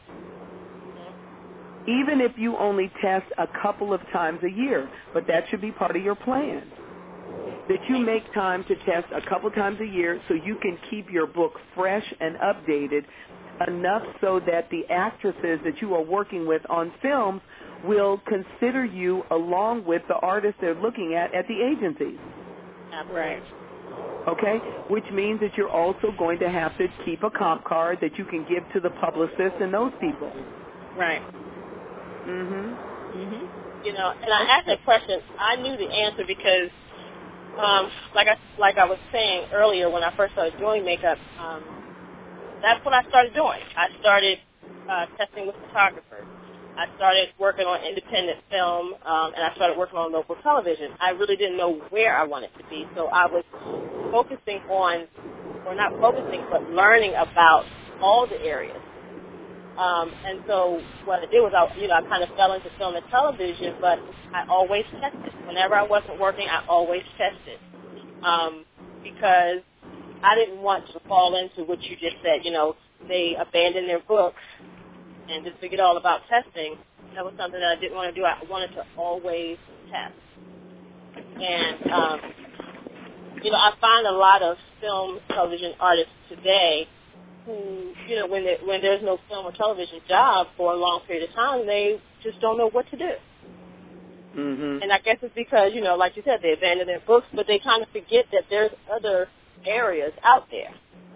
Speaker 5: Even if you only test a couple of times a year, but that should be part of your plan. That you make time to test a couple times a year so you can keep your book fresh and updated enough so that the actresses that you are working with on films will consider you along with the artists they're looking at at the agencies.
Speaker 3: Right.
Speaker 5: Okay? Which means that you're also going to have to keep a comp card that you can give to the publicists and those people.
Speaker 3: Right.
Speaker 5: Mm-hmm.
Speaker 3: Mm-hmm.
Speaker 2: You know, and I asked that question. I knew the answer because, um, like I like I was saying earlier, when I first started doing makeup, um, that's what I started doing. I started uh, testing with photographers. I started working on independent film, um, and I started working on local television. I really didn't know where I wanted to be, so I was focusing on, or not focusing, but learning about all the areas. Um, and so what I did was, I, you know, I kind of fell into film and television, but I always tested. Whenever I wasn't working, I always tested um, because I didn't want to fall into what you just said. You know, they abandoned their books and just forget all about testing. That was something that I didn't want to do. I wanted to always test. And, um, you know, I find a lot of film, television artists today who, you know, when there, when there's no film or television job for a long period of time, they just don't know what to do.
Speaker 5: Mm-hmm.
Speaker 2: And I guess it's because, you know, like you said, they abandon their books, but they kind of forget that there's other areas out there.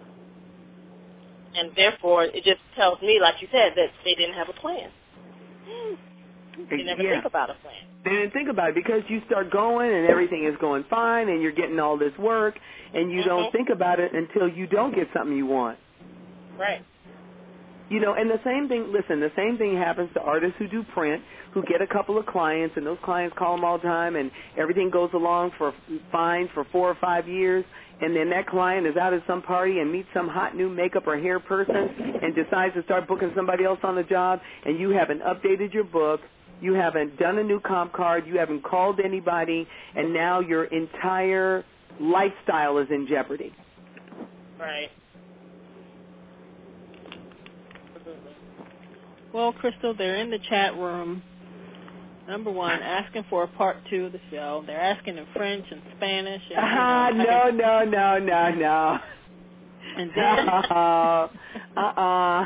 Speaker 2: And therefore, it just tells me, like you said, that they didn't have a plan. They never
Speaker 5: yeah.
Speaker 2: think about a plan.
Speaker 5: They didn't think about it because you start going and everything is going fine and you're getting all this work and you mm-hmm. don't think about it until you don't get something you want.
Speaker 2: Right.
Speaker 5: You know, and the same thing, listen, the same thing happens to artists who do print, who get a couple of clients, and those clients call them all the time, and everything goes along for fine for four or five years, and then that client is out at some party and meets some hot new makeup or hair person and decides to start booking somebody else on the job, and you haven't updated your book, you haven't done a new comp card, you haven't called anybody, and now your entire lifestyle is in jeopardy.
Speaker 2: Right.
Speaker 3: Well, Crystal, they're in the chat room. Number one, asking for a part two of the show. They're asking in French and Spanish. And,
Speaker 5: uh,
Speaker 3: you know,
Speaker 5: no, no, no, no, no.
Speaker 3: And then,
Speaker 5: uh, uh-uh.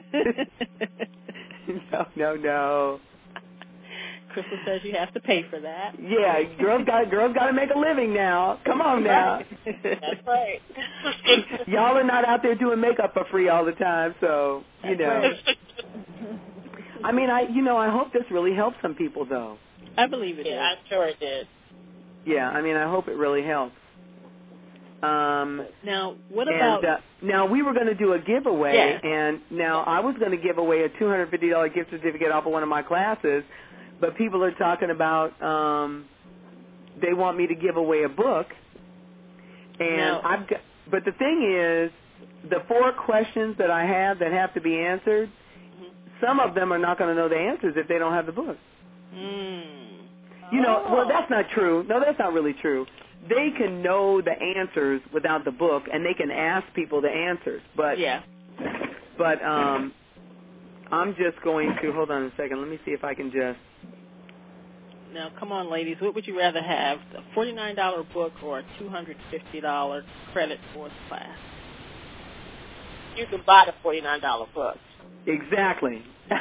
Speaker 5: no, no, no.
Speaker 3: Crystal says you have to pay for that.
Speaker 5: Yeah, girls got girls got to make a living now. Come on now.
Speaker 2: That's right.
Speaker 5: Y'all are not out there doing makeup for free all the time, so you
Speaker 3: That's
Speaker 5: know.
Speaker 3: Right.
Speaker 5: I mean, I you know, I hope this really helps some people, though.
Speaker 3: I believe it
Speaker 2: yeah,
Speaker 3: did.
Speaker 2: I'm sure it did.
Speaker 5: Yeah, I mean, I hope it really helps. Um,
Speaker 3: now, what
Speaker 5: and,
Speaker 3: about?
Speaker 5: Uh, now we were going to do a giveaway,
Speaker 3: yeah.
Speaker 5: and now I was going to give away a two hundred fifty dollars gift certificate off of one of my classes, but people are talking about um, they want me to give away a book, and
Speaker 3: no.
Speaker 5: I've got. But the thing is, the four questions that I have that have to be answered, some of them are not going to know the answers if they don't have the book.
Speaker 3: Mm.
Speaker 5: You know,
Speaker 2: Oh.
Speaker 5: well, that's not true. No, that's not really true. They can know the answers without the book, and they can ask people the answers. But
Speaker 3: yeah.
Speaker 5: But um, I'm just going to hold on a second. Let me see if I can just.
Speaker 3: Now, come on, ladies. What would you rather have, a forty-nine dollars book or a two hundred fifty dollars credit for the class?
Speaker 2: You can buy the forty-nine dollars book.
Speaker 5: Exactly.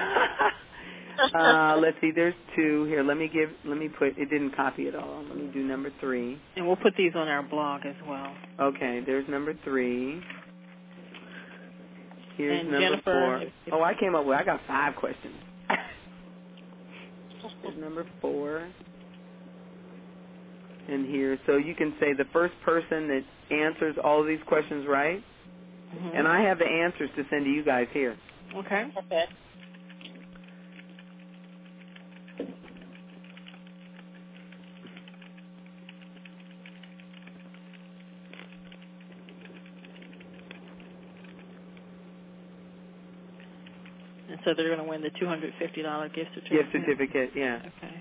Speaker 5: uh, let's see. There's two here. Let me give. Let me put. It didn't copy it all. Let me do number three.
Speaker 3: And we'll put these on our blog as well.
Speaker 5: Okay. There's number three. Here's
Speaker 3: and
Speaker 5: number
Speaker 3: Jennifer,
Speaker 5: four.
Speaker 3: if, if
Speaker 5: Oh, I came up with. I got five questions. Here's number four. And here, so you can say the first person that answers all of these questions right.
Speaker 3: Mm-hmm.
Speaker 5: And I have the answers to send to you guys here.
Speaker 3: Okay.
Speaker 2: Okay.
Speaker 3: And so they're going to win the two hundred fifty dollars gift certificate?
Speaker 5: Gift certificate, yeah.
Speaker 3: Okay.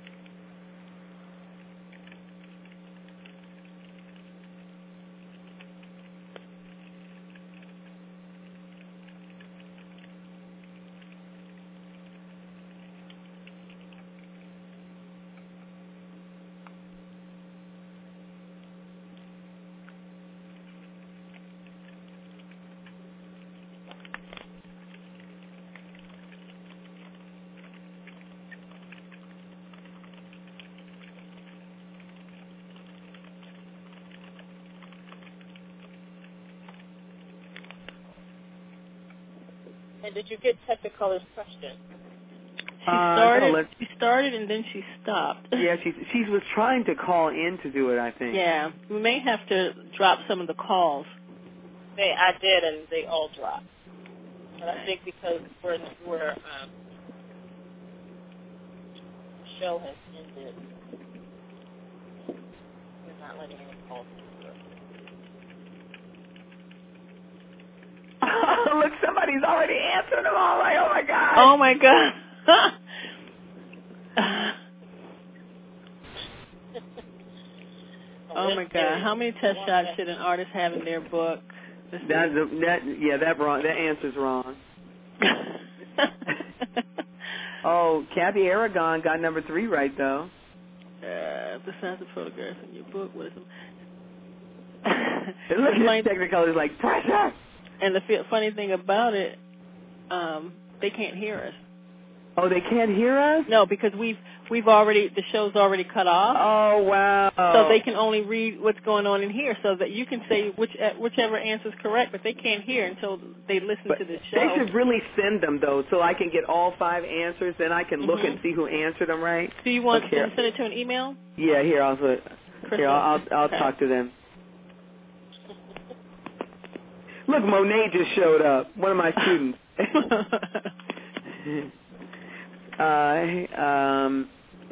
Speaker 2: And did you get Technicolor's question?
Speaker 3: She started, uh, she started and then she stopped.
Speaker 5: Yeah, she she was trying to call in to do it, I think.
Speaker 3: Yeah, we may have to drop some of the calls.
Speaker 2: They, I did, and they all dropped. But I think because we're, we're um, the show has ended, we're not letting any calls through.
Speaker 5: Look, somebody's already answered them all. Like, oh my god.
Speaker 3: Oh my god. Oh my god. How many test shots should an artist have in their book?
Speaker 5: That, that yeah, that wrong. That answer's wrong. Oh, Kathy Aragon got number three right though.
Speaker 3: Uh, besides the photographs in your book, what is them?
Speaker 5: Look at Technicolor is like pressure.
Speaker 3: And the funny thing about it, um, they can't hear us.
Speaker 5: Oh, they can't hear us?
Speaker 3: No, because we've we've already the show's already cut off.
Speaker 5: Oh wow!
Speaker 3: So they can only read what's going on in here, so that you can say which whichever answer is correct, but they can't hear until they listen
Speaker 5: but
Speaker 3: to the show.
Speaker 5: They should really send them though, so I can get all five answers. Then I can look
Speaker 3: mm-hmm.
Speaker 5: and see who answered them right.
Speaker 3: Do you want
Speaker 5: okay.
Speaker 3: to send it to an email?
Speaker 5: Yeah, here I'll here I'll I'll, I'll
Speaker 3: okay.
Speaker 5: talk to them. Look, Monet just showed up. One of my students. uh, um.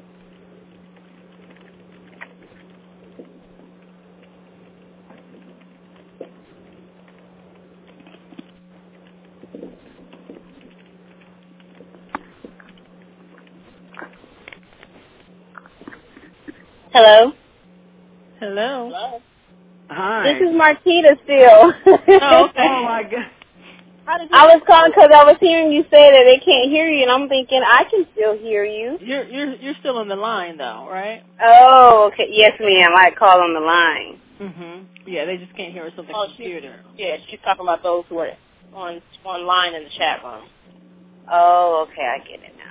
Speaker 6: Hello.
Speaker 3: Hello.
Speaker 2: Hello.
Speaker 5: Hi.
Speaker 6: This is Marquita still.
Speaker 3: Oh, okay.
Speaker 5: Oh my God.
Speaker 2: How did you
Speaker 6: I was calling because I was hearing you say that they can't hear you, and I'm thinking I can still hear you.
Speaker 3: You're you're you're still on the line though, right?
Speaker 6: Oh, okay. Yes, ma'am. I call on the line.
Speaker 3: Mhm. Yeah, they just can't hear us on the
Speaker 2: oh,
Speaker 3: computer.
Speaker 2: She, yeah, she's talking about those who are on online in the chat room.
Speaker 6: Oh, okay. I get it now.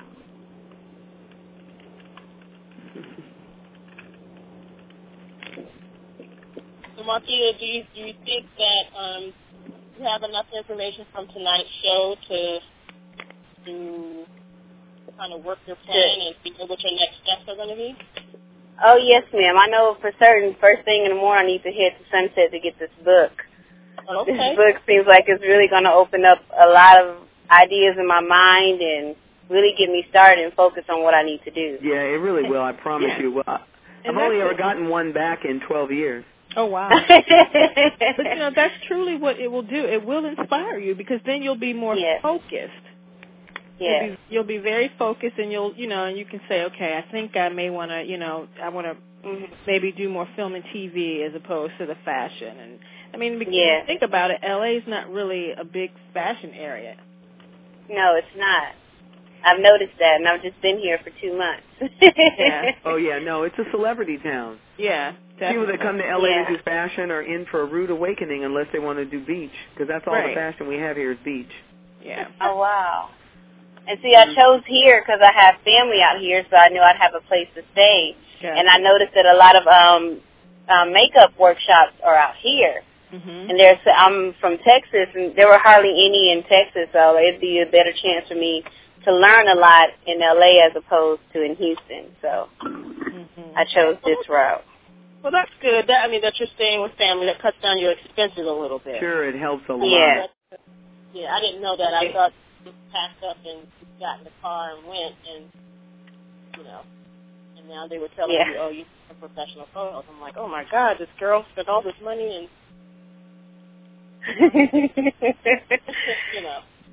Speaker 2: So, Marquita, do you do you think that um, you have enough information from tonight's show to to kind of work your plan and figure what your next steps are going to be?
Speaker 6: Oh, yes, ma'am. I know for certain first thing in the morning I need to head to Sunset to get this book.
Speaker 2: Okay.
Speaker 6: This book seems like it's really going to open up a lot of ideas in my mind and really get me started and focus on what I need to do.
Speaker 5: Yeah, it really will. I promise
Speaker 3: yeah.
Speaker 5: you. Well, I, I've only ever gotten one back in twelve years.
Speaker 3: Oh, wow. But, you know, that's truly what it will do. It will inspire you because then you'll be more
Speaker 6: yes.
Speaker 3: focused.
Speaker 6: Yes.
Speaker 3: You'll be, you'll be very focused, and you'll, you know, and you can say, okay, I think I may want to, you know, I want to mm-hmm. maybe do more film and T V as opposed to the fashion. And I mean, because
Speaker 6: yeah.
Speaker 3: you think about it, L A is not really a big fashion area.
Speaker 6: No, it's not. I've noticed that, and I've just been here for two months.
Speaker 3: yeah.
Speaker 5: Oh, yeah, no, it's a celebrity town.
Speaker 3: Yeah, definitely.
Speaker 5: People that come to L A
Speaker 6: yeah.
Speaker 5: to do fashion are in for a rude awakening unless they want to do beach, because that's all
Speaker 3: right.
Speaker 5: the fashion we have here is beach.
Speaker 3: Yeah.
Speaker 6: Oh, wow. And see, I chose here because I have family out here, so I knew I'd have a place to stay.
Speaker 3: Yeah.
Speaker 6: And I noticed that a lot of um, um, makeup workshops are out here.
Speaker 3: Mm-hmm.
Speaker 6: And there's, I'm from Texas, and there were hardly any in Texas, so it'd be a better chance for me to learn a lot in L A as opposed to in Houston. So mm-hmm. I chose this route.
Speaker 2: Well, that's good. That, I mean, that you're staying with family. That cuts down your expenses a little bit.
Speaker 5: Sure, it helps a lot.
Speaker 6: Yeah.
Speaker 2: Yeah, I didn't know that. I thought you packed up and got in the car and went, and, you know, and now they were telling
Speaker 6: yeah.
Speaker 2: you, oh, you took professional photos. I'm like, oh, my God, this girl spent all this money and, you know.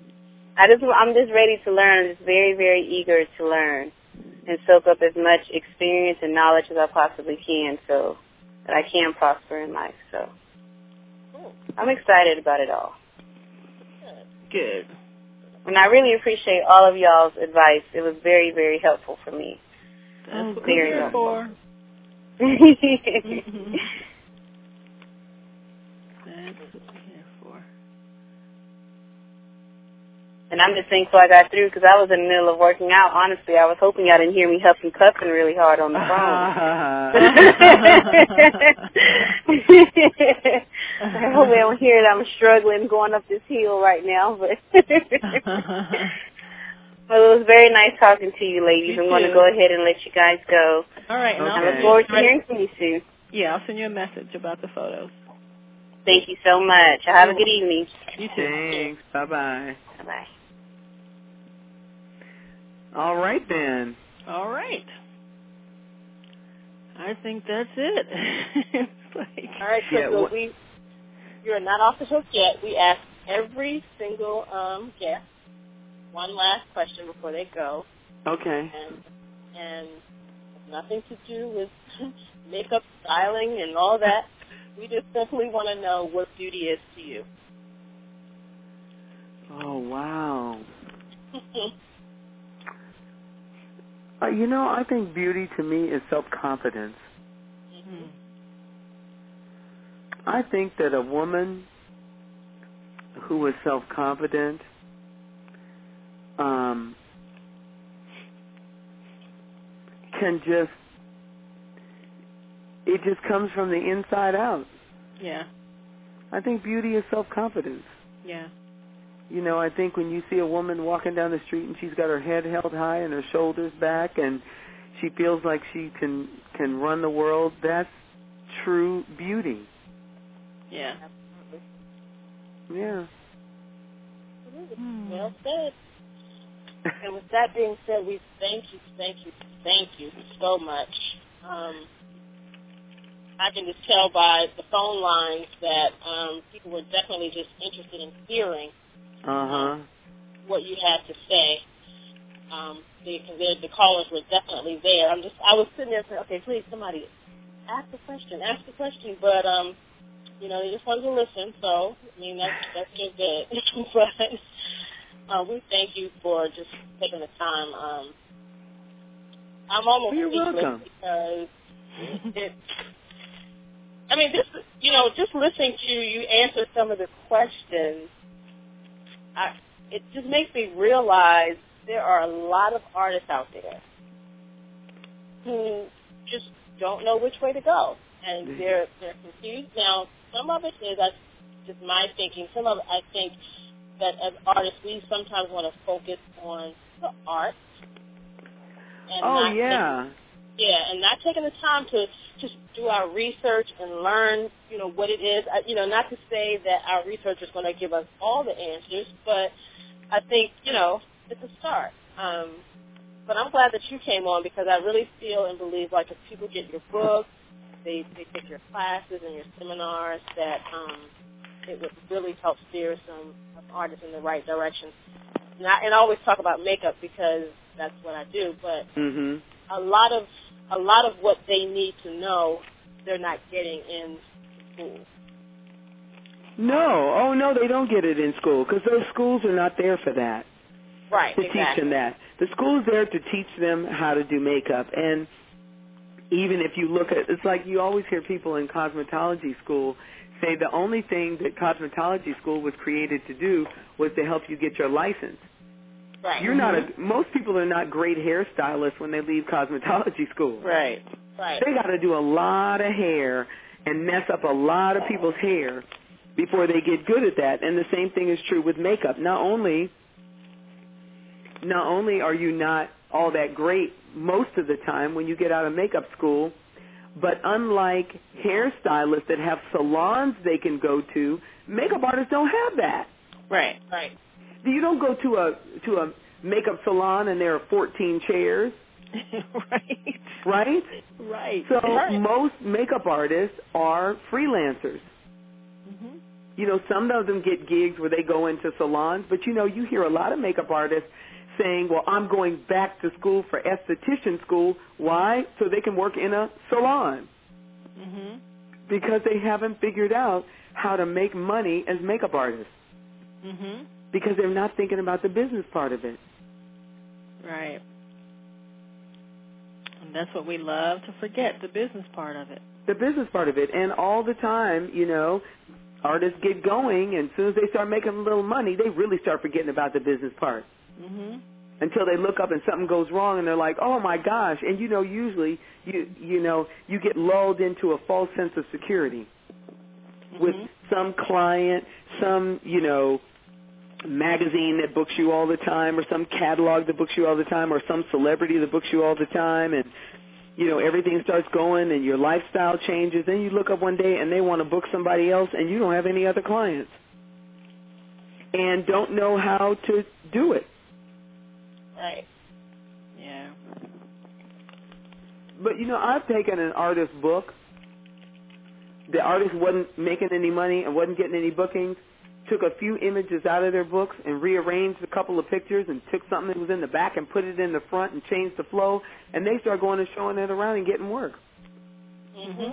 Speaker 6: I just, I'm just ready to learn. I'm just very, very eager to learn and soak up as much experience and knowledge as I possibly can, so that I can prosper in life. So I'm excited about it all.
Speaker 3: Good.
Speaker 6: And I really appreciate all of y'all's advice. It was very, very helpful for me.
Speaker 3: That's
Speaker 5: oh,
Speaker 3: what
Speaker 6: very
Speaker 3: we're here
Speaker 6: helpful.
Speaker 3: for. Mm-hmm. That's what we're here for.
Speaker 6: And I'm just thankful I got through because I was in the middle of working out. Honestly, I was hoping y'all didn't hear me huffing puffing really hard on the phone. I hope they don't hear that I'm struggling going up this hill right now. But, but it was very nice talking to you, ladies.
Speaker 3: You
Speaker 6: I'm going to
Speaker 3: too.
Speaker 6: go ahead and let you guys go.
Speaker 3: All right. And
Speaker 5: Okay.
Speaker 6: I look forward to hearing from you soon.
Speaker 3: Yeah, I'll send you a message about the photos.
Speaker 6: Thank you so much. Have a good evening.
Speaker 3: You too.
Speaker 5: Thanks. Bye-bye.
Speaker 6: Bye-bye.
Speaker 5: All right, then.
Speaker 3: All right. I think that's it. It's like,
Speaker 2: All right, Crystal,
Speaker 5: Yeah, wh-
Speaker 2: we, you're not off the hook yet. We ask every single um, guest one last question before they go,
Speaker 5: Okay.
Speaker 2: and and it's nothing to do with makeup, styling, and all that. We just simply want to know what beauty is to you.
Speaker 5: Oh, wow. Uh, you know, I think beauty to me is self-confidence.
Speaker 2: Mm-hmm.
Speaker 5: I think that a woman who is self-confident um, can just, it just comes from the inside out.
Speaker 3: yeah,
Speaker 5: I think beauty is self-confidence.
Speaker 3: yeah.
Speaker 5: You know, I think when you see a woman walking down the street and she's got her head held high and her shoulders back and she feels like she can can run the world, that's true beauty.
Speaker 3: Yeah.
Speaker 5: Yeah.
Speaker 2: Mm. Well said. And with that being said, we thank you, thank you, thank you so much. Um, I can just tell by the phone lines that um, people were definitely just interested in hearing
Speaker 5: Uh-huh.
Speaker 2: um, what you had to say. Um, the, the callers were definitely there. I'm just, I was sitting there saying, okay, please, somebody ask the question, ask the question. But, um, you know, they just wanted to listen. So, I mean, that's, that's just good. But uh, we thank you for just taking the time. Um, I'm almost
Speaker 5: You're
Speaker 2: speechless
Speaker 5: welcome.
Speaker 2: because it, I mean, this, you know, just listening to you answer some of the questions, I, it just makes me realize there are a lot of artists out there who just don't know which way to go, and they're they're confused. Now, some of it is I, just my thinking. Some of it, I think that as artists, we sometimes want to focus on the art. And
Speaker 5: Oh,
Speaker 2: not
Speaker 5: yeah.
Speaker 2: Taking, yeah, and not taking the time to just do our research and learn, you know, what it is. I, you know, not to say that our research is going to give us all the answers, but I think, you know, it's a start. Um, but I'm glad that you came on because I really feel and believe, like, if people get your book, they, they take your classes and your seminars, that um, it would really help steer some artists in the right direction. And I, and I always talk about makeup because that's what I do, but
Speaker 5: Mm-hmm.
Speaker 2: a lot of a lot of what they need to know, they're not getting in school.
Speaker 5: No. Oh, no, they don't get it in school because those schools are not there for that.
Speaker 2: Right,
Speaker 5: To
Speaker 2: exactly.
Speaker 5: teach them that. The school's there to teach them how to do makeup. And even if you look at, it's like you always hear people in cosmetology school say the only thing that cosmetology school was created to do was to help you get your license.
Speaker 2: Right.
Speaker 5: You're not a, most people are not great hairstylists when they leave cosmetology school.
Speaker 3: Right.
Speaker 2: Right.
Speaker 5: They got to do a lot of hair and mess up a lot of people's hair before they get good at that. And the same thing is true with makeup. Not only not only are you not all that great most of the time when you get out of makeup school, but unlike hairstylists that have salons they can go to, makeup artists don't have that.
Speaker 3: Right.
Speaker 2: Right.
Speaker 5: You don't go to a to a makeup salon and there are fourteen chairs,
Speaker 3: Right.
Speaker 5: right?
Speaker 3: Right.
Speaker 5: So
Speaker 2: Right.
Speaker 5: most makeup artists are freelancers.
Speaker 3: Mm-hmm.
Speaker 5: You know, some of them get gigs where they go into salons, but, you know, you hear a lot of makeup artists saying, well, I'm going back to school for esthetician school. Why? So they can work in a salon.
Speaker 3: Mm-hmm.
Speaker 5: Because they haven't figured out how to make money as makeup artists.
Speaker 3: Mm-hmm.
Speaker 5: Because they're not thinking about the business part of it.
Speaker 3: Right. And that's what we love to forget, the business part of it.
Speaker 5: The business part of it. And all the time, you know, artists get going, and as soon as they start making a little money, they really start forgetting about the business part.
Speaker 3: Mm-hmm.
Speaker 5: Until they look up and something goes wrong, and they're like, oh, my gosh. And, you know, usually, you you know, you get lulled into a false sense of security mm-hmm. with some client, some, you know, magazine that books you all the time, or some catalog that books you all the time, or some celebrity that books you all the time, and, you know, everything starts going and your lifestyle changes. Then you look up one day and they want to book somebody else, and you don't have any other clients and don't know how to do it.
Speaker 2: Right.
Speaker 3: Yeah.
Speaker 5: But, you know, I've taken an artist's book. The artist wasn't making any money and wasn't getting any bookings, took a few images out of their books and rearranged a couple of pictures and took something that was in the back and put it in the front and changed the flow, and they start going and showing it around and getting work.
Speaker 2: Mm-hmm.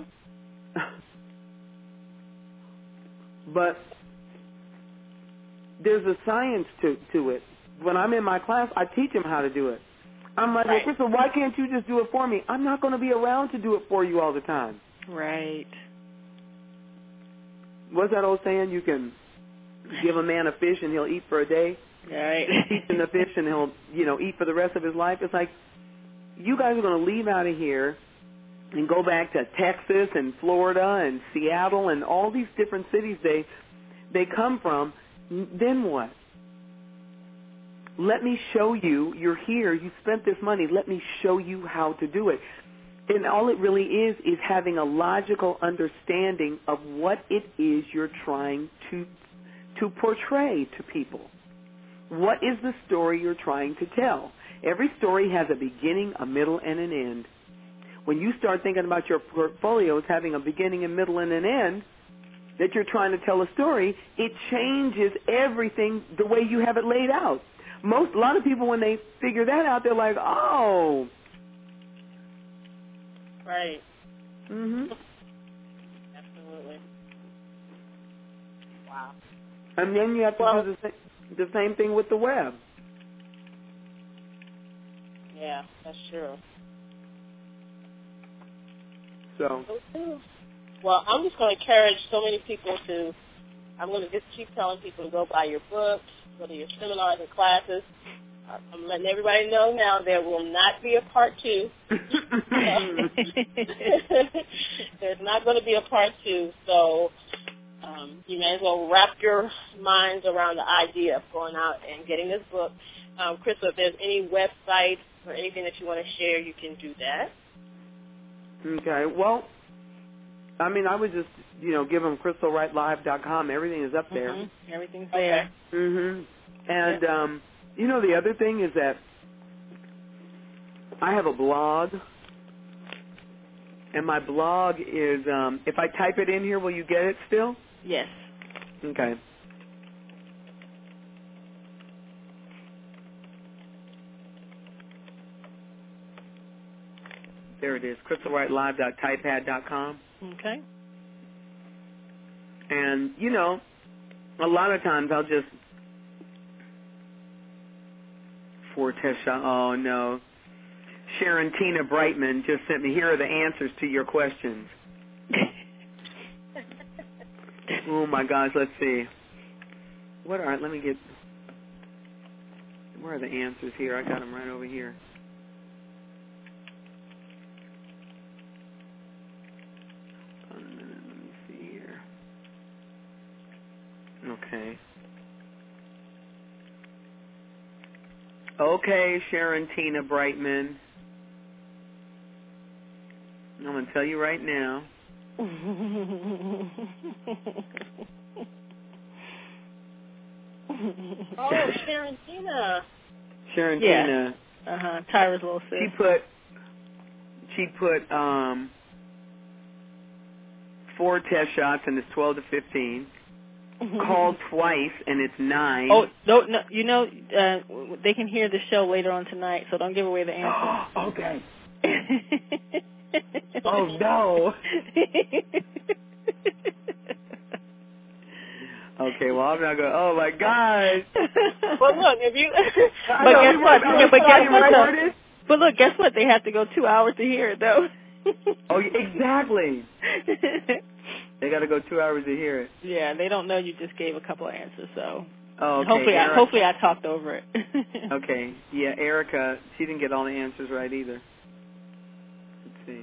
Speaker 5: But there's a science to, to it. When I'm in my class, I teach them how to do it. I'm like,
Speaker 2: right.
Speaker 5: well, Crystal, why can't you just do it for me? I'm not going to be around to do it for you all the time.
Speaker 3: Right.
Speaker 5: What's that old saying? You can give a man a fish and he'll eat for a day.
Speaker 3: Right.
Speaker 5: Teach him the fish and he'll, you know, eat for the rest of his life. It's like, you guys are going to leave out of here and go back to Texas and Florida and Seattle and all these different cities they they come from. Then what? Let me show you. You're here. You spent this money. Let me show you how to do it. And all it really is is having a logical understanding of what it is you're trying to to portray to people. What is the story you're trying to tell? Every story has a beginning, a middle, and an end. When you start thinking about your portfolio as having a beginning, a middle, and an end, that you're trying to tell a story, it changes everything the way you have it laid out. Most, a lot of people, when they figure that out, they're like, oh.
Speaker 2: Right.
Speaker 5: Mhm.
Speaker 2: Absolutely. Wow.
Speaker 5: And then you have to
Speaker 2: well,
Speaker 5: do the, sa- the same thing with the web.
Speaker 2: Yeah, that's true.
Speaker 5: So.
Speaker 2: Well, I'm just going to encourage so many people to, I'm going to just keep telling people to go buy your books, go to your seminars and classes. I'm letting everybody know now there will not be a part two. There's not going to be a part two, so um, you may as well wrap your minds around the idea of going out and getting this book. Um, Crystal, if there's any website or anything that you want to share, you can do that.
Speaker 5: Okay. Well, I mean, I would just, you know, give them crystal wright live dot com. Everything is up there.
Speaker 3: Mm-hmm. Everything's there.
Speaker 5: Mhm. And
Speaker 3: yep.
Speaker 5: um, you know, the other thing is that I have a blog, and my blog is, um, if I type it in here, will you get it still?
Speaker 3: Yes.
Speaker 5: Okay. There it is, crystal wright live dot typepad dot com.
Speaker 3: Okay.
Speaker 5: And, you know, a lot of times I'll just, for Tesha, oh no. Sharon Tina Brightman just sent me, here are the answers to your questions. Oh my gosh, let's see. What are, let me get, where are the answers here? I got them right over here. Let me see here. Okay. Okay, Sharon Tina Brightman. I'm going to tell you right now.
Speaker 2: Oh, Sharon Tina.
Speaker 5: Sharon
Speaker 3: yeah.
Speaker 5: Tina.
Speaker 3: Uh-huh. Tyra's little sis.
Speaker 5: She put, she put um, four test shots, and it's twelve to fifteen. called twice, and it's nine.
Speaker 3: Oh, no, no, you know, uh, they can hear the show later on tonight, so don't give away the answer.
Speaker 5: Okay. Oh, no. Okay, well, I'm not going to, oh, my gosh.
Speaker 2: Well, look, if you...
Speaker 3: but guess what? Yeah, but guess what, though? But look, guess what? They have to go two hours to hear it, though.
Speaker 5: Oh, exactly. They got to go two hours to hear it.
Speaker 3: Yeah, they don't know you just gave a couple of answers, so...
Speaker 5: Oh, okay.
Speaker 3: Hopefully,
Speaker 5: Erica,
Speaker 3: I, hopefully I talked over it.
Speaker 5: Okay. Yeah, Erica, she didn't get all the answers right either. Let's see.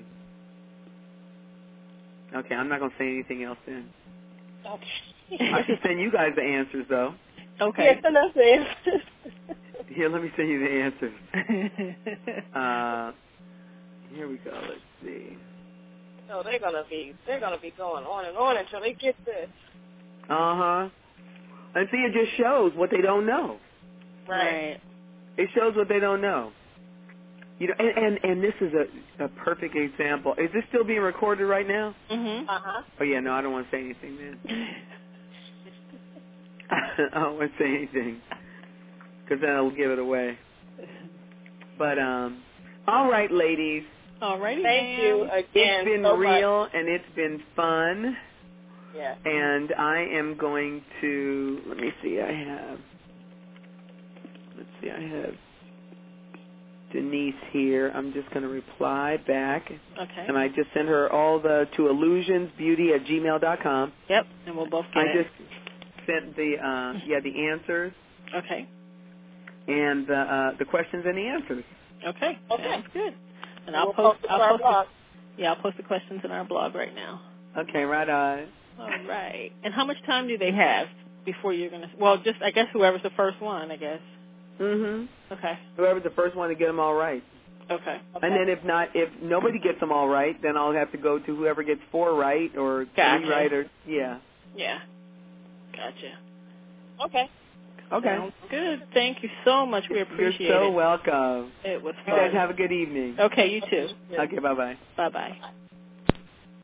Speaker 5: Okay, I'm not going to say anything else then.
Speaker 2: Okay.
Speaker 5: I can send you guys the answers, though.
Speaker 3: Okay.
Speaker 2: Yes, send us the answers.
Speaker 5: Here, let me send you the answers. uh, here we go. Let's see.
Speaker 2: So they're gonna be they're gonna be going on and on until they get this.
Speaker 5: Uh huh. And see, it just shows what they don't know.
Speaker 3: Right.
Speaker 5: It shows what they don't know. You know, and and, and this is a, a perfect example. Is this still being recorded right now?
Speaker 3: Mhm.
Speaker 2: Uh huh.
Speaker 5: Oh yeah, no, I don't want to say anything then. I don't want to say anything because then I'll give it away. But um, all right, ladies.
Speaker 3: All righty.
Speaker 2: Thank you again.
Speaker 5: It's been
Speaker 2: so
Speaker 5: real
Speaker 2: much.
Speaker 5: and it's been fun.
Speaker 2: Yeah.
Speaker 5: And I am going to, let me see, I have, let's see, I have Denise here. I'm just going to reply back.
Speaker 3: Okay.
Speaker 5: And I just sent her all the, to illusionsbeauty at gmail dot com.
Speaker 3: Yep, and we'll both get
Speaker 5: I
Speaker 3: it.
Speaker 5: just sent the, uh, yeah, the answers.
Speaker 3: Okay.
Speaker 5: And the, uh, the questions and the answers.
Speaker 3: Okay.
Speaker 2: Okay.
Speaker 3: Sounds good. And
Speaker 2: And
Speaker 3: I'll
Speaker 2: we'll
Speaker 3: post,
Speaker 2: post it
Speaker 3: I'll
Speaker 2: on our
Speaker 3: post
Speaker 2: blog.
Speaker 3: The, yeah, I'll post the questions in our blog right now.
Speaker 5: Okay, right on.
Speaker 3: All right. And how much time do they have before you're going to, well, just, I guess whoever's the first one, I guess.
Speaker 5: Mm-hmm.
Speaker 3: Okay.
Speaker 5: Whoever's the first one to get them all right.
Speaker 3: Okay.
Speaker 2: Okay.
Speaker 5: And then if not, if nobody gets them all right, then I'll have to go to whoever gets four right or
Speaker 3: Gotcha.
Speaker 5: three right or, yeah.
Speaker 3: Yeah. Gotcha.
Speaker 2: Okay.
Speaker 5: Okay.
Speaker 3: Sounds good. Thank you so much. We appreciate
Speaker 5: You're so
Speaker 3: it.
Speaker 5: welcome.
Speaker 3: It was
Speaker 5: You guys
Speaker 3: fun.
Speaker 5: have a good evening.
Speaker 3: Okay, you too.
Speaker 2: Yeah.
Speaker 5: Okay, bye-bye.
Speaker 3: Bye-bye.